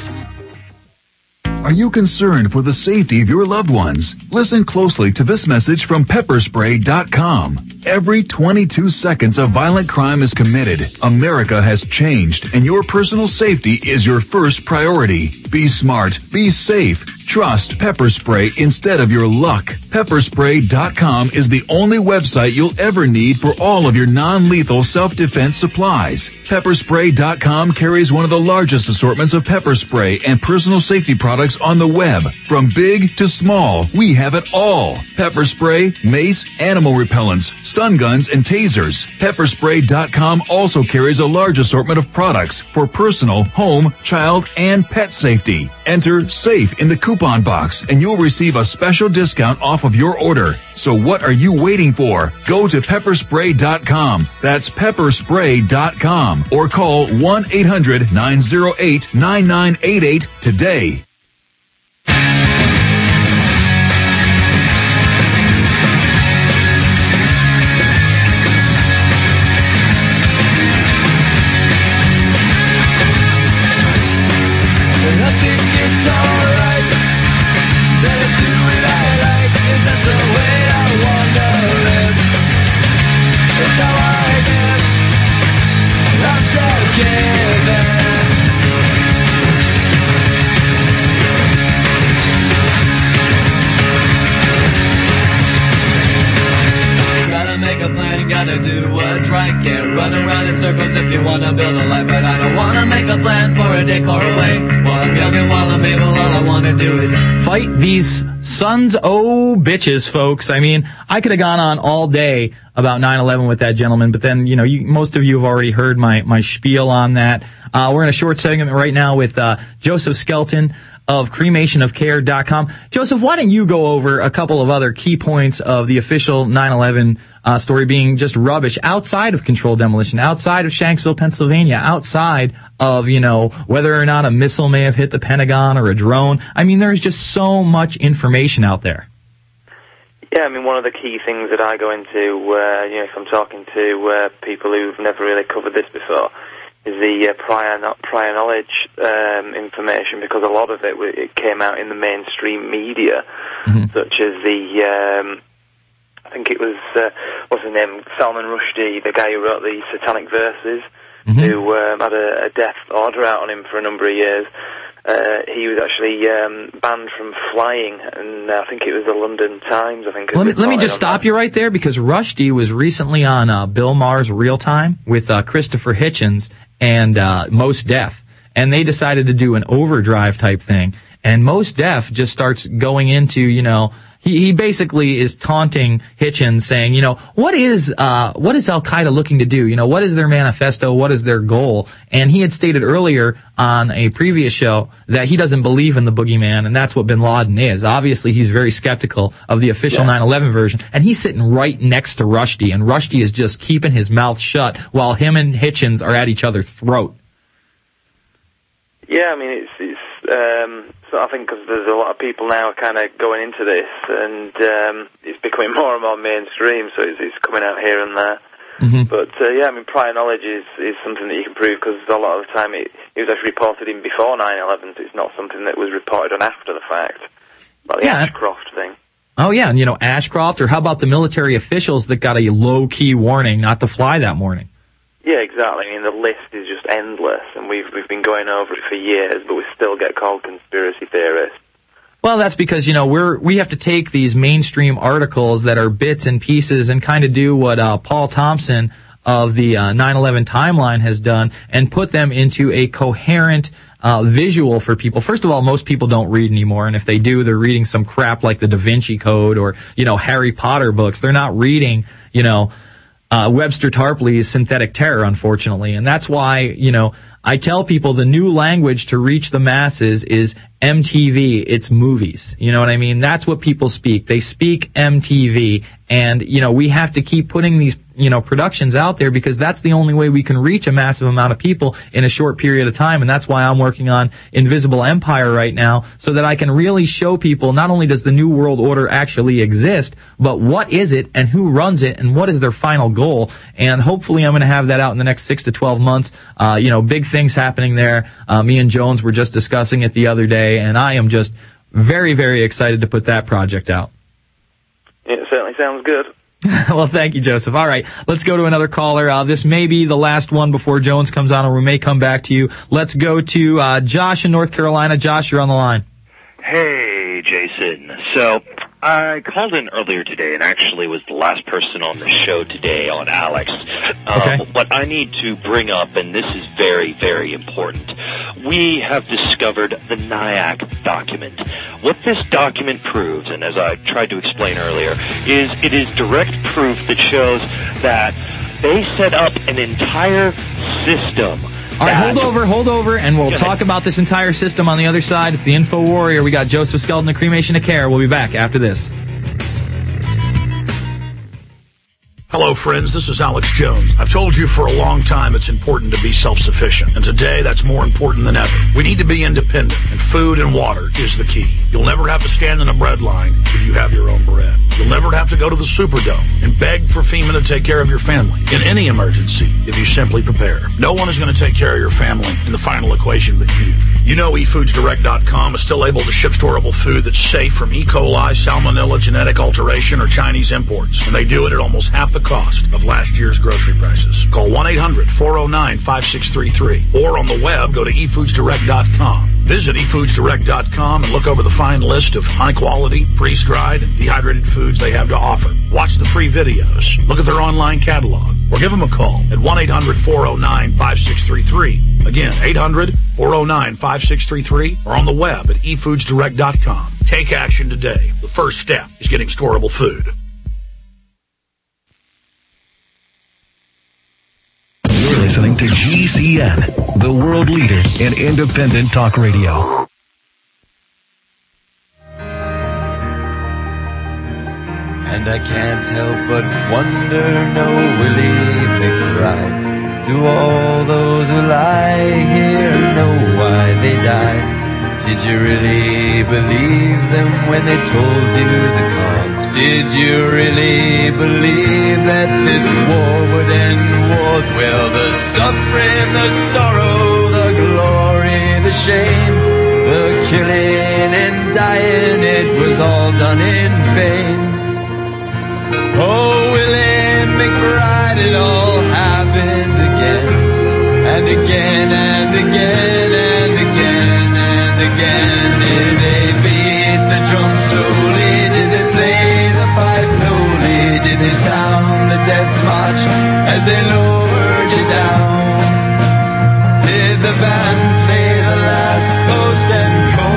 Are you concerned for the safety of your loved ones? Listen closely to this message from pepper spray dot com. Every twenty-two seconds a violent crime is committed. America has changed, and your personal safety is your first priority. Be smart. Be safe. Trust Pepper Spray instead of your luck. pepper spray dot com is the only website you'll ever need for all of your non-lethal self-defense supplies. pepper spray dot com carries one of the largest assortments of pepper spray and personal safety products on the web. From big to small, we have it all. Pepper spray, mace, animal repellents, stun guns, and tasers. pepper spray dot com also carries a large assortment of products for personal, home, child, and pet safety. Enter SAFE in the coupon box and you'll receive a special discount off of your order. So what are you waiting for? Go to pepper spray dot com. That's pepper spray dot com or call one eight hundred, nine oh eight, nine nine eight eight today. think it's alright that I do what I like, 'cause that's the way I wanna live. It's how I get, I'm so given. Gotta make a plan, gotta do what's right. Can't run around in circles if you wanna build a life. But I don't wanna make a plan for a day far away. While I'm young and while I'm able, all I wanna do is fight these sons o' bitches, folks. I mean, I could have gone on all day about nine eleven with that gentleman, but then, you know, you, most of you have already heard my, my spiel on that. Uh, we're in a short segment right now with uh, Joseph Skelton of cremation of care dot com. Joseph, why don't you go over a couple of other key points of the official nine eleven uh, story being just rubbish outside of controlled demolition, outside of Shanksville, Pennsylvania, outside of, you know, whether or not a missile may have hit the Pentagon or a drone. I mean, there's just so much information out there. Yeah, I mean, one of the key things that I go into, uh, you know, if I'm talking to uh, people who've never really covered this before, is the uh, prior no- prior knowledge um, information, because a lot of it it came out in the mainstream media, mm-hmm. such as the um, I think it was uh, what's his name, Salman Rushdie, the guy who wrote the Satanic Verses, mm-hmm. who um, had a, a death order out on him for a number of years. Uh, he was actually um, banned from flying, and I think it was the London Times. I think. Let me let me just stop that. you right there, because Rushdie was recently on uh, Bill Maher's Real Time with uh, Christopher Hitchens and uh, Mos Def, and they decided to do an overdrive type thing. And Mos Def just starts going into, you know, he, he basically is taunting Hitchens, saying, you know, what is uh what is Al Qaeda looking to do? You know, what is their manifesto? What is their goal? And he had stated earlier on a previous show that he doesn't believe in the boogeyman, and that's what Bin Laden is. Obviously, he's very skeptical of the official yeah. nine eleven version, and he's sitting right next to Rushdie, and Rushdie is just keeping his mouth shut while him and Hitchens are at each other's throat. Yeah, I mean, it's, it's um, so I think because there's a lot of people now kind of going into this, and um, it's becoming more and more mainstream, so it's, it's coming out here and there. Mm-hmm. But, uh, yeah, I mean, prior knowledge is, is something that you can prove, because a lot of the time it, it was actually reported in before nine eleven, so it's not something that was reported on after the fact, like the yeah. Ashcroft thing. Oh, yeah, and, you know, Ashcroft, or how about the military officials that got a low-key warning not to fly that morning? Yeah, exactly. I mean, the list is just endless, and we've we've been going over it for years, but we still get called conspiracy theorists. Well, that's because, you know, we're we have to take these mainstream articles that are bits and pieces and kind of do what uh, Paul Thompson of the uh, nine eleven Timeline has done and put them into a coherent uh, visual for people. First of all, most people don't read anymore, and if they do, they're reading some crap like the Da Vinci Code or, you know, Harry Potter books. They're not reading, you know, Uh, Webster Tarpley's Synthetic Terror, unfortunately. And that's why, you know, I tell people the new language to reach the masses is M T V. It's movies. You know what I mean? That's what people speak. They speak M T V. And, you know, we have to keep putting these, you know, productions out there, because that's the only way we can reach a massive amount of people in a short period of time. And that's why I'm working on Invisible Empire right now, so that I can really show people not only does the New World Order actually exist, but what is it and who runs it and what is their final goal. And hopefully I'm going to have that out in the next six to twelve months. Uh, you know, big things happening there. Uh, me and Jones were just discussing it the other day, and I am just very, very excited to put that project out. It certainly sounds good. Well, thank you, Joseph. All right, let's go to another caller. Uh, this may be the last one before Jones comes on, or we may come back to you. Let's go to uh, Josh in North Carolina. Josh, you're on the line. Hey, Jason. So I called in earlier today and actually was the last person on the show today on Alex. Okay. Um, what I need to bring up, and this is very, very important, we have discovered the NIAC document. What this document proves, and as I tried to explain earlier, is it is direct proof that shows that they set up an entire system. All right, hold over, hold over, and we'll talk about this entire system on the other side. It's the Info Warrior. We got Joseph Skelton of Cremation of Care. We'll be back after this. Hello, friends. This is Alex Jones. I've told you for a long time it's important to be self-sufficient, and today that's more important than ever. We need to be independent, and food and water is the key. You'll never have to stand in a bread line if you have your own bread. You'll never have to go to the Superdome and beg for FEMA to take care of your family in any emergency if you simply prepare. No one is going to take care of your family in the final equation but you. You know e foods direct dot com is still able to ship storable food that's safe from E. coli, salmonella, genetic alteration, or Chinese imports. And they do it at almost half the cost of last year's grocery prices. Call one eight hundred four oh nine five six three three. Or on the web, go to e foods direct dot com. Visit e foods direct dot com and look over the fine list of high-quality, freeze-dried, and dehydrated foods they have to offer. Watch the free videos. Look at their online catalog. Or give them a call at one eight hundred four oh nine five six three three. Again, eight hundred four oh nine five six three three. Or on the web at e foods direct dot com. Take action today. The first step is getting storable food. You're listening to G C N, the world leader in independent talk radio. And I can't help but wonder, no Willie McBride, do all those who lie here know why they died? Did you really believe them when they told you the cause? Did you really believe that this war would end wars? Well, the suffering, the sorrow, the glory, the shame, the killing and dying, it was all done in vain. Oh, Willie McBride, it all happened again, and again, and again, and again, and again. Did they beat the drum slowly? Did they play the fife slowly? Did they sound the death march as they lowered you down? Did the band play the last post and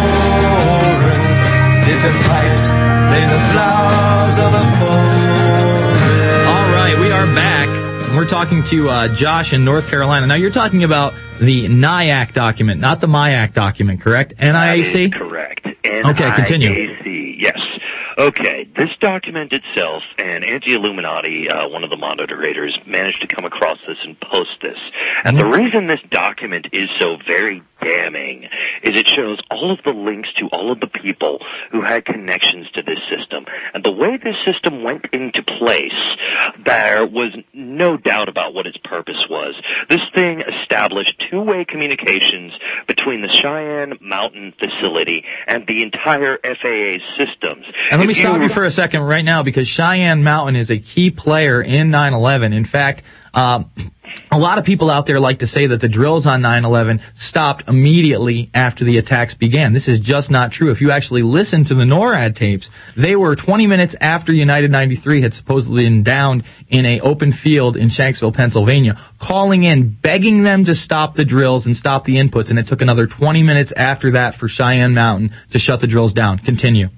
chorus? Did the pipes play the flowers of the forest? All right, we are back. We're talking to uh, Josh in North Carolina. Now, you're talking about the NIAC document, not the MIAC document, correct? N I A C? That is correct. Okay, continue. N I A C, yes. Okay, this document itself, and Anti-Illuminati, uh, one of the moderators, managed to come across this and post this. And Mm-hmm. the reason this document is so very damning is it shows all of the links to all of the people who had connections to this system. And the way this system went into place, there was no doubt about what its purpose was. This thing established two-way communications between the Cheyenne Mountain facility and the entire F A A systems. And let me If stop you for a second right now, because Cheyenne Mountain is a key player in nine eleven. In fact, um, a lot of people out there like to say that the drills on nine eleven stopped immediately after the attacks began. This is just not true. If you actually listen to the NORAD tapes, they were twenty minutes after United ninety-three had supposedly been downed in a open field in Shanksville, Pennsylvania, calling in, begging them to stop the drills and stop the inputs. And it took another twenty minutes after that for Cheyenne Mountain to shut the drills down. Continue.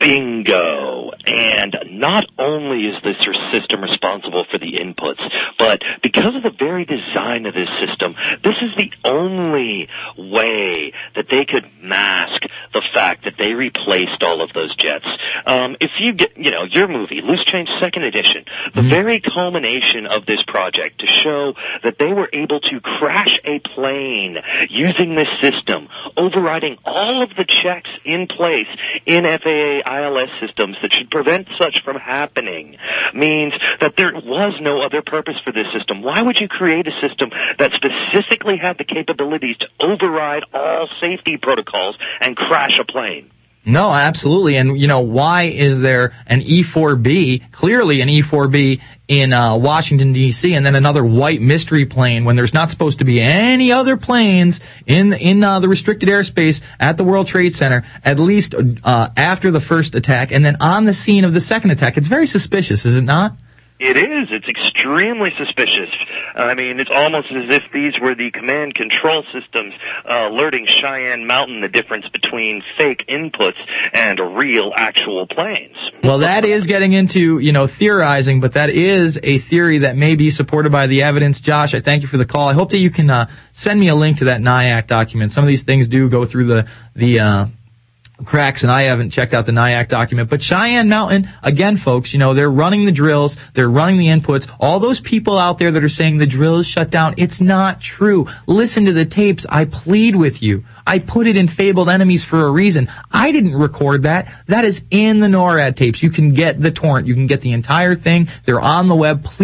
Bingo. And not only is this system responsible for the inputs, but because of the very design of this system, this is the only way that they could mask the fact that they replaced all of those jets. Um, if you get, you know, your movie, Loose Change Second Edition, the mm-hmm. very culmination of this project to show that they were able to crash a plane using this system, overriding all of the checks in place in F A A I L S systems that should prevent such from happening, means that there was no other purpose for this system. Why would you create a system that specifically had the capabilities to override all safety protocols and crash a plane? No, absolutely. And, you know, why is there an E four B, clearly an E four B in uh, Washington, D C, and then another white mystery plane when there's not supposed to be any other planes in in uh, the restricted airspace at the World Trade Center, at least uh, after the first attack, and then on the scene of the second attack? It's very suspicious, is it not? It is. It's extremely suspicious. I mean, it's almost as if these were the command control systems uh, alerting Cheyenne Mountain the difference between fake inputs and real, actual planes. Well, that is getting into, you know, theorizing, but that is a theory that may be supported by the evidence. Josh, I thank you for the call. I hope that you can uh, send me a link to that NIAC document. Some of these things do go through the the uh cracks, and I haven't checked out the NIAC document. But Cheyenne Mountain, again, folks, you know, they're running the drills, they're running the inputs. All those people out there that are saying the drill is shut down, it's not true. Listen to the tapes. I plead with you. I put it in Fabled Enemies for a reason. I didn't record that. That is in the NORAD tapes. You can get the torrent. You can get the entire thing. They're on the web. Please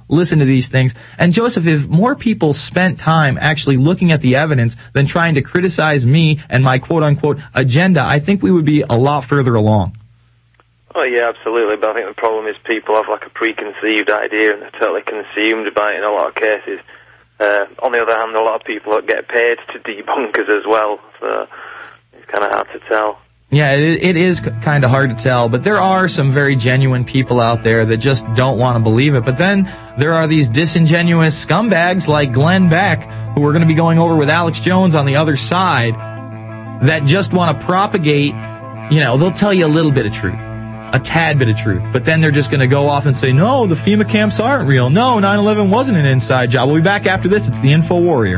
listen to these things. And Joseph, if more people spent time actually looking at the evidence than trying to criticize me and my quote-unquote agenda, I think we would be a lot further along. Oh, yeah, absolutely. But I think the problem is people have like a preconceived idea and they're totally consumed by it in a lot of cases. Uh, on the other hand, a lot of people get paid to debunk us as well, so it's kind of hard to tell. Yeah, it, it is kind of hard to tell, but there are some very genuine people out there that just don't want to believe it. But then there are these disingenuous scumbags like Glenn Beck, who we're going to be going over with Alex Jones on the other side, that just want to propagate, you know, they'll tell you a little bit of truth. A tad bit of truth, but then they're just going to go off and say, no, the FEMA camps aren't real. No, nine eleven wasn't an inside job. We'll be back after this. It's the Info Warrior.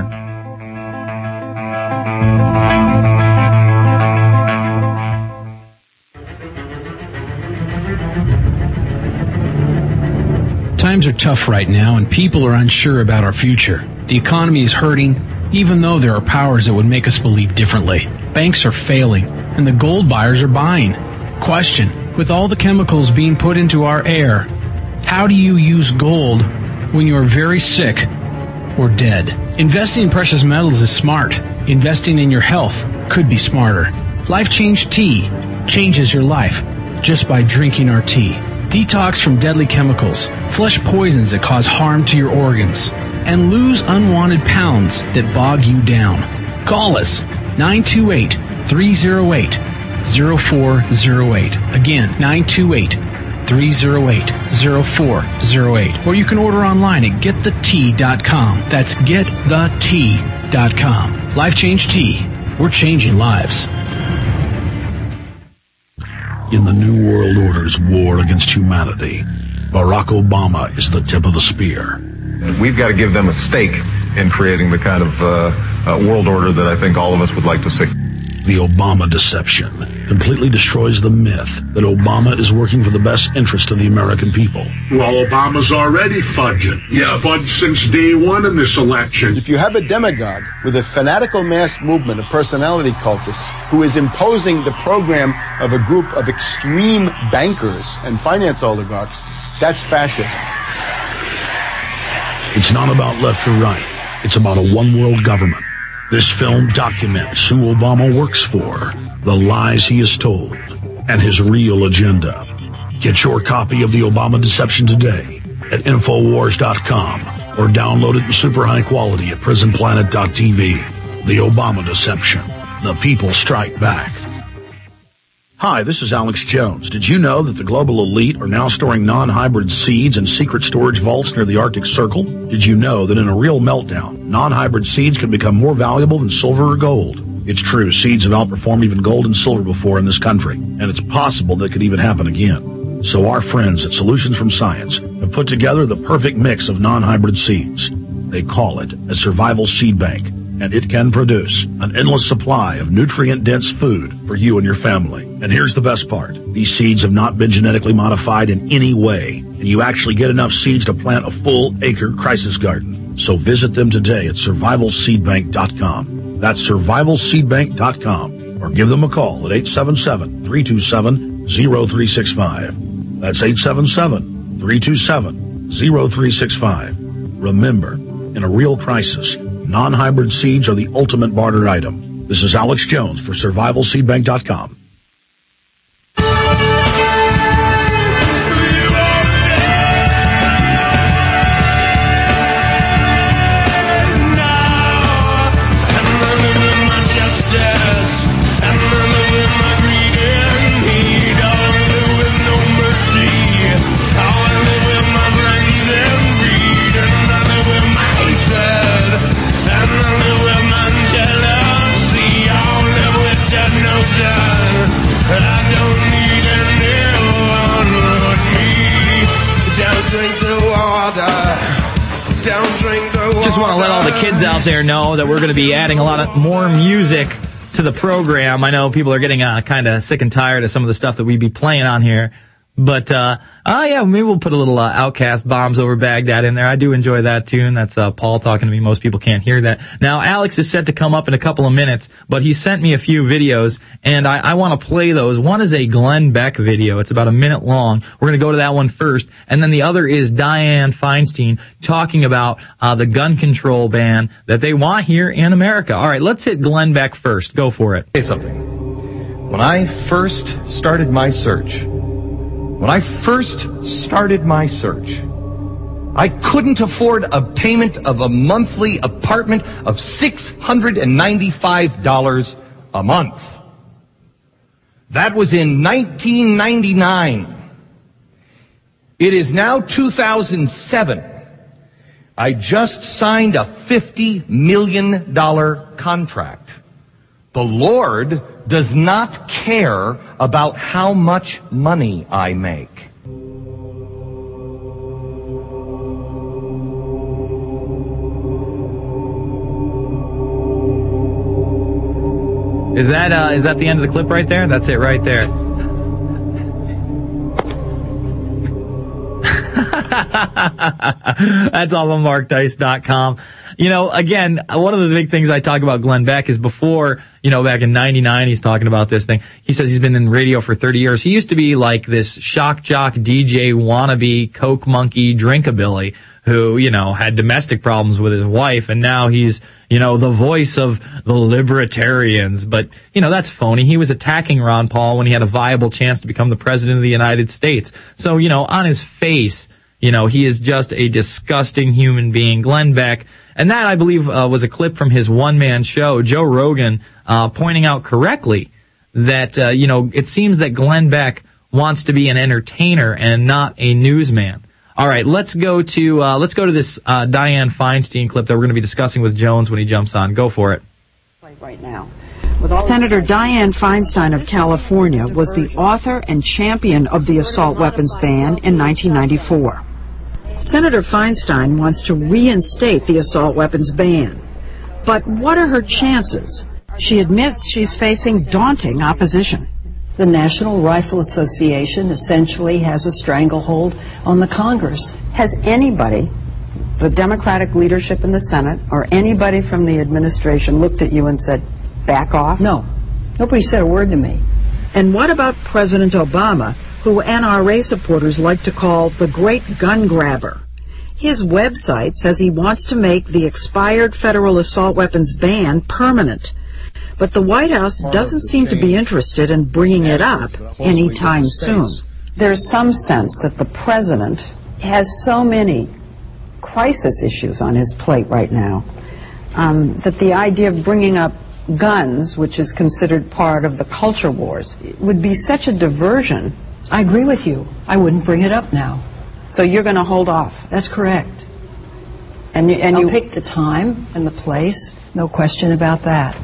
Times are tough right now, and people are unsure about our future. The economy is hurting, even though there are powers that would make us believe differently. Banks are failing, and the gold buyers are buying. Question: with all the chemicals being put into our air, how do you use gold when you are very sick or dead? Investing in precious metals is smart. Investing in your health could be smarter. Life Change Tea changes your life just by drinking our tea. Detox from deadly chemicals, flush poisons that cause harm to your organs, and lose unwanted pounds that bog you down. Call us nine two eight, three oh eight, oh four oh eight. Again, nine two eight, three oh eight, oh four oh eight. Or you can order online at get the tea dot com. That's get the tea dot com. Life Change Tea. We're changing lives. In the New World Order's war against humanity, Barack Obama is the tip of the spear. We've got to give them a stake in creating the kind of uh, uh, world order that I think all of us would like to see. The Obama deception completely destroys the myth that Obama is working for the best interest of the American people. Well, Obama's already fudging. He's yeah. fudged since day one in this election. If you have a demagogue with a fanatical mass movement of personality cultists who is imposing the program of a group of extreme bankers and finance oligarchs, that's fascism. It's not about left or right. It's about a one-world government. This film documents who Obama works for, the lies he has told, and his real agenda. Get your copy of The Obama Deception today at Infowars dot com or download it in super high quality at Prison Planet dot T V. The Obama Deception. The people strike back. Hi, this is Alex Jones. Did you know that the global elite are now storing non-hybrid seeds in secret storage vaults near the Arctic Circle? Did you know that in a real meltdown, non-hybrid seeds can become more valuable than silver or gold? It's true, seeds have outperformed even gold and silver before in this country, and it's possible that could even happen again. So our friends at Solutions from Science have put together the perfect mix of non-hybrid seeds. They call it a survival seed bank, and it can produce an endless supply of nutrient-dense food for you and your family. And here's the best part. These seeds have not been genetically modified in any way, and you actually get enough seeds to plant a full acre crisis garden. So visit them today at survival seed bank dot com. That's survival seed bank dot com. Or give them a call at eight seven seven, three two seven, oh three six five. That's eight seven seven, three two seven, oh three six five. Remember, in a real crisis, non-hybrid seeds are the ultimate barter item. This is Alex Jones for survival seed bank dot com. Just want to let all the kids out there know that we're going to be adding a lot of more music to the program. I know people are getting uh, kind of sick and tired of some of the stuff that we be playing on here, But, uh, oh yeah, maybe we'll put a little, uh, Outcast Bombs Over Baghdad in there. I do enjoy that tune. That's, uh, Paul talking to me. Most people can't hear that. Now, Alex is set to come up in a couple of minutes, but he sent me a few videos, and I, I want to play those. One is a Glenn Beck video. It's about a minute long. We're going to go to that one first. And then the other is Dianne Feinstein talking about, uh, the gun control ban that they want here in America. All right, let's hit Glenn Beck first. Go for it. Say something. When I first started my search, When I first started my search, I couldn't afford a payment of a monthly apartment of six hundred ninety-five dollars a month. That was in nineteen ninety-nine. It is now two thousand seven. I just signed a fifty million dollars contract. The Lord does not care about how much money I make. Is that uh, is that the end of the clip right there? That's it right there. That's all on mark dice dot com. You know, again, one of the big things I talk about Glenn Beck is before, you know, back in ninety-nine, he's talking about this thing. He says he's been in radio for thirty years. He used to be like this shock jock D J wannabe Coke monkey drinkabilly who, you know, had domestic problems with his wife, and now he's, you know, the voice of the libertarians. But, you know, that's phony. He was attacking Ron Paul when he had a viable chance to become the president of the United States. So, you know, on his face, you know, he is just a disgusting human being. Glenn Beck. And that, I believe, uh, was a clip from his one-man show, Joe Rogan, uh, pointing out correctly that, uh, you know, it seems that Glenn Beck wants to be an entertainer and not a newsman. All right, let's go to, uh, let's go to this, uh, Dianne Feinstein clip that we're going to be discussing with Jones when he jumps on. Go for it. Right now. Senator Dianne Feinstein of California was the author and champion of the assault weapons ban in nineteen ninety-four. Senator Feinstein wants to reinstate the assault weapons ban. But what are her chances? She admits she's facing daunting opposition. The National Rifle Association essentially has a stranglehold on the Congress. Has anybody, the Democratic leadership in the Senate, or anybody from the administration looked at you and said, back off? No. Nobody said a word to me. And what about President Obama, who N R A supporters like to call the great gun grabber? His website says he wants to make the expired federal assault weapons ban permanent. But the White House doesn't seem to be interested in bringing it up anytime soon. There's some sense that the president has so many crisis issues on his plate right now um, that the idea of bringing up guns, which is considered part of the culture wars, would be such a diversion. I agree with you. I wouldn't bring it up now. So you're going to hold off? That's correct. And, you, and I'll you pick the time and the place. No question about that.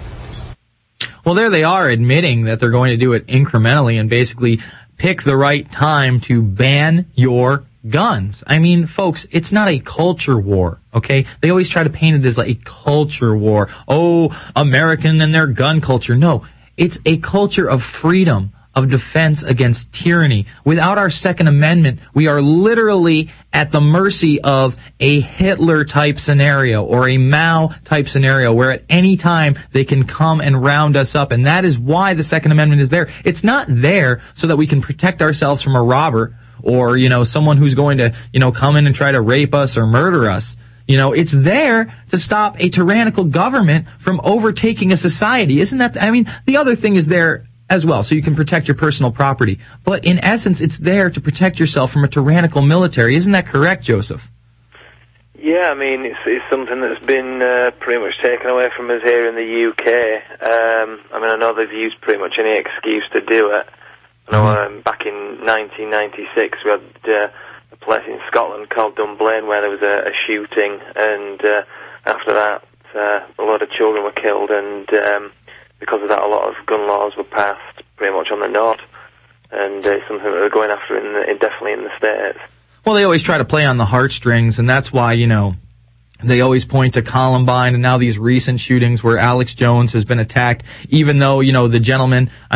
Well, there they are admitting that they're going to do it incrementally and basically pick the right time to ban your guns. I mean, folks, it's not a culture war, okay? They always try to paint it as like a culture war. Oh, American and their gun culture. No, it's a culture of freedom, of defense against tyranny. Without our Second Amendment, we are literally at the mercy of a Hitler-type scenario or a Mao-type scenario where at any time they can come and round us up. And that is why the Second Amendment is there. It's not there so that we can protect ourselves from a robber or, you know, someone who's going to, you know, come in and try to rape us or murder us. You know, it's there to stop a tyrannical government from overtaking a society. Isn't that, I mean, the other thing is there as well, so you can protect your personal property. But in essence, it's there to protect yourself from a tyrannical military. Isn't that correct, Joseph? Yeah, I mean, it's, it's something that's been uh, pretty much taken away from us here in the U K. Um, I mean, I know they've used pretty much any excuse to do it. I know um, back in nineteen ninety-six, we had uh, a place in Scotland called Dunblane where there was a, a shooting, and uh, after that, uh, a lot of children were killed, and um, because of that, a lot of gun laws were passed pretty much on the north, and uh, something that they're going after in, the, in definitely in the States. Well, they always try to play on the heartstrings, and that's why, you know, they always point to Columbine and now these recent shootings where Alex Jones has been attacked, even though, you know, the gentleman, and I'm,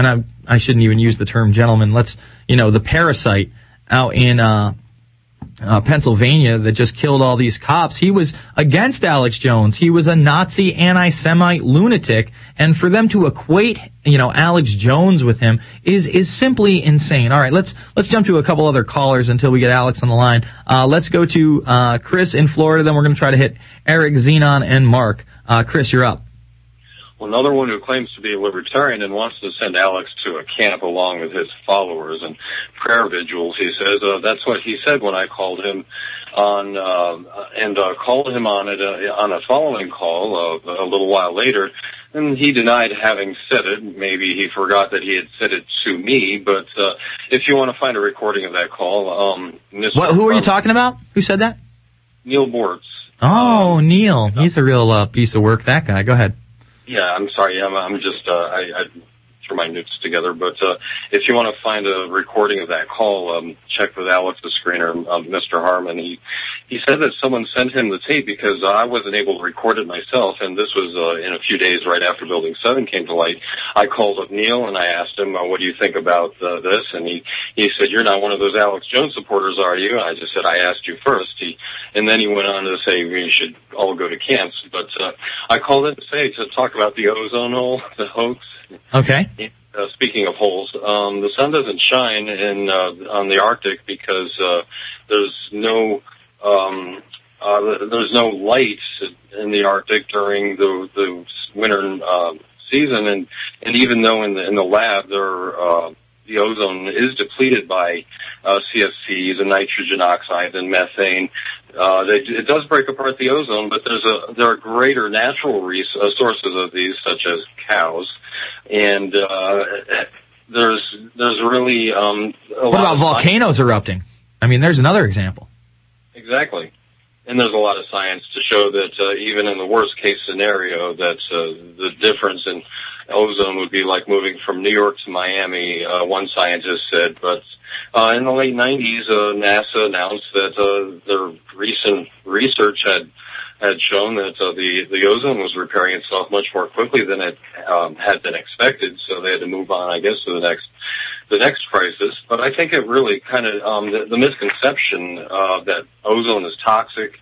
I shouldn't even use the term gentleman. Let's, you know, the parasite out in, uh, Uh, Pennsylvania that just killed all these cops. He was against Alex Jones. He was a Nazi, anti-Semite lunatic, and for them to equate, you know, Alex Jones with him is is simply insane. All right, let's let's jump to a couple other callers until we get Alex on the line. Uh, let's go to uh, Chris in Florida. Then we're going to try to hit Eric, Xenon, and Mark. Uh, Chris, you're up. Another one who claims to be a libertarian and wants to send Alex to a camp along with his followers and prayer vigils. He says uh, that's what he said when I called him on uh, and uh, called him on it uh, on a following call uh, a little while later, and he denied having said it. Maybe he forgot that he had said it to me. But uh, if you want to find a recording of that call, um, Mister What, who are you talking about? Who said that? Neil Bortz. Oh, um, Neil. He's a real uh, piece of work. That guy. Go ahead. Yeah, I'm sorry. I'm, I'm just, uh, I, I threw my notes together. But uh, if you want to find a recording of that call, um, check with Alex's screener, um, Mister Harmon. He he said that someone sent him the tape because I wasn't able to record it myself, and this was uh, in a few days right after Building seven came to light. I called up Neil, and I asked him, uh, what do you think about uh, this? And he, he said, you're not one of those Alex Jones supporters, are you? And I just said, I asked you first. He, and then he went on to say we should all go to camps. But uh, I called in to say to talk about the ozone hole, the hoax. Okay. Uh, speaking of holes, um, the sun doesn't shine in uh, on the Arctic because uh, there's no um, uh, there's no light in the Arctic during the the winter uh, season, and and even though in the in the lab there uh, the ozone is depleted by uh, C F Cs and nitrogen oxides and methane. Uh, they, it does break apart the ozone, but there's a there are greater natural res- uh, sources of these, such as cows, and uh, there's there's really um, a what lot about of volcanoes science. erupting? I mean, there's another example. Exactly, and there's a lot of science to show that uh, even in the worst case scenario, that uh, the difference in ozone would be like moving from New York to Miami. Uh, one scientist said, but. Uh, in the late nineties, uh, NASA announced that uh, their recent research had had shown that uh, the the ozone was repairing itself much more quickly than it um, had been expected. So they had to move on, I guess, to the next the next crisis. But I think it really kind of um, the, the misconception uh, that ozone is toxic.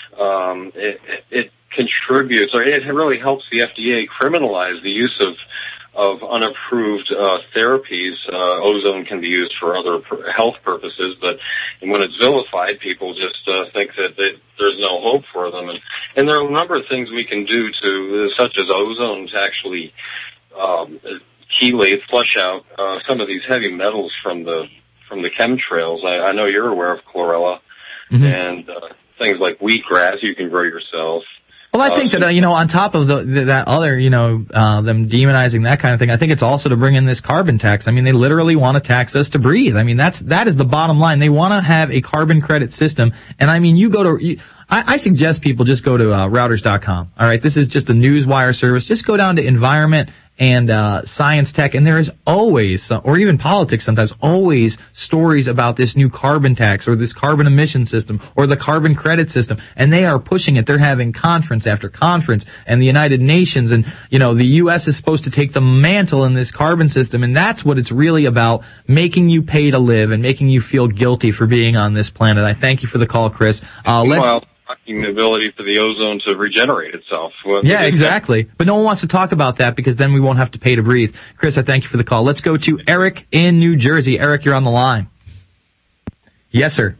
Um, it, it contributes, or it really helps the F D A criminalize the use of. of unapproved uh, therapies. Uh, ozone can be used for other pr- health purposes, but when it's vilified, people just uh, think that they, there's no hope for them. And, and there are a number of things we can do to, such as ozone, to actually um, chelate, flush out uh, some of these heavy metals from the from the chemtrails. I, I know you're aware of chlorella mm-hmm. and uh, things like wheatgrass you can grow yourself. Well, I think that, uh, you know, on top of the, the, that other, you know, uh, them demonizing that kind of thing, I think it's also to bring in this carbon tax. I mean, they literally want to tax us to breathe. I mean, that's, that is the bottom line. They want to have a carbon credit system. And I mean, you go to, you, I, I suggest people just go to, uh, routers dot com. All right. This is just a news wire service. Just go down to environment and uh science tech, and there is always, or even politics sometimes, always stories about this new carbon tax or this carbon emission system or the carbon credit system, and they are pushing it. They're having conference after conference, and the United Nations, and you know the U S is supposed to take the mantle in this carbon system, and that's what it's really about, making you pay to live and making you feel guilty for being on this planet. I thank you for the call, Chris. Uh let's the ability for the ozone to regenerate itself. Well, yeah, exactly. But no one wants to talk about that because then we won't have to pay to breathe. Chris, I thank you for the call. Let's go to Eric in New Jersey. Eric, you're on the line. Yes, sir.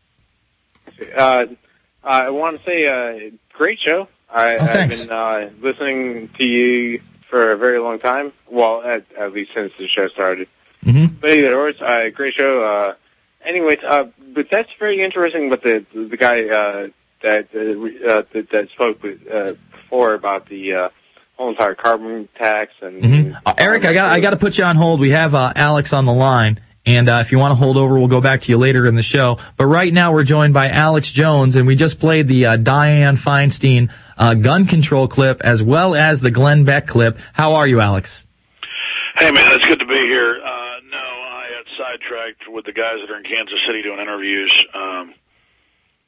Uh, I want to say, uh, great show. I, oh, I've been uh, listening to you for a very long time. Well, at, at least since the show started. Mm-hmm. But either or, uh, great show. Uh, anyways, uh, but that's very interesting. But the the guy uh, that, uh, that that spoke with, uh, before about the uh, whole entire carbon tax and, mm-hmm. uh, Eric, I got I got to put you on hold. We have uh, Alex on the line. And uh, if you want to hold over, we'll go back to you later in the show. But right now, we're joined by Alex Jones, and we just played the uh, Dianne Feinstein uh, gun control clip as well as the Glenn Beck clip. How are you, Alex? Hey, man, it's good to be here. Uh, no, I got sidetracked with the guys that are in Kansas City doing interviews. Um,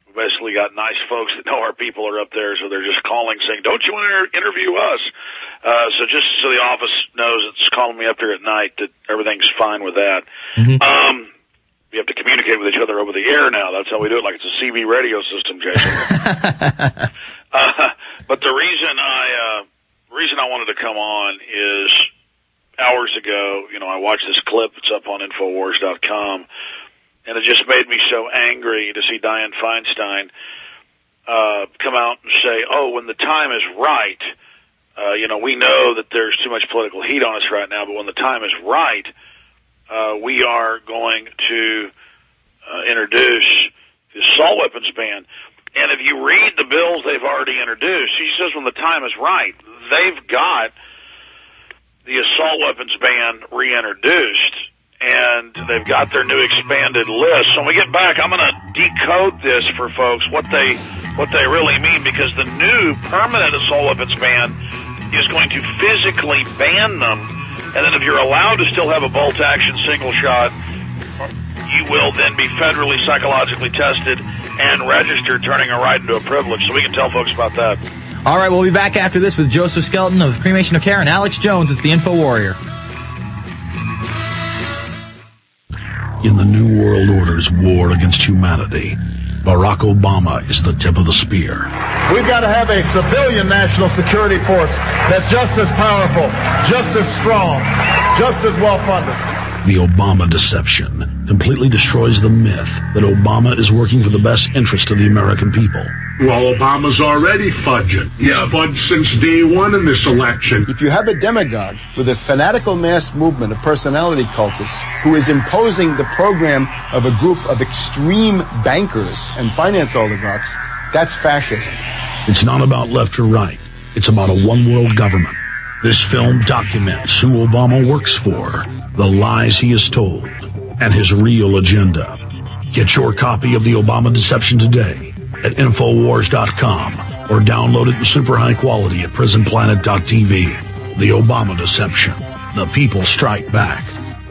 We basically got nice folks that know our people are up there, so they're just calling saying, don't you want to inter- interview us? Uh, so just so the office knows it's calling me up there at night, that everything's fine with that. Mm-hmm. Um, we have to communicate with each other over the air now. That's how we do it, like it's a C B radio system, Jason. uh, but the reason I, uh, reason I wanted to come on is hours ago, you know, I watched this clip. It's up on Infowars dot com. And it just made me so angry to see Dianne Feinstein uh, come out and say, oh, when the time is right, uh, you know, we know that there's too much political heat on us right now, but when the time is right, uh, we are going to uh, introduce the assault weapons ban. And if you read the bills they've already introduced, she says when the time is right, they've got the assault weapons ban reintroduced. And they've got their new expanded list. So when we get back, I'm going to decode this for folks, what they what they really mean, because the new permanent assault weapons ban is going to physically ban them. And then if you're allowed to still have a bolt-action single shot, you will then be federally psychologically tested and registered, turning a right into a privilege. So we can tell folks about that. All right, we'll be back after this with Joseph Skelton of Cremation of Care and Alex Jones. It's the Info Warrior. In the New World Order's war against humanity, Barack Obama is the tip of the spear. We've got to have a civilian national security force that's just as powerful, just as strong, just as well-funded. The Obama deception completely destroys the myth that Obama is working for the best interest of the American people. Well, Obama's already fudging. He's yeah. fudged since day one in this election. If you have a demagogue with a fanatical mass movement of personality cultists who is imposing the program of a group of extreme bankers and finance oligarchs, that's fascism. It's not about left or right. It's about a one-world government. This film documents who Obama works for, the lies he has told, and his real agenda. Get your copy of The Obama Deception today at Infowars dot com or download it in super high quality at Prison Planet dot T V. The Obama Deception. The people strike back.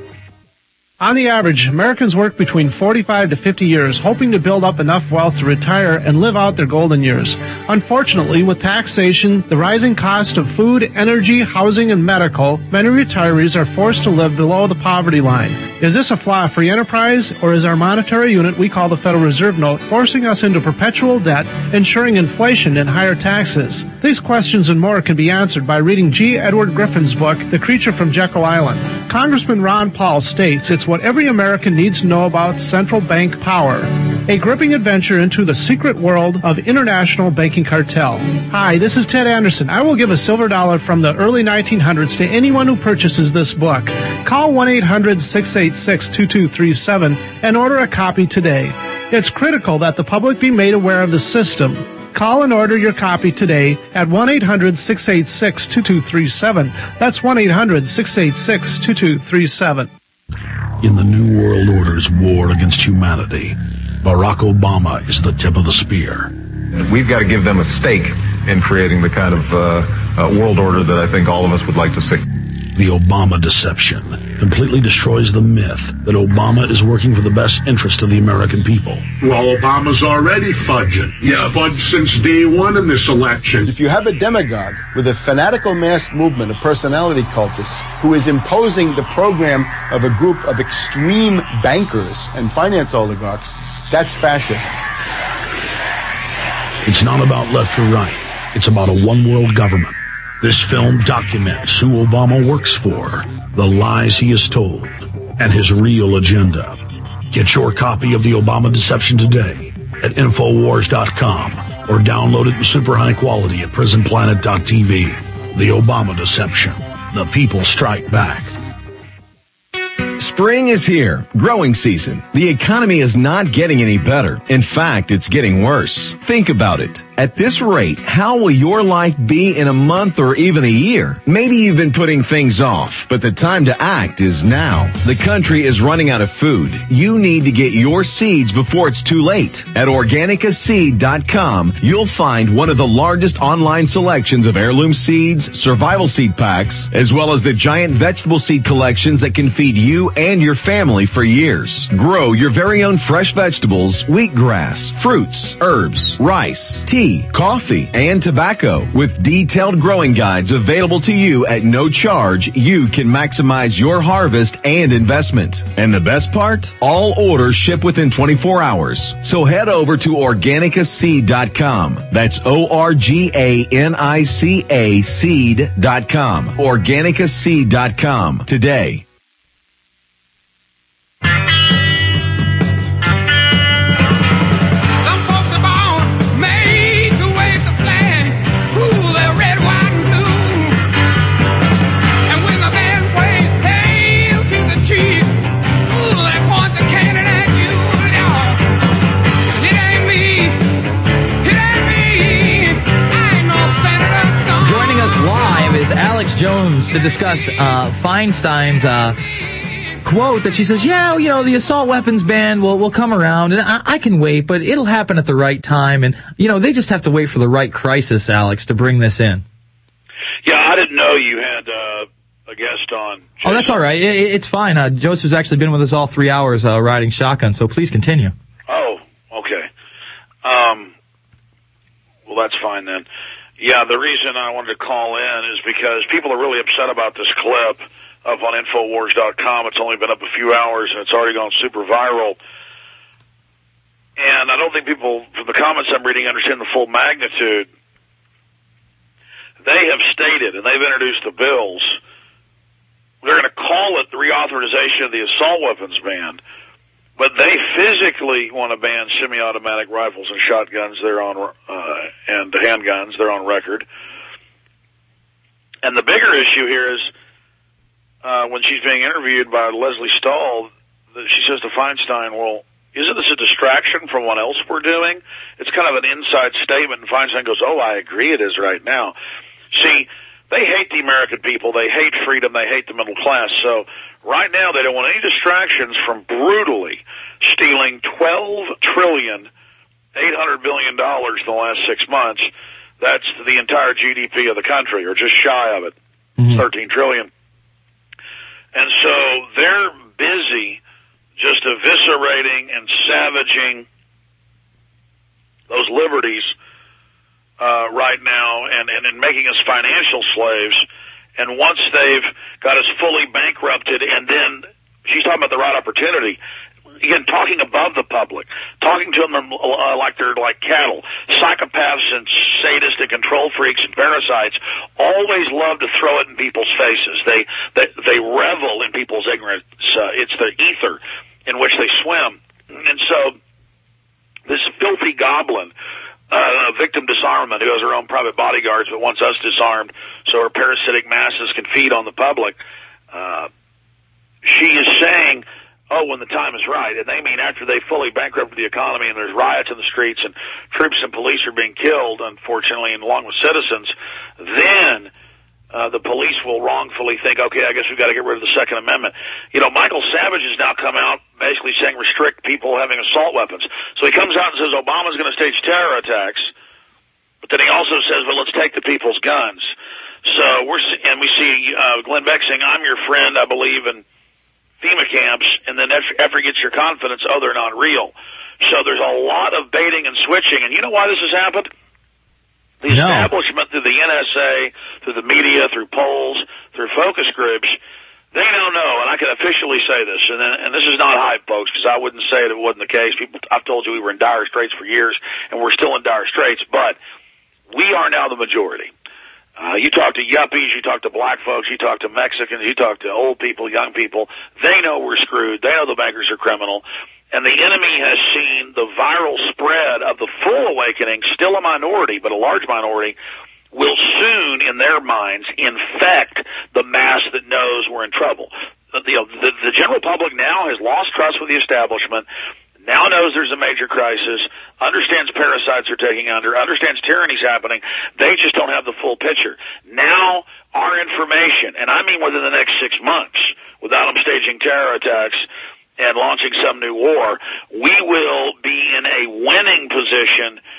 On the average, Americans work between forty-five to fifty years, hoping to build up enough wealth to retire and live out their golden years. Unfortunately, with taxation, the rising cost of food, energy, housing, and medical, many retirees are forced to live below the poverty line. Is this a flaw of free enterprise, or is our monetary unit we call the Federal Reserve Note forcing us into perpetual debt, ensuring inflation and higher taxes? These questions and more can be answered by reading G. Edward Griffin's book, The Creature from Jekyll Island. Congressman Ron Paul states it's what every American needs to know about central bank power. A gripping adventure into the secret world of international banking cartel. Hi, this is Ted Anderson. I will give a silver dollar from the early nineteen hundreds to anyone who purchases this book. Call one eight hundred six eight six two two three seven and order a copy today. It's critical that the public be made aware of the system. Call and order your copy today at one eight hundred six eight six two two three seven. That's one eight hundred six eight six two two three seven. In the New World Order's war against humanity, Barack Obama is the tip of the spear. We've got to give them a stake in creating the kind of uh, uh, world order that I think all of us would like to see. The Obama deception completely destroys the myth that Obama is working for the best interest of the American people. Well, Obama's already fudging. He's yeah. fudged since day one in this election. If you have a demagogue with a fanatical mass movement of personality cultists who is imposing the program of a group of extreme bankers and finance oligarchs, that's fascism. It's not about left or right. It's about a one-world government. This film documents who Obama works for, the lies he has told, and his real agenda. Get your copy of The Obama Deception today at Infowars dot com or download it in super high quality at Prison Planet dot T V. The Obama Deception. The people strike back. Spring is here, growing season. The economy is not getting any better. In fact, it's getting worse. Think about it. At this rate, how will your life be in a month or even a year? Maybe you've been putting things off, but the time to act is now. The country is running out of food. You need to get your seeds before it's too late. At Organica Seed dot com, you'll find one of the largest online selections of heirloom seeds, survival seed packs, as well as the giant vegetable seed collections that can feed you and and your family for years. Grow your very own fresh vegetables, wheatgrass, fruits, herbs, rice, tea, coffee, and tobacco. With detailed growing guides available to you at no charge, you can maximize your harvest and investment. And the best part? All orders ship within twenty-four hours. So head over to organica seed dot com. That's O R G A N I C A seed dot com. organica seed dot com today. Alex Jones to discuss uh, Feinstein's uh, quote that she says, yeah, you know, the assault weapons ban will will come around, and I, I can wait, but it'll happen at the right time. And, you know, they just have to wait for the right crisis, Alex, to bring this in. Yeah, I didn't know you had uh, a guest on. Jason. Oh, that's all right. It, it's fine. Uh, Joseph's actually been with us all three hours uh, riding shotgun, so please continue. Oh, okay. Um, well, that's fine then. Yeah, the reason I wanted to call in is because people are really upset about this clip up on Infowars dot com. It's only been up a few hours, and it's already gone super viral. And I don't think people, from the comments I'm reading, understand the full magnitude. They have stated, and they've introduced the bills, they're going to call it the reauthorization of the assault weapons ban, but they physically want to ban semi-automatic rifles and shotguns. They're on, uh, and handguns. They're on record. And the bigger issue here is uh, when she's being interviewed by Leslie Stahl, that she says to Feinstein, well, isn't this a distraction from what else we're doing? It's kind of an inside statement, and Feinstein goes, oh, I agree it is right now. See, they hate the American people. They hate freedom. They hate the middle class. So right now they don't want any distractions from brutally stealing twelve trillion dollars, eight hundred billion dollars in the last six months. That's the entire G D P of the country, or just shy of it, mm-hmm. thirteen trillion dollars. And so they're busy just eviscerating and savaging those liberties Uh, right now, and, and, and making us financial slaves. And once they've got us fully bankrupted, and then she's talking about the right opportunity, again, talking above the public, talking to them uh, like they're like cattle. Psychopaths and sadistic control freaks and parasites always love to throw it in people's faces. They they, they revel in people's ignorance. Uh, it's the ether in which they swim. And so this filthy goblin, Uh, victim disarmament, who has her own private bodyguards but wants us disarmed so her parasitic masses can feed on the public. Uh, she is saying, oh, when the time is right. And they mean after they fully bankrupted the economy and there's riots in the streets and troops and police are being killed, unfortunately, and along with citizens, then uh, the police will wrongfully think, okay, I guess we've got to get rid of the Second Amendment. You know, Michael Savage has now come out basically saying restrict people having assault weapons. So he comes out and says Obama's going to stage terror attacks, but then he also says, well, let's take the people's guns. So we're, and we see uh, Glenn Beck saying, I'm your friend, I believe in FEMA camps, and then after, after he gets your confidence, oh, they're not real. So there's a lot of baiting and switching, and you know why this has happened? The no. establishment, through the N S A, through the media, through polls, through focus groups, they now know, and I can officially say this, and, and this is not hype, folks, because I wouldn't say that it wasn't the case. People, I've told you we were in dire straits for years, and we're still in dire straits, but we are now the majority. Uh, you talk to yuppies, you talk to black folks, you talk to Mexicans, you talk to old people, young people. They know we're screwed. They know the bankers are criminal. And the enemy has seen the viral spread of the full awakening, still a minority, but a large minority, will soon, in their minds, infect the mass that knows we're in trouble. The, the, the general public now has lost trust with the establishment, now knows there's a major crisis, understands parasites are taking under, understands tyranny's happening. They just don't have the full picture. Now, our information, and I mean within the next six months, without them staging terror attacks and launching some new war, we will be in a winning position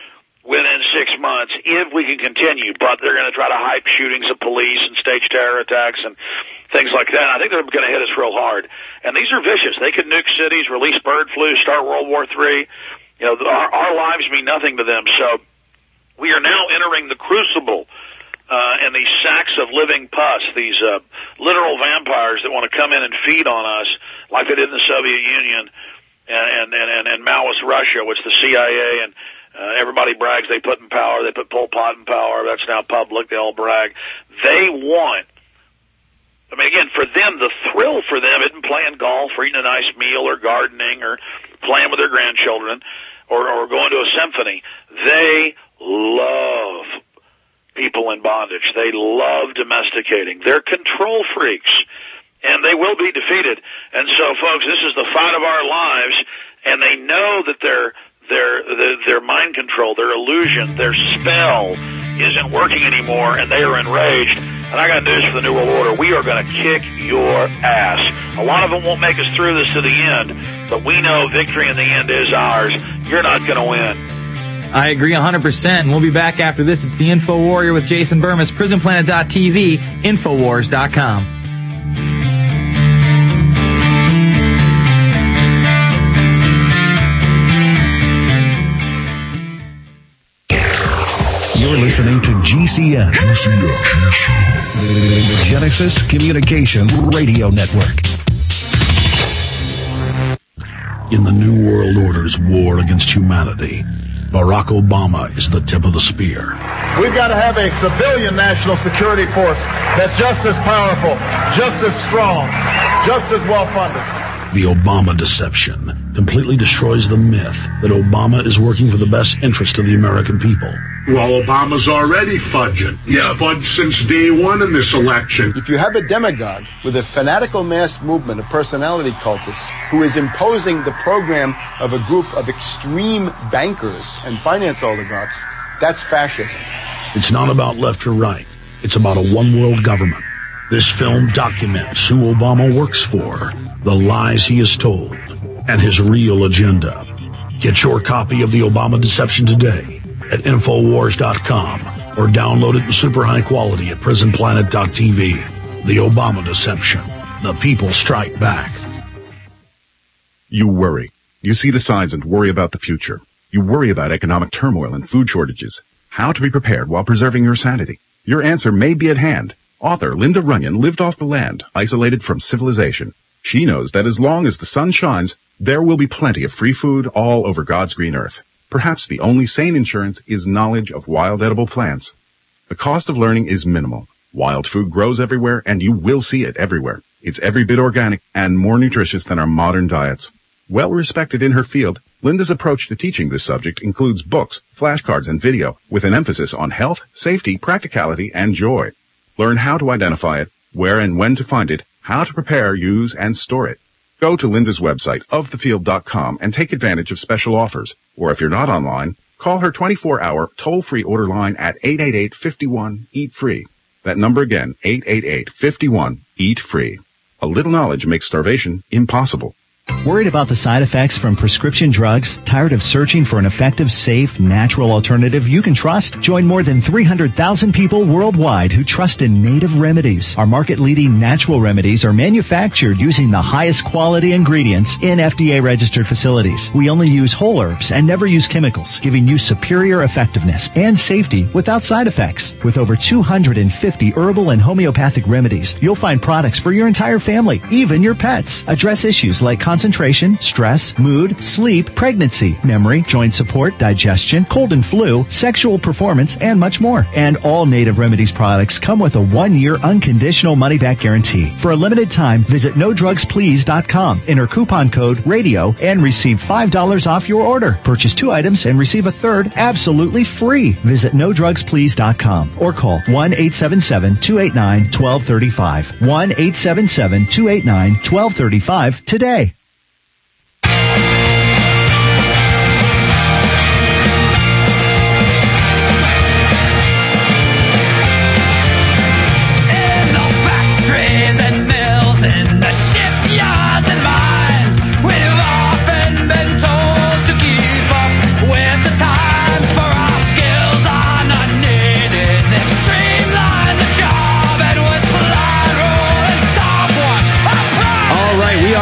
within six months if we can continue. But they're going to try to hype shootings of police and stage terror attacks and things like that. I think they're going to hit us real hard. And these are vicious. They could nuke cities, release bird flu, start World War Three. You know, our, our lives mean nothing to them. So we are now entering the crucible, uh, and these sacks of living pus, these uh, literal vampires that want to come in and feed on us like they did in the Soviet Union and, and, and, and Maoist Russia, which the C I A and uh, everybody brags they put in power. They put Pol Pot in power. That's now public. They all brag. They want, I mean, again, for them, the thrill for them isn't playing golf or eating a nice meal or gardening or playing with their grandchildren or, or going to a symphony. They love people in bondage. They love domesticating. They're control freaks, and they will be defeated. And so, folks, this is the fight of our lives, and they know that their their their, their mind control, their illusion, their spell isn't working anymore, and they are enraged. And I got news for the New World Order. We are going to kick your ass. A lot of them won't make us through this to the end, but we know victory in the end is ours. You're not going to win. I agree one hundred percent, and we'll be back after this. It's the Info Warrior with Jason Burmis, prison planet dot t v, infowars dot com. You're listening to G C N, the Genesis Communication Radio Network. In the New World Order's war against humanity, Barack Obama is the tip of the spear. We've got to have a civilian national security force that's just as powerful, just as strong, just as well-funded. The Obama deception completely destroys the myth that Obama is working for the best interest of the American people. Well, Obama's already fudging. He's yeah. fudged since day one in this election. If you have a demagogue with a fanatical mass movement of personality cultists who is imposing the program of a group of extreme bankers and finance oligarchs, that's fascism. It's not about left or right. It's about a one-world government. This film documents who Obama works for, the lies he has told, and his real agenda. Get your copy of The Obama Deception today at infowars dot com or download it in super high quality at prison planet dot t v. The Obama Deception. The people strike back. You worry. You see the signs and worry about the future. You worry about economic turmoil and food shortages. How to be prepared while preserving your sanity. Your answer may be at hand. Author Linda Runyon lived off the land, isolated from civilization. She knows that as long as the sun shines, there will be plenty of free food all over God's green earth. Perhaps the only sane insurance is knowledge of wild edible plants. The cost of learning is minimal. Wild food grows everywhere, and you will see it everywhere. It's every bit organic and more nutritious than our modern diets. Well respected in her field, Linda's approach to teaching this subject includes books, flashcards, and video with an emphasis on health, safety, practicality, and joy. Learn how to identify it, where and when to find it, how to prepare, use, and store it. Go to Linda's website, of the field dot com, and take advantage of special offers. Or if you're not online, call her twenty-four hour toll-free order line at eight eight eight, five one, eat free. That number again, eight eight eight, five one, eat free. A little knowledge makes starvation impossible. Worried about the side effects from prescription drugs? Tired of searching for an effective, safe, natural alternative you can trust? Join more than three hundred thousand people worldwide who trust in Native Remedies. Our market-leading natural remedies are manufactured using the highest quality ingredients in F D A-registered facilities. We only use whole herbs and never use chemicals, giving you superior effectiveness and safety without side effects. With over two hundred fifty herbal and homeopathic remedies, you'll find products for your entire family, even your pets. Address issues like concentration, stress, mood, sleep, pregnancy, memory, joint support, digestion, cold and flu, sexual performance, and much more. And all Native Remedies products come with a one-year unconditional money-back guarantee. For a limited time, visit no drugs please dot com, enter coupon code RADIO, and receive five dollars off your order. Purchase two items and receive a third absolutely free. Visit no drugs please dot com or call one eight seven seven, two eight nine, one two three five. one eight seven seven, two eight nine, one two three five today. We've often been told to keep up with the times, for our skin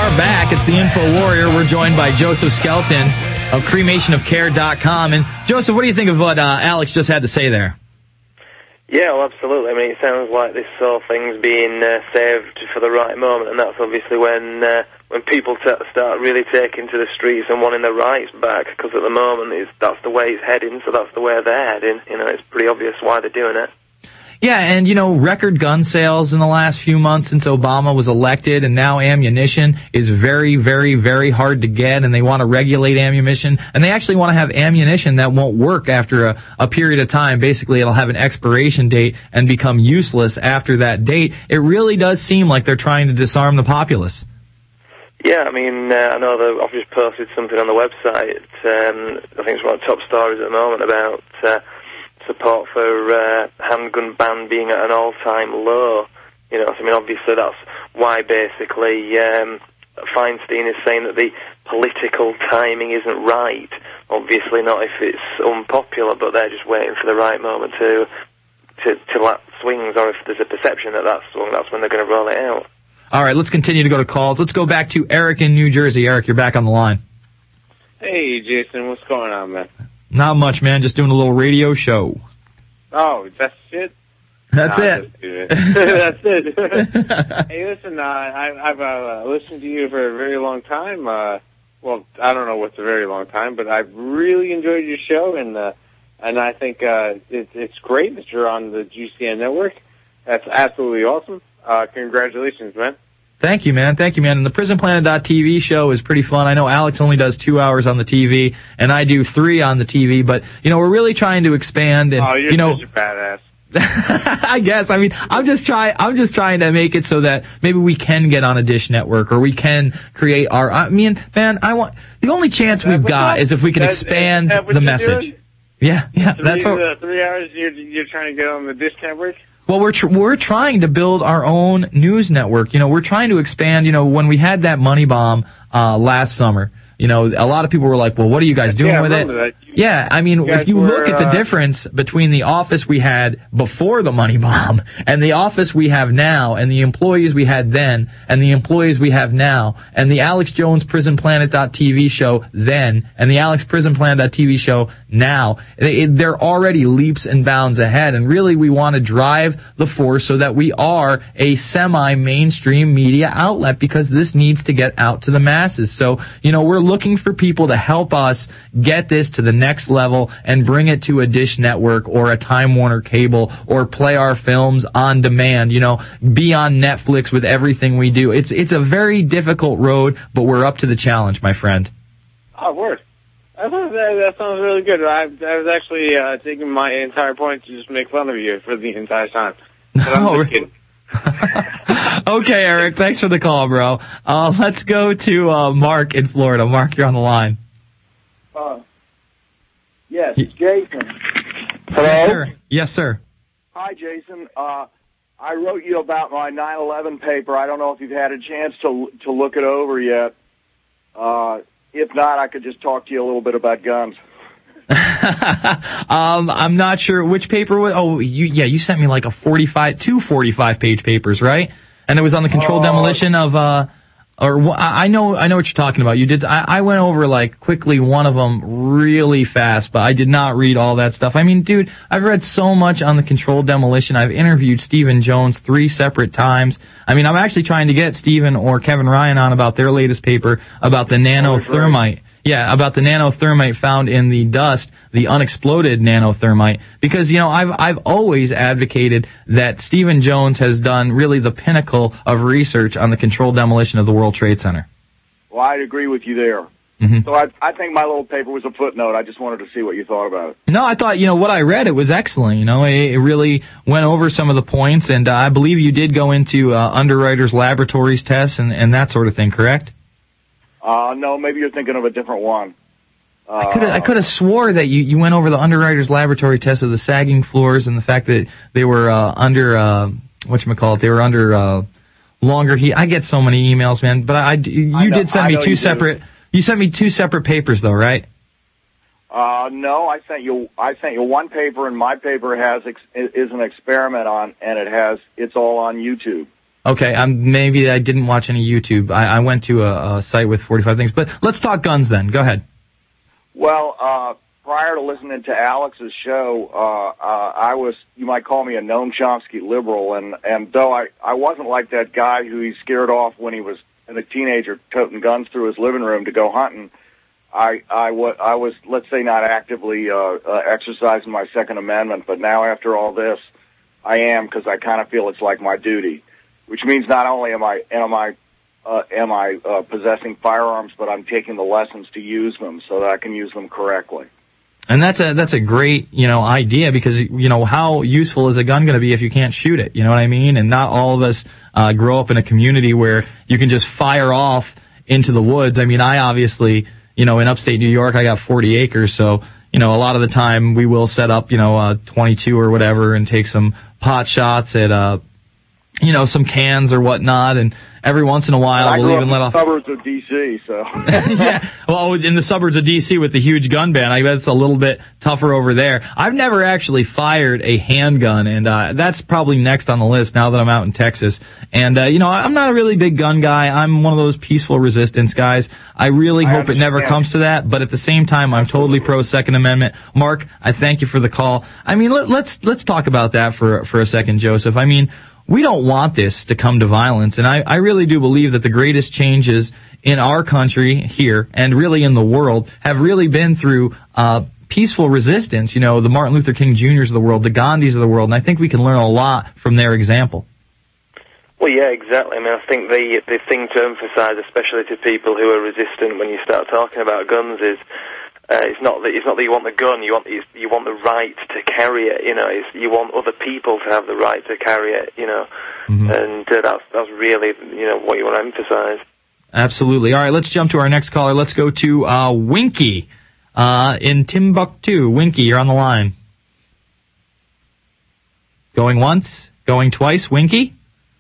are back. It's the Info Warrior. We're joined by Joseph Skelton of cremation of care dot com. And Joseph, what do you think of what uh, Alex just had to say there? Yeah, well, absolutely. I mean, it sounds like this sort of thing's being uh, saved for the right moment, and that's obviously when uh, when people t- start really taking to the streets and wanting their rights back, because at the moment it's, that's the way it's heading, so that's the way they're heading. You know, it's pretty obvious why they're doing it. Yeah, and, you know, record gun sales in the last few months since Obama was elected, and now ammunition is very, very, very hard to get, and they want to regulate ammunition, and they actually want to have ammunition that won't work after a, a period of time. Basically, it'll have an expiration date and become useless after that date. It really does seem like they're trying to disarm the populace. Yeah, I mean, uh, I know that I've just posted something on the website. Um, I think it's one of the top stories at the moment about uh, support for uh, handgun ban being at an all-time low. You know, so, I mean, obviously that's why basically um, Feinstein is saying that the political timing isn't right. Obviously not if it's unpopular, but they're just waiting for the right moment to to, to that swings, or if there's a perception that that's swung, that's when they're going to roll it out. All right, let's continue to go to calls. Let's go back to Eric in New Jersey. Eric, you're back on the line. Hey, Jason, what's going on, man? Not much, man. Just doing a little radio show. Oh, that's it? That's Nah, it. That's it. Hey, listen, uh, I, I've uh, listened to you for a very long time. Uh, well, I don't know what's a very long time, but I've really enjoyed your show, and uh, and I think uh, it, it's great that you're on the G C N network. That's absolutely awesome. Uh, congratulations, man. Thank you, man. Thank you, man. And the Prison Planet dot T V show is pretty fun. I know Alex only does two hours on the T V, and I do three on the T V, but, you know, we're really trying to expand. And, oh, you're you know, such a badass. I guess. I mean, I'm just trying, I'm just trying to make it so that maybe we can get on a Dish Network, or we can create our, I mean, man, I want, the only chance we've got is if we can expand the message. Yeah, yeah, three, that's what. Uh, three hours you're, you're trying to get on the Dish Network? Well, we're tr- we're trying to build our own news network. You know, we're trying to expand. You know, when we had that money bomb uh last summer, you know, a lot of people were like, "Well, what are you guys doing yeah, with it?" That. Yeah, I mean, if you were, look at the uh, difference between the office we had before the money bomb and the office we have now, and the employees we had then and the employees we have now, and the Alex Jones Prison Planet dot T V show then and the Alex Prison Planet dot T V show now, it, they're already leaps and bounds ahead. And really, we want to drive the force so that we are a semi-mainstream media outlet, because this needs to get out to the masses. So, you know, we're looking for people to help us get this to the next level and bring it to a Dish Network or a Time Warner Cable, or play our films on demand, you know, be on Netflix with everything we do. It's it's a very difficult road, but we're up to the challenge, my friend. Oh, word. I thought that, that sounds really good. I, I was actually uh, taking my entire point to just make fun of you for the entire time. But I'm No, just kidding. Okay, Eric, thanks for the call, bro. Uh, let's go to uh, Mark in Florida. Mark, you're on the line. Uh, yes, Jason. Hello? Yes, sir. Yes, sir. Hi, Jason. Uh, I wrote you about my nine eleven paper. I don't know if you've had a chance to to look it over yet. Uh, if not, I could just talk to you a little bit about guns. um, I'm not sure which paper was. Oh, you, yeah, you sent me like a forty-five, two forty-five page papers, right? And it was on the controlled Uh, demolition of, uh, or wh- I I know, I know what you're talking about. You did, I, I went over like quickly one of them really fast, but I did not read all that stuff. I mean, dude, I've read so much on the controlled demolition. I've interviewed Stephen Jones three separate times. I mean, I'm actually trying to get Stephen or Kevin Ryan on about their latest paper about the nanothermite. Yeah, about the nanothermite found in the dust, the unexploded nanothermite. Because, you know, I've I've always advocated that Stephen Jones has done really the pinnacle of research on the controlled demolition of the World Trade Center. Well, I'd agree with you there. Mm-hmm. So I, I think my little paper was a footnote. I just wanted to see what you thought about it. No, I thought, you know, what I read, it was excellent. You know, it, it really went over some of the points, and uh, I believe you did go into uh, Underwriters Laboratories tests and, and that sort of thing, correct? Uh, no, maybe you're thinking of a different one. Uh, I could I could have swore that you, you went over the Underwriters Laboratory test of the sagging floors and the fact that they were uh, under uh, whatchamacallit, they were under uh, longer heat. I get so many emails, man. But I, you I know- did send I me know two you separate. You sent me two separate papers, though, right? Uh, no, I sent you. I sent you one paper, and my paper has ex- is an experiment on, and it has. It's all on YouTube. Okay, um, maybe I didn't watch any YouTube. I, I went to a, a site with forty-five things. But let's talk guns then. Go ahead. Well, uh, prior to listening to Alex's show, uh, uh, I was, you might call me a Noam Chomsky liberal, and, and though I, I wasn't like that guy who he scared off when he was a teenager toting guns through his living room to go hunting, I, I, w- I was, let's say, not actively uh, uh, exercising my Second Amendment, but now after all this, I am, because I kind of feel it's like my duty, which means not only am I, am I Uh, am I uh, possessing firearms, but I'm taking the lessons to use them so that I can use them correctly. And that's a that's a great, you know, idea, because, you know, how useful is a gun going to be if you can't shoot it? You know what I mean? And not all of us uh, grow up in a community where you can just fire off into the woods. I mean, I obviously, you know, in upstate New York, I got forty acres, so, you know, a lot of the time we will set up, you know, a twenty-two or whatever and take some pot shots at, uh, you know, some cans or whatnot, and every once in a while I we'll grew even up let in off. the suburbs of D C, so. Yeah, well, in the suburbs of D C with the huge gun ban, I bet it's a little bit tougher over there. I've never actually fired a handgun, and uh, that's probably next on the list now that I'm out in Texas. And, uh, you know, I'm not a really big gun guy. I'm one of those peaceful resistance guys. I really I hope it never understand. comes to that, but at the same time, I'm totally pro Second Amendment. Mark, I thank you for the call. I mean, let, let's let's talk about that for for a second, Joseph. I mean, we don't want this to come to violence, and I, I really do believe that the greatest changes in our country here, and really in the world, have really been through uh peaceful resistance. You know, the Martin Luther King Juniors of the world, the Gandhis of the world, and I think we can learn a lot from their example. Well, yeah, exactly. I mean, I think the the thing to emphasise, especially to people who are resistant when you start talking about guns, is Uh, it's not that it's not that you want the gun. You want you, you want the right to carry it. You know, it's, you want other people to have the right to carry it. You know, mm-hmm. and uh, that's that's really, you know, what you want to emphasize. Absolutely. All right, let's jump to our next caller. Let's go to uh, Winky uh, in Timbuktu. Winky, you're on the line. Going once, going twice. Winky.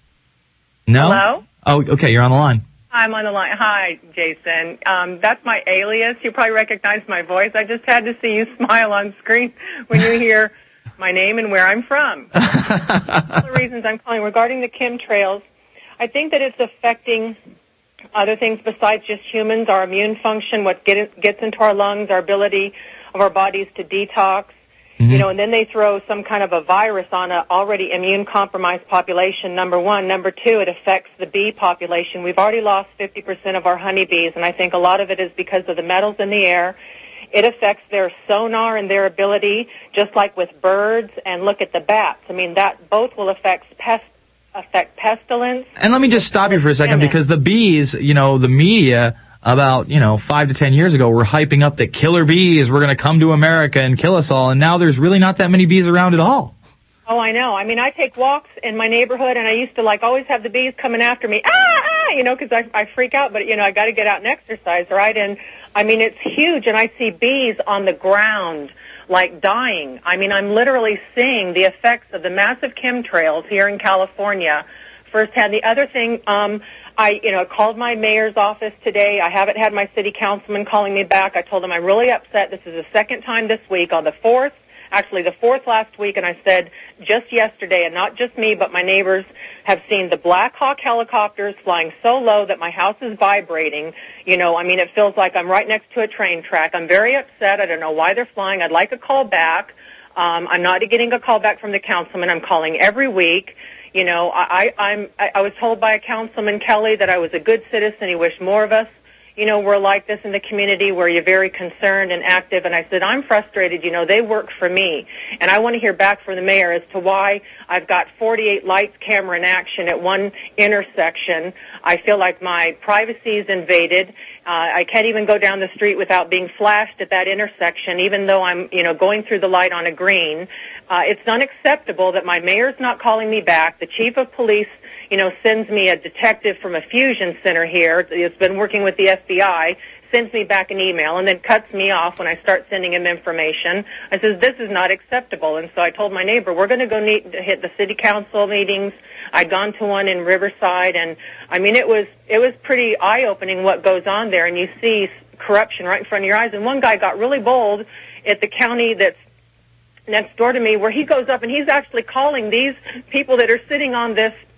No. Hello? Oh, okay. You're on the line. I'm on the line. Hi, Jason. Um, that's my alias. You probably recognize my voice. I just had to see you smile on screen when you hear my name and where I'm from. A couple of reasons I'm calling. Regarding the chemtrails, I think that it's affecting other things besides just humans, our immune function, what get, gets into our lungs, our ability of our bodies to detox. Mm-hmm. You know, and then they throw some kind of a virus on an already immune-compromised population, number one. Number two, it affects the bee population. We've already lost fifty percent of our honeybees, and I think a lot of it is because of the metals in the air. It affects their sonar and their ability, just like with birds, and look at the bats. I mean, that both will affect pest, affect pestilence. And let me just stop you for a second, because the bees, you know, the media about, you know, five to ten years ago were hyping up that killer bees were going to come to America and kill us all, and now there's really not that many bees around at all. Oh, I know. I mean, I take walks in my neighborhood, and I used to, like, always have the bees coming after me, ah, ah, you know, because I, I freak out, but, you know, I got to get out and exercise, right? And, I mean, it's huge, and I see bees on the ground, like, dying. I mean, I'm literally seeing the effects of the massive chemtrails here in California firsthand. The other thing, um, I, you know, called my mayor's office today. I haven't had my city councilman calling me back. I told him I'm really upset. This is the second time this week, on the fourth, actually the fourth last week, and I said just yesterday, and not just me, but my neighbors have seen the Black Hawk helicopters flying so low that my house is vibrating. You know, I mean, it feels like I'm right next to a train track. I'm very upset. I don't know why they're flying. I'd like a call back. Um, I'm not getting a call back from the councilman. I'm calling every week. You know, I, I'm, I, I was told by a Councilman Kelly that I was a good citizen. He wished more of us, you know, were like this in the community, where you're very concerned and active. And I said, I'm frustrated. You know, they work for me. And I want to hear back from the mayor as to why I've got forty-eight lights, camera in action at one intersection. I feel like my privacy is invaded. Uh, I can't even go down the street without being flashed at that intersection, even though I'm, you know, going through the light on a green. Uh, it's unacceptable that my mayor's not calling me back. The chief of police, you know, sends me a detective from a fusion center here. It's been working with the F B I, sends me back an email, and then cuts me off when I start sending him information. I says, this is not acceptable. And so I told my neighbor, we're going to go meet, hit the city council meetings. I'd gone to one in Riverside, and, I mean, it was it was pretty eye-opening what goes on there, and you see corruption right in front of your eyes. And one guy got really bold at the county that's next door to me, where he goes up and he's actually calling these people that are sitting on this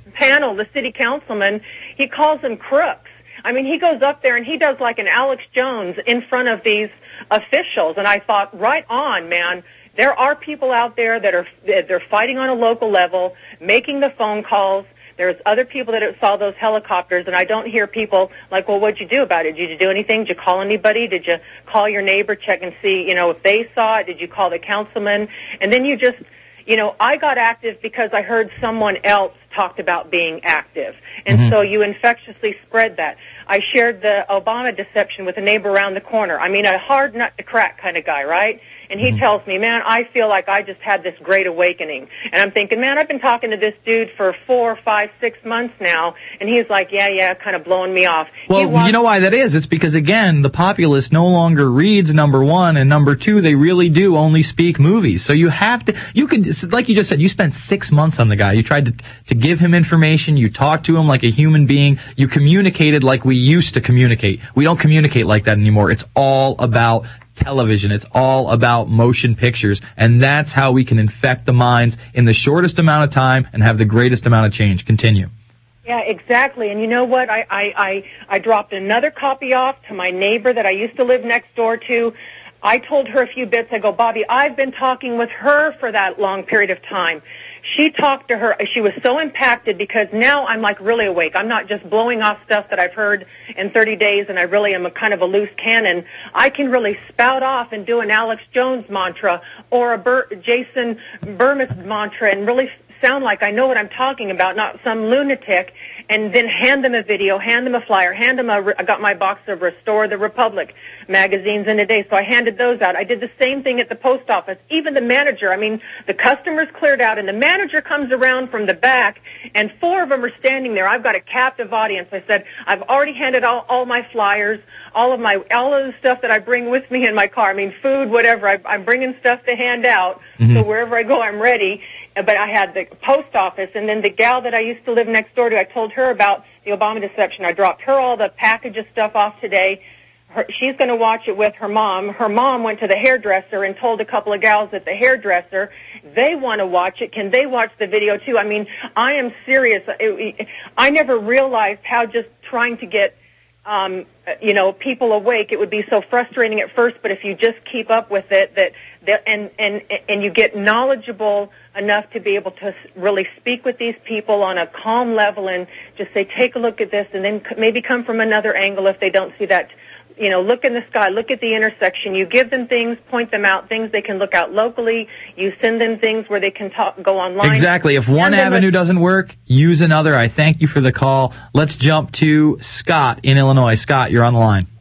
panel, the city councilman, he calls them crooks. I mean, he goes up there and he does like an Alex Jones in front of these officials. And I thought, right on, man. There are people out there that are they're fighting on a local level, making the phone calls. There's other people that saw those helicopters, and I don't hear people like, well, what'd you do about it? Did you do anything? Did you call anybody? Did you call your neighbor, check and see, you know, if they saw it? Did you call the councilman? And then you just, you know, I got active because I heard someone else talked about being active. And Mm-hmm. so you infectiously spread that. I shared the Obama deception with a neighbor around the corner. I mean, a hard nut to crack kind of guy, right? And he tells me, man, I feel like I just had this great awakening. And I'm thinking, man, I've been talking to this dude for four, five, six months now. And he's like, yeah, yeah, kind of blowing me off. He Well, wants- you know why that is? It's because, again, the populace no longer reads, number one, and number two, they really do only speak movies. So you have to, you could, like you just said, you spent six months on the guy. You tried to, to give him information. You talked to him like a human being. You communicated like we used to communicate. We don't communicate like that anymore. It's all about television. It's all about motion pictures. And that's how we can infect the minds in the shortest amount of time and have the greatest amount of change. Continue. Yeah, exactly. And you know what? I, I, I, I dropped another copy off to my neighbor that I used to live next door to. I told her a few bits. I go, Bobby, I've been talking with her for that long period of time. She talked to her. She was so impacted because now I'm like really awake. I'm not just blowing off stuff that I've heard in thirty days, and I really am a kind of a loose cannon. I can really spout off and do an Alex Jones mantra or a Bur- Jason Burmis mantra and really sound like I know what I'm talking about, not some lunatic, and then hand them a video, hand them a flyer, hand them a, I got my box of Restore the Republic magazines in a day, so I handed those out. I did the same thing at the post office. Even the manager, I mean, the customers cleared out, and the manager comes around from the back, and four of them are standing there. I've got a captive audience. I said, I've already handed out all my flyers, all of my, all of the stuff that I bring with me in my car. I mean, food, whatever. I, I'm bringing stuff to hand out, Mm-hmm. so wherever I go, I'm ready. But I had the post office, and then the gal that I used to live next door to, I told her about the Obama deception. I dropped her all the package of stuff off today. Her, she's going to watch it with her mom. Her mom went to the hairdresser and told a couple of gals at the hairdresser they want to watch it. Can they watch the video too? I mean, I am serious. It, I never realized how just trying to get um, you know, people awake, it would be so frustrating at first, but if you just keep up with it, that, that and, and, and you get knowledgeable enough to be able to really speak with these people on a calm level and just say, take a look at this, and then maybe come from another angle if they don't see that. You know, look in the sky, look at the intersection. You give them things, point them out, things they can look out locally. You send them things where they can talk, go online. Exactly. If one avenue a- doesn't work, use another. I thank you for the call. Let's jump to Scott in Illinois. Scott, you're on the line.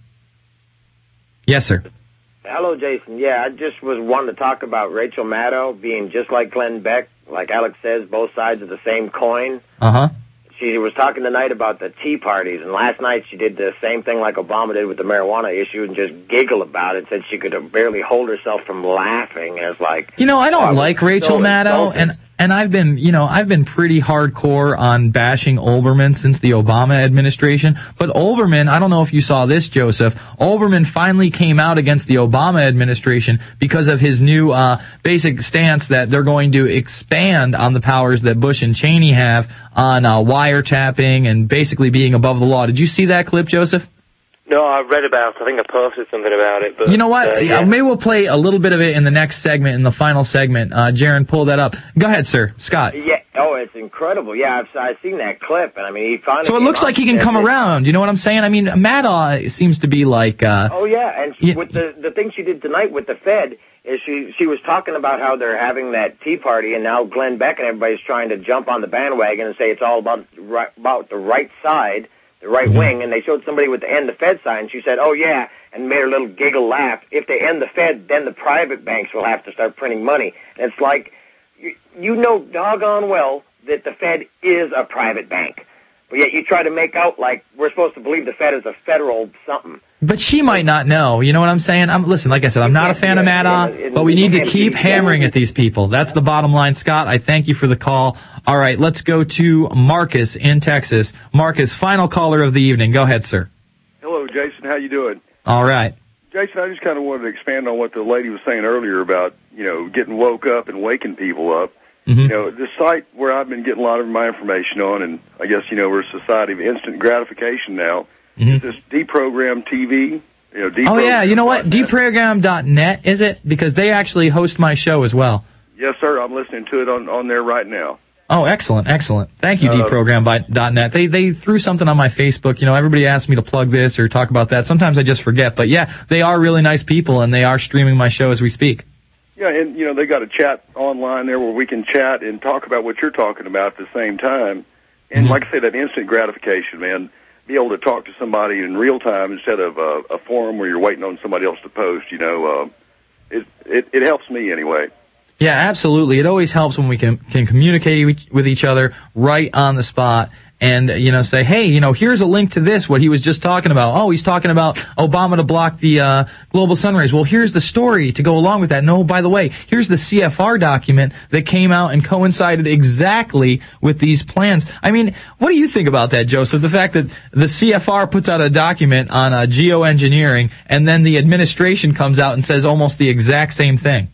Yes, sir. Hello, Jason. Yeah, I just was wanting to talk about Rachel Maddow being just like Glenn Beck. Like Alex says, both sides of the same coin. Uh-huh. She was talking tonight about the tea parties, and last night she did the same thing like Obama did with the marijuana issue and just giggle about it, said she could barely hold herself from laughing. It's like... You know, I don't oh, like Rachel so Maddow, insulting. and and I've been, you know, I've been pretty hardcore on bashing Olbermann since the Obama administration. But Olbermann, I don't know if you saw this, Joseph, Olbermann finally came out against the Obama administration because of his new uh basic stance that they're going to expand on the powers that Bush and Cheney have on uh, wiretapping and basically being above the law. Did you see that clip, Joseph? No, I read about it. I think I posted something about it. But, You know what? Uh, yeah. Uh, maybe we'll play a little bit of it in the next segment, in the final segment. Uh, Jaron, pull that up. Go ahead, sir. Scott. Yeah. Oh, it's incredible. Yeah, I've, I've seen that clip, and I mean, he finally... So it came looks out like he can and come said- around. You know what I'm saying? I mean, Maddow seems to be like... Uh, Oh, yeah, and she, Yeah. with the the thing she did tonight with the Fed is she she was talking about how they're having that tea party, and now Glenn Beck and everybody's trying to jump on the bandwagon and say it's all about right, about the right side, the right Mm-hmm. wing, and they showed somebody with the end the Fed sign. And she said, "Oh yeah," and made her little giggle laugh. If they end the Fed, then the private banks will have to start printing money. And it's like you, you know doggone well that the Fed is a private bank, but yet you try to make out like we're supposed to believe the Fed is a federal something. but she might not know. You know what I'm saying? I'm Listen, like I said, I'm not a fan of Maddow, but we need to keep hammering at these people. That's the bottom line, Scott. I thank you for the call. All right, let's go to Marcus in Texas. Marcus, final caller of the evening. Go ahead, sir. Hello, Jason. How you doing? All right. Jason, I just kind of wanted to expand on what the lady was saying earlier about, you know, getting woke up and waking people up. Mm-hmm. You know, the site where I've been getting a lot of my information on, and I guess, you know, we're a society of instant gratification now, mm-hmm. is this Deprogram T V. You know, Deprogram. Oh, yeah, you know what? Deprogram dot net, is it? Because they actually host my show as well. Yes, sir. I'm listening to it on, on there right now. Oh, excellent, excellent. Thank you, Uh, Deprogram dot net. They they threw something on my Facebook. You know, everybody asks me to plug this or talk about that. Sometimes I just forget. But, yeah, they are really nice people, and they are streaming my show as we speak. Yeah, and, you know, they got a chat online there where we can chat and talk about what you're talking about at the same time. And Mm-hmm. like I said, that instant gratification, man, be able to talk to somebody in real time instead of uh, a forum where you're waiting on somebody else to post, you know, uh, it, it, it helps me anyway. Yeah, absolutely. It always helps when we can can communicate with each other right on the spot and, you know, say, hey, you know, here's a link to this, what he was just talking about. Oh, he's talking about Obama to block the uh global sun rays. Well, here's the story to go along with that. No, by the way, here's the C F R document that came out and coincided exactly with these plans. I mean, what do you think about that, Joseph? The fact that the C F R puts out a document on uh, geoengineering and then the administration comes out and says almost the exact same thing.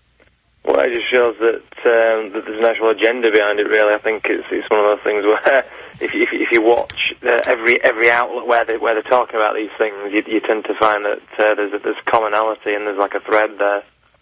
Well, it just shows that, um, that there's an actual agenda behind it, really. I think it's, it's one of those things where if you, if, you- if you watch uh, every every outlet where, they, where they're talking about these things, you, you tend to find that uh, there's, a, there's commonality and there's like a thread there.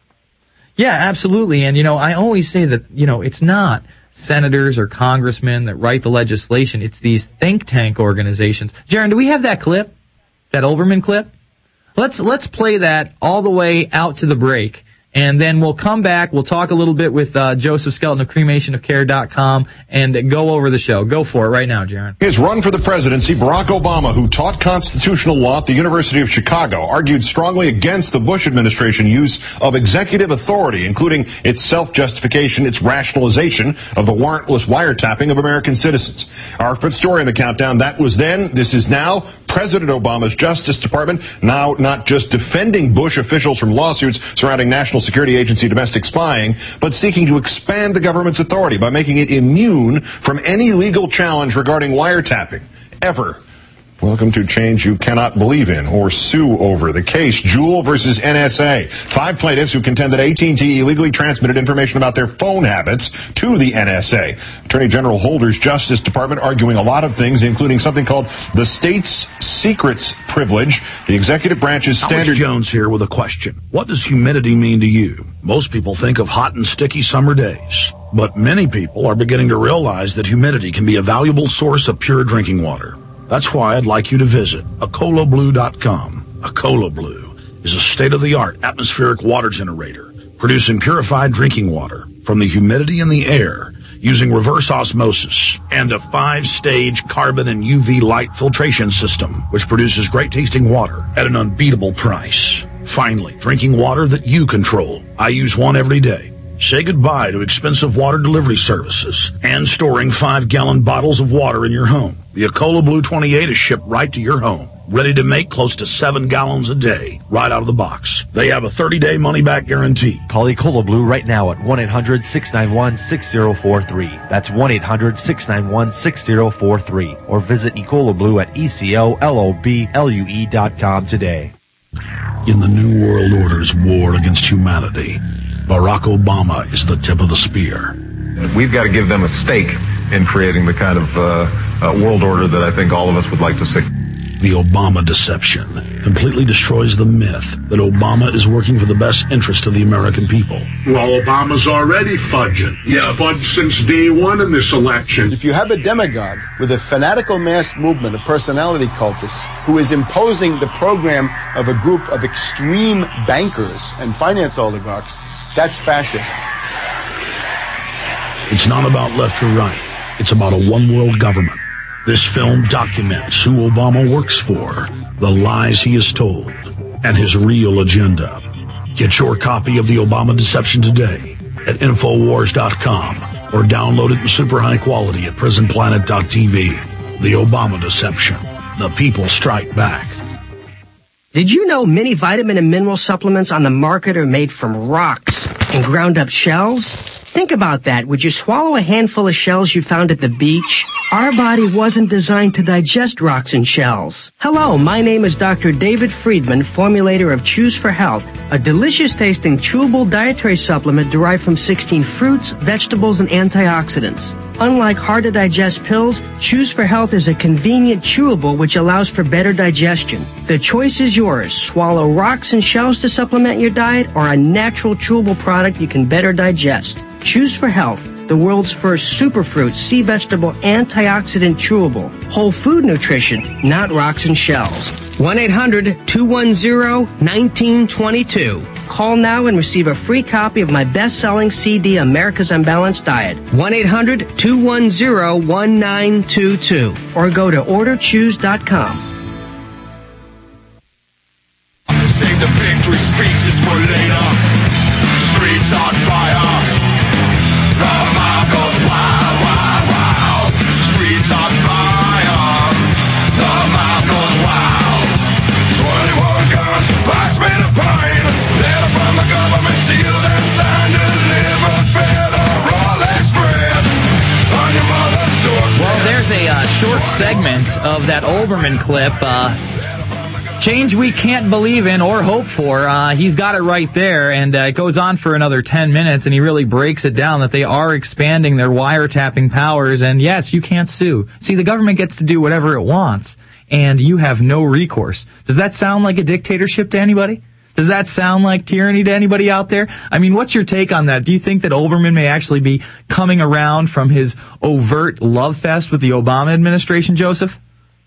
Yeah, absolutely. And, you know, I always say that, you know, it's not senators or congressmen that write the legislation. It's these think tank organizations. Jaron, do we have that clip? That Olbermann clip? Let's, let's play that all the way out to the break. And then we'll come back. We'll talk a little bit with uh, Joseph Skelton of cremation of care dot com and go over the show. Go for it right now, Jaron. His run for the presidency, Barack Obama, who taught constitutional law at the University of Chicago, argued strongly against the Bush administration use of executive authority, including its self-justification, its rationalization of the warrantless wiretapping of American citizens. Our fifth story in the countdown, that was then, this is now. President Obama's Justice Department now not just defending Bush officials from lawsuits surrounding National Security Agency domestic spying, but seeking to expand the government's authority by making it immune from any legal challenge regarding wiretapping, ever. Welcome to change you cannot believe in or sue over. The case, Juul versus N S A. Five plaintiffs who contend that A T and T illegally transmitted information about their phone habits to the N S A. Attorney General Holder's Justice Department arguing a lot of things, including something called the state's secrets privilege. The executive branch's standard... Alex Jones here with a question. What does humidity mean to you? Most people think of hot and sticky summer days, but many people are beginning to realize that humidity can be a valuable source of pure drinking water. That's why I'd like you to visit Acola Blue dot com. Acola Blue is a state-of-the-art atmospheric water generator, producing purified drinking water from the humidity in the air using reverse osmosis and a five-stage carbon and U V light filtration system, which produces great-tasting water at an unbeatable price. Finally, drinking water that you control. I use one every day. Say goodbye to expensive water delivery services and storing five-gallon bottles of water in your home. The Acola Blue twenty-eight is shipped right to your home, ready to make close to seven gallons a day, right out of the box. They have a thirty-day money-back guarantee. Call Ecola Blue right now at one eight hundred six nine one six zero four three. That's one eight hundred six nine one six zero four three. Or visit Ecola Blue at E C O L O B L U E dot com today. In the New World Order's war against humanity, Barack Obama is the tip of the spear. We've got to give them a stake in creating the kind of uh, uh, world order that I think all of us would like to see. The Obama deception completely destroys the myth that Obama is working for the best interest of the American people. Well, Obama's already fudging. He's Yeah. fudged since day one in this election. If you have a demagogue with a fanatical mass movement of personality cultists who is imposing the program of a group of extreme bankers and finance oligarchs, that's fascism. It's not about left or right. It's about a one-world government. This film documents who Obama works for, the lies he has told, and his real agenda. Get your copy of The Obama Deception today at Infowars dot com or download it in super high quality at Prison Planet dot T V. The Obama Deception. The people strike back. Did you know many vitamin and mineral supplements on the market are made from rocks and ground up shells? Think about that. Would you swallow a handful of shells you found at the beach? Our body wasn't designed to digest rocks and shells. Hello, my name is Doctor David Friedman, formulator of Choose for Health, a delicious-tasting chewable dietary supplement derived from sixteen fruits, vegetables, and antioxidants. Unlike hard-to-digest pills, Choose for Health is a convenient chewable which allows for better digestion. The choice is yours. Swallow rocks and shells to supplement your diet or a natural chewable product you can better digest. Choose for Health, the world's first superfruit sea vegetable antioxidant chewable. Whole food nutrition, not rocks and shells. one eight hundred two one zero one nine two two. Call now and receive a free copy of my best-selling C D, America's Unbalanced Diet. one eight hundred two one zero one nine two two. Or go to order choose dot com. Save the victory speeches for later. Streets on fire. The mob goes wild, wild, wild. Streets on fire. The mob goes wild. twenty-one guns, box made of pine. Letter from the government sealed and signed. Delivered Federal Express on your mother's doorstep. Well, there's a uh, short segment of that Olbermann clip. Uh, Change we can't believe in or hope for. Uh, he's got it right there, and uh, it goes on for another ten minutes, and he really breaks it down that they are expanding their wiretapping powers, and yes, you can't sue. See, the government gets to do whatever it wants, and you have no recourse. Does that sound like a dictatorship to anybody? Does that sound like tyranny to anybody out there? I mean, what's your take on that? Do you think that Olbermann may actually be coming around from his overt love fest with the Obama administration, Joseph?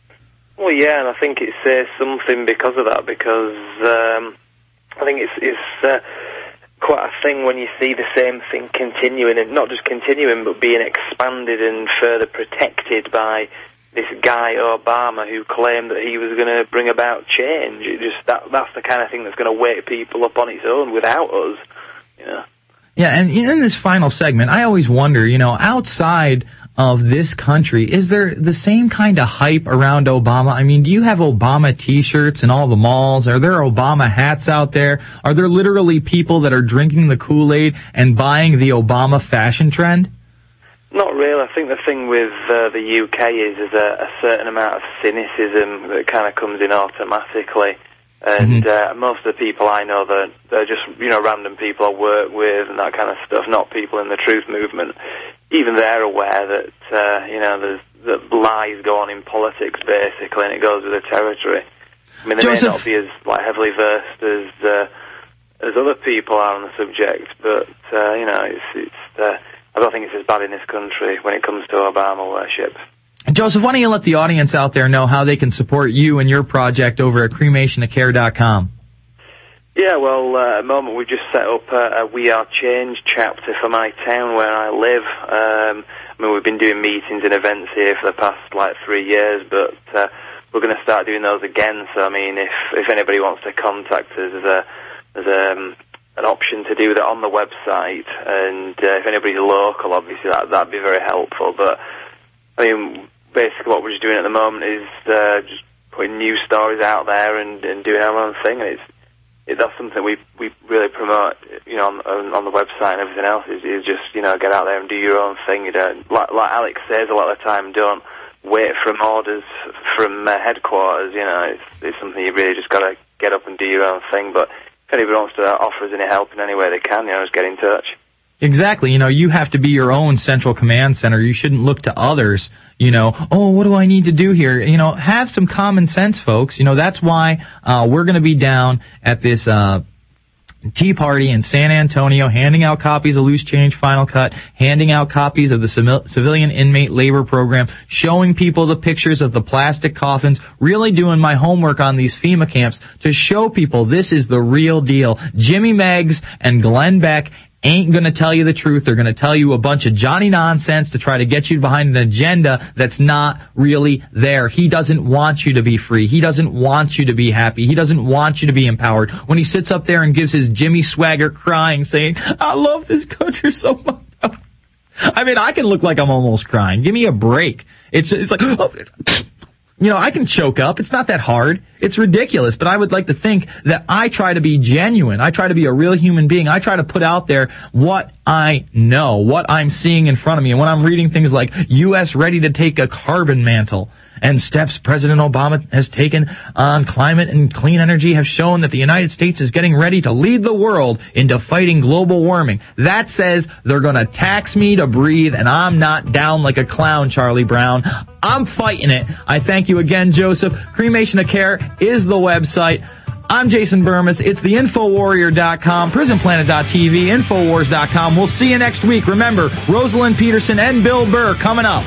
Well, yeah, and I think it says something because of that, because um, I think it's, it's uh, quite a thing when you see the same thing continuing, and not just continuing, but being expanded and further protected by this guy Obama who claimed that he was going to bring about change. It just that that's the kind of thing that's going to wake people up on its own without us, you know. Yeah, and in this final segment, I always wonder, you know, outside of this country, is there the same kind of hype around Obama? I mean, do you have Obama t-shirts in all the malls? Are there Obama hats out there? Are there literally people that are drinking the Kool-Aid and buying the Obama fashion trend? Not really. I think the thing with uh, the U K is there's a, a certain amount of cynicism that kind of comes in automatically. And mm-hmm. uh, most of the people I know, they're, they're just, you know, random people I work with and that kind of stuff, not people in the truth movement. Even they're aware that, uh, you know, there's that lies go on in politics, basically, and it goes with the territory. I mean, they Joseph. may not be as like heavily versed as uh, as other people are on the subject, but, uh, you know, it's, it's uh, I don't think it's as bad in this country when it comes to Obama worship. And Joseph, why don't you let the audience out there know how they can support you and your project over at cremation to care dot com? Yeah, well, uh, at the moment we've just set up a, a We Are Change chapter for my town where I live. Um, I mean, we've been doing meetings and events here for the past, like, three years, but uh, we're going to start doing those again. So, I mean, if if anybody wants to contact us, there's, a, there's um, an option to do that on the website. And uh, if anybody's local, obviously, that, that'd be very helpful. But, I mean, basically what we're just doing at the moment is uh, just putting news stories out there and, and doing our own thing. And it's It, that's something we we really promote, you know, on, on the website and everything else. Is, is just, you know, get out there and do your own thing. You don't, like, like Alex says a lot of the time, don't wait from orders from uh, headquarters. You know, it's, it's something you really just got to get up and do your own thing. But if anybody wants to offer us any help in any way they can, you know, just get in touch. Exactly. You know, you have to be your own central command center. You shouldn't look to others, you know, oh, what do I need to do here? You know, have some common sense, folks. You know, that's why uh we're going to be down at this uh Tea Party in San Antonio, handing out copies of Loose Change Final Cut, handing out copies of the Civil- Civilian Inmate Labor Program, showing people the pictures of the plastic coffins, really doing my homework on these FEMA camps to show people this is the real deal. Jimmy Meggs and Glenn Beck ain't going to tell you the truth. They're going to tell you a bunch of Johnny nonsense to try to get you behind an agenda that's not really there. He doesn't want you to be free. He doesn't want you to be happy. He doesn't want you to be empowered. When he sits up there and gives his Jimmy swagger crying, saying, I love this country so much. I mean, I can look like I'm almost crying. Give me a break. It's, it's like, oh, you know, I can choke up. It's not that hard. It's ridiculous, but I would like to think that I try to be genuine. I try to be a real human being. I try to put out there what I know, what I'm seeing in front of me. And when I'm reading things like U S ready to take a carbon mantle and steps President Obama has taken on climate and clean energy have shown that the United States is getting ready to lead the world into fighting global warming. That says they're going to tax me to breathe, and I'm not down like a clown, Charlie Brown. I'm fighting it. I thank you again, Joseph. Cremation of Care is the website. I'm Jason Burmis. It's the info warrior dot com, prison planet dot t v, infowars dot com. We'll see you next week. Remember, Rosalind Peterson and Bill Burr coming up.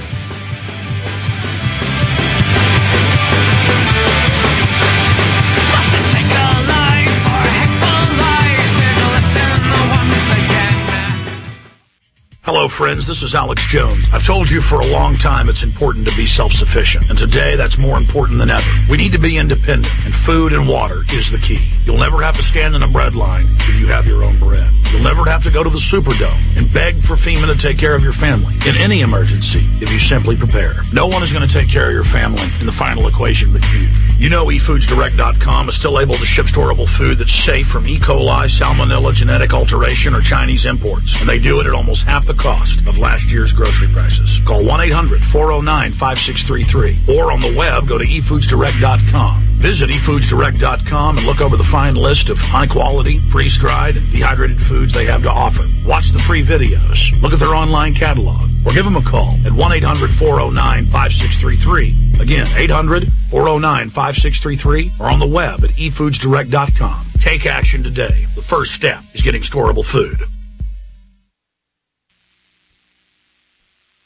Hello, friends. This is Alex Jones. I've told you for a long time it's important to be self-sufficient, and today that's more important than ever. We need to be independent, and food and water is the key. You'll never have to stand in a bread line if you have your own bread. You'll never have to go to the Superdome and beg for FEMA to take care of your family in any emergency if you simply prepare. No one is going to take care of your family in the final equation but you. You know e foods direct dot com is still able to ship storable food that's safe from E. coli, salmonella, genetic alteration, or Chinese imports, and they do it at almost half the cost of last year's grocery prices. Call one eight hundred four oh nine five six three three or on the web go to e foods direct dot com. Visit e foods direct dot com and look over the fine list of high-quality, freeze-dried, and dehydrated foods they have to offer. Watch the free videos, look at their online catalog, or give them a call at one eight hundred four oh nine five six three three. Again, eight hundred four oh nine five six three three or on the web at e foods direct dot com. Take action today. The first step is getting storable food.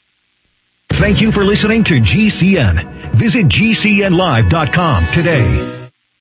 Thank you for listening to G C N. Visit G C N live dot com today.